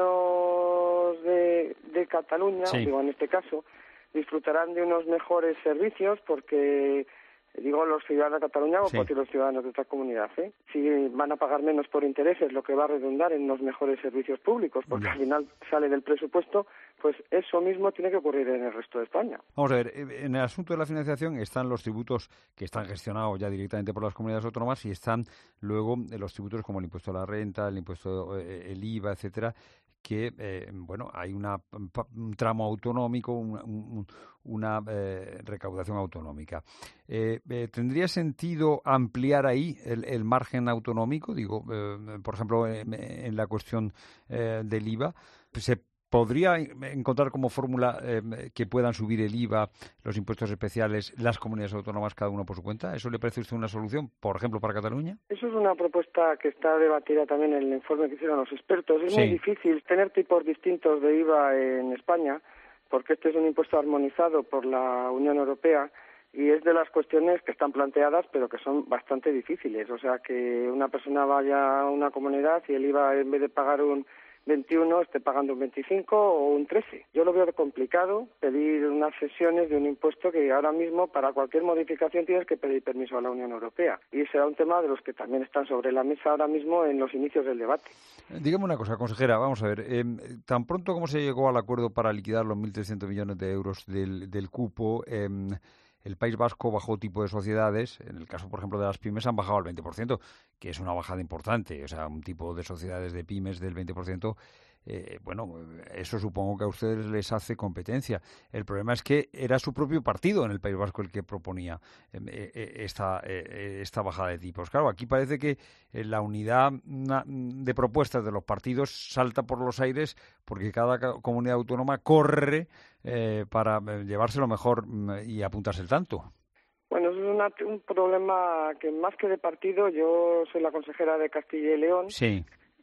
ciudadanos de, de Cataluña, Sí. digo en este caso, disfrutarán de unos mejores servicios porque, digo los ciudadanos de Cataluña o Sí. cualquier los ciudadanos de otra comunidad, ¿eh? Si van a pagar menos por intereses, lo que va a redundar en unos mejores servicios públicos, porque Ya. al final sale del presupuesto, pues eso mismo tiene que ocurrir en el resto de España. Vamos a ver, eh, en el asunto de la financiación están los tributos que están gestionados ya directamente por las comunidades autónomas y están luego eh, los tributos como el impuesto a la renta, el impuesto, eh, el I V A, etcétera, que, eh, bueno, hay una, pa- un tramo autonómico, un- un- una eh, recaudación autonómica. Eh, eh, ¿Tendría sentido ampliar ahí el, el margen autonómico? Digo, eh, por ejemplo, en, en la cuestión eh, del I V A, ¿se podría encontrar como fórmula eh, que puedan subir el I V A, los impuestos especiales, las comunidades autónomas cada uno por su cuenta? ¿Eso le parece a usted una solución, por ejemplo, para Cataluña? Eso es una propuesta que está debatida también en el informe que hicieron los expertos. Es Sí. muy difícil tener tipos distintos de I V A en España, porque este es un impuesto armonizado por la Unión Europea y es de las cuestiones que están planteadas, pero que son bastante difíciles. O sea, que una persona vaya a una comunidad y el I V A, en vez de pagar un veintiuno, esté pagando un veinticinco o un trece. Yo lo veo complicado pedir unas cesiones de un impuesto que ahora mismo para cualquier modificación tienes que pedir permiso a la Unión Europea. Y será un tema de los que también están sobre la mesa ahora mismo en los inicios del debate. Eh, Dígame una cosa, consejera, vamos a ver, eh, tan pronto como se llegó al acuerdo para liquidar los mil trescientos millones de euros del, del cupo, eh, el País Vasco bajó tipo de sociedades, en el caso, por ejemplo, de las pymes han bajado al veinte por ciento, que es una bajada importante, o sea, un tipo de sociedades de pymes del veinte por ciento, eh, bueno, eso supongo que a ustedes les hace competencia. El problema es que era su propio partido en el País Vasco el que proponía eh, eh, esta, eh, esta bajada de tipos. Claro, aquí parece que eh, la unidad na- de propuestas de los partidos salta por los aires porque cada ca- comunidad autónoma corre eh, para eh, llevárselo mejor mm, y apuntarse el tanto. Bueno, eso es una- un problema que más que de partido, yo soy la consejera de Castilla y León. Sí.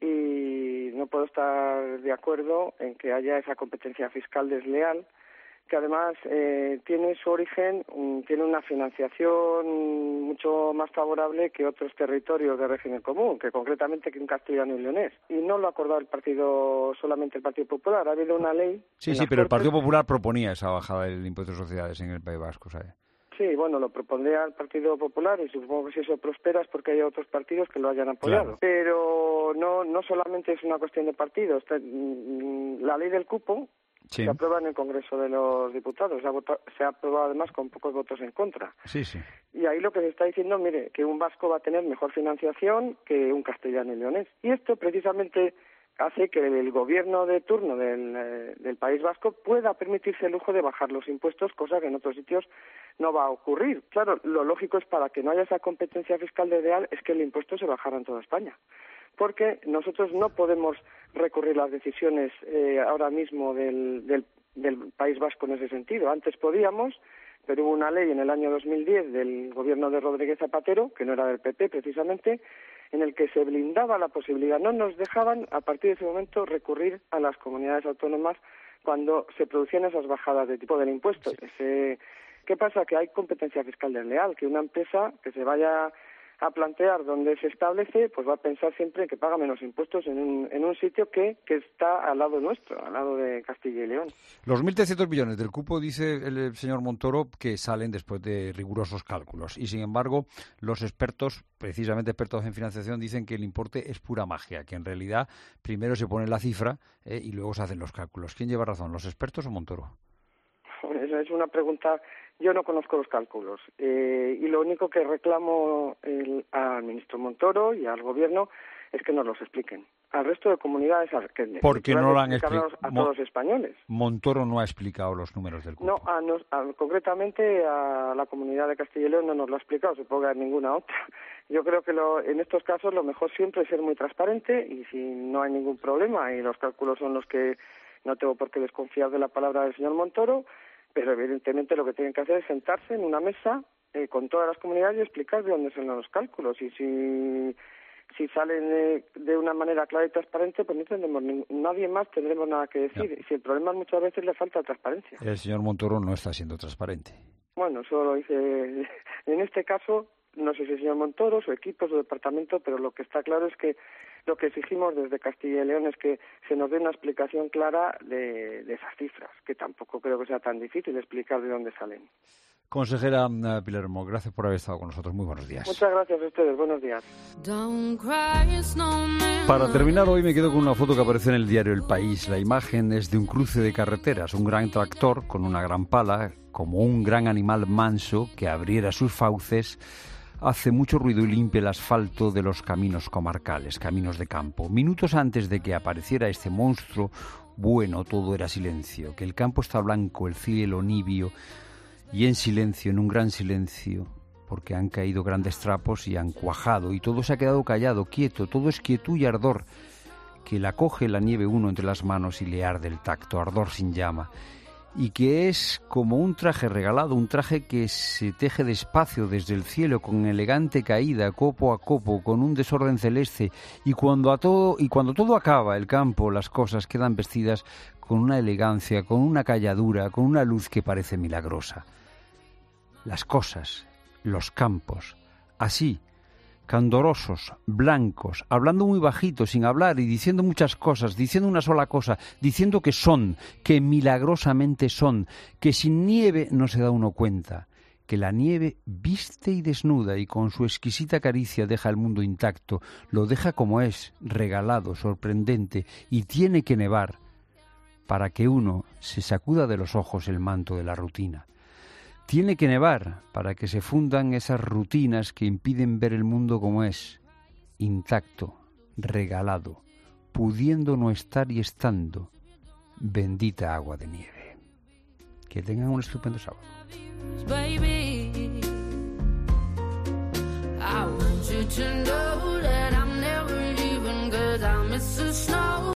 Y no puedo estar de acuerdo en que haya esa competencia fiscal desleal, que además eh, tiene su origen, um, tiene una financiación mucho más favorable que otros territorios de régimen común, que concretamente que un castellano y leonés. Y no lo ha acordado el partido, solamente el Partido Popular. Ha habido una ley. Sí, en sí, las pero el Cortes. Partido Popular proponía esa bajada del impuesto de sociedades en el País Vasco, ¿sabes? Sí, bueno, lo propondría el Partido Popular y supongo que si eso prospera es porque hay otros partidos que lo hayan apoyado. Claro. Pero no no solamente es una cuestión de partidos. Te- mm, La ley del cupo Sí. se aprueba en el Congreso de los Diputados. Se ha, vota- se ha aprobado además con pocos votos en contra. Sí, sí. Y ahí lo que se está diciendo, mire, que un vasco va a tener mejor financiación que un castellano y leonés. Y esto precisamente hace que el gobierno de turno del, eh, del País Vasco pueda permitirse el lujo de bajar los impuestos, cosa que en otros sitios no va a ocurrir. Claro, lo lógico es para que no haya esa competencia fiscal desleal es que el impuesto se bajara en toda España. Porque nosotros no podemos recurrir las decisiones eh, ahora mismo del, del, del País Vasco en ese sentido. Antes podíamos, pero hubo una ley en el año dos mil diez del gobierno de Rodríguez Zapatero, que no era del P P precisamente, en el que se blindaba la posibilidad. No nos dejaban, a partir de ese momento, recurrir a las comunidades autónomas cuando se producían esas bajadas de tipo del impuesto. Sí. Ese, ¿qué pasa? Que hay competencia fiscal desleal, que una empresa que se vaya a plantear donde se establece, pues va a pensar siempre en que paga menos impuestos en un, en un sitio que, que está al lado nuestro, al lado de Castilla y León. Los mil trescientos millones del cupo, dice el señor Montoro, que salen después de rigurosos cálculos. Y sin embargo, los expertos, precisamente expertos en financiación, dicen que el importe es pura magia, que en realidad primero se pone la cifra eh, y luego se hacen los cálculos. ¿Quién lleva razón, los expertos o Montoro? Esa es una pregunta. Yo no conozco los cálculos eh, y lo único que reclamo el, al ministro Montoro y al gobierno es que nos los expliquen. Al resto de comunidades, que porque no lo han explicado a todos los españoles. Montoro no ha explicado los números del cupo. No, a nos, a, concretamente a la comunidad de Castilla y León no nos lo ha explicado, supongo que a ninguna otra. Yo creo que lo, en estos casos lo mejor siempre es ser muy transparente y si no hay ningún problema y los cálculos son los que no tengo por qué desconfiar de la palabra del señor Montoro. Pero evidentemente lo que tienen que hacer es sentarse en una mesa eh, con todas las comunidades y explicar de dónde salen los cálculos. Y si, si salen de, de una manera clara y transparente, pues no tendremos ni, nadie más tendremos nada que decir. No. Y si el problema es muchas veces le falta transparencia. El señor Montoro no está siendo transparente. Bueno, eso lo dice. En este caso, no sé si el señor Montoro, su equipo, su departamento, pero lo que está claro es que lo que exigimos desde Castilla y León es que se nos dé una explicación clara de, de esas cifras, que tampoco creo que sea tan difícil explicar de dónde salen. Consejera Pilar Hermó, gracias por haber estado con nosotros. Muy buenos días. Muchas gracias a ustedes. Buenos días. Para terminar, hoy me quedo con una foto que aparece en el diario El País. La imagen es de un cruce de carreteras, un gran tractor con una gran pala, como un gran animal manso que abriera sus fauces, hace mucho ruido y limpia el asfalto de los caminos comarcales, caminos de campo. Minutos antes de que apareciera este monstruo, bueno, todo era silencio, que el campo está blanco, el cielo nibio, y en silencio, en un gran silencio, porque han caído grandes trapos y han cuajado, y todo se ha quedado callado, quieto, todo es quietud y ardor, que la coge la nieve uno entre las manos y le arde el tacto, ardor sin llama, y que es como un traje regalado, un traje que se teje despacio desde el cielo con elegante caída, copo a copo, con un desorden celeste, y cuando a todo y cuando todo acaba, el campo, las cosas quedan vestidas con una elegancia, con una calladura, con una luz que parece milagrosa. Las cosas, los campos, así, candorosos, blancos, hablando muy bajito, sin hablar y diciendo muchas cosas, diciendo una sola cosa, diciendo que son, que milagrosamente son, que sin nieve no se da uno cuenta, que la nieve viste y desnuda y con su exquisita caricia deja el mundo intacto, lo deja como es, regalado, sorprendente, y tiene que nevar para que uno se sacuda de los ojos el manto de la rutina. Tiene que nevar para que se fundan esas rutinas que impiden ver el mundo como es, intacto, regalado, pudiendo no estar y estando, bendita agua de nieve. Que tengan un estupendo sábado. I want you to know that I'm never leaving, 'cause I miss the snow.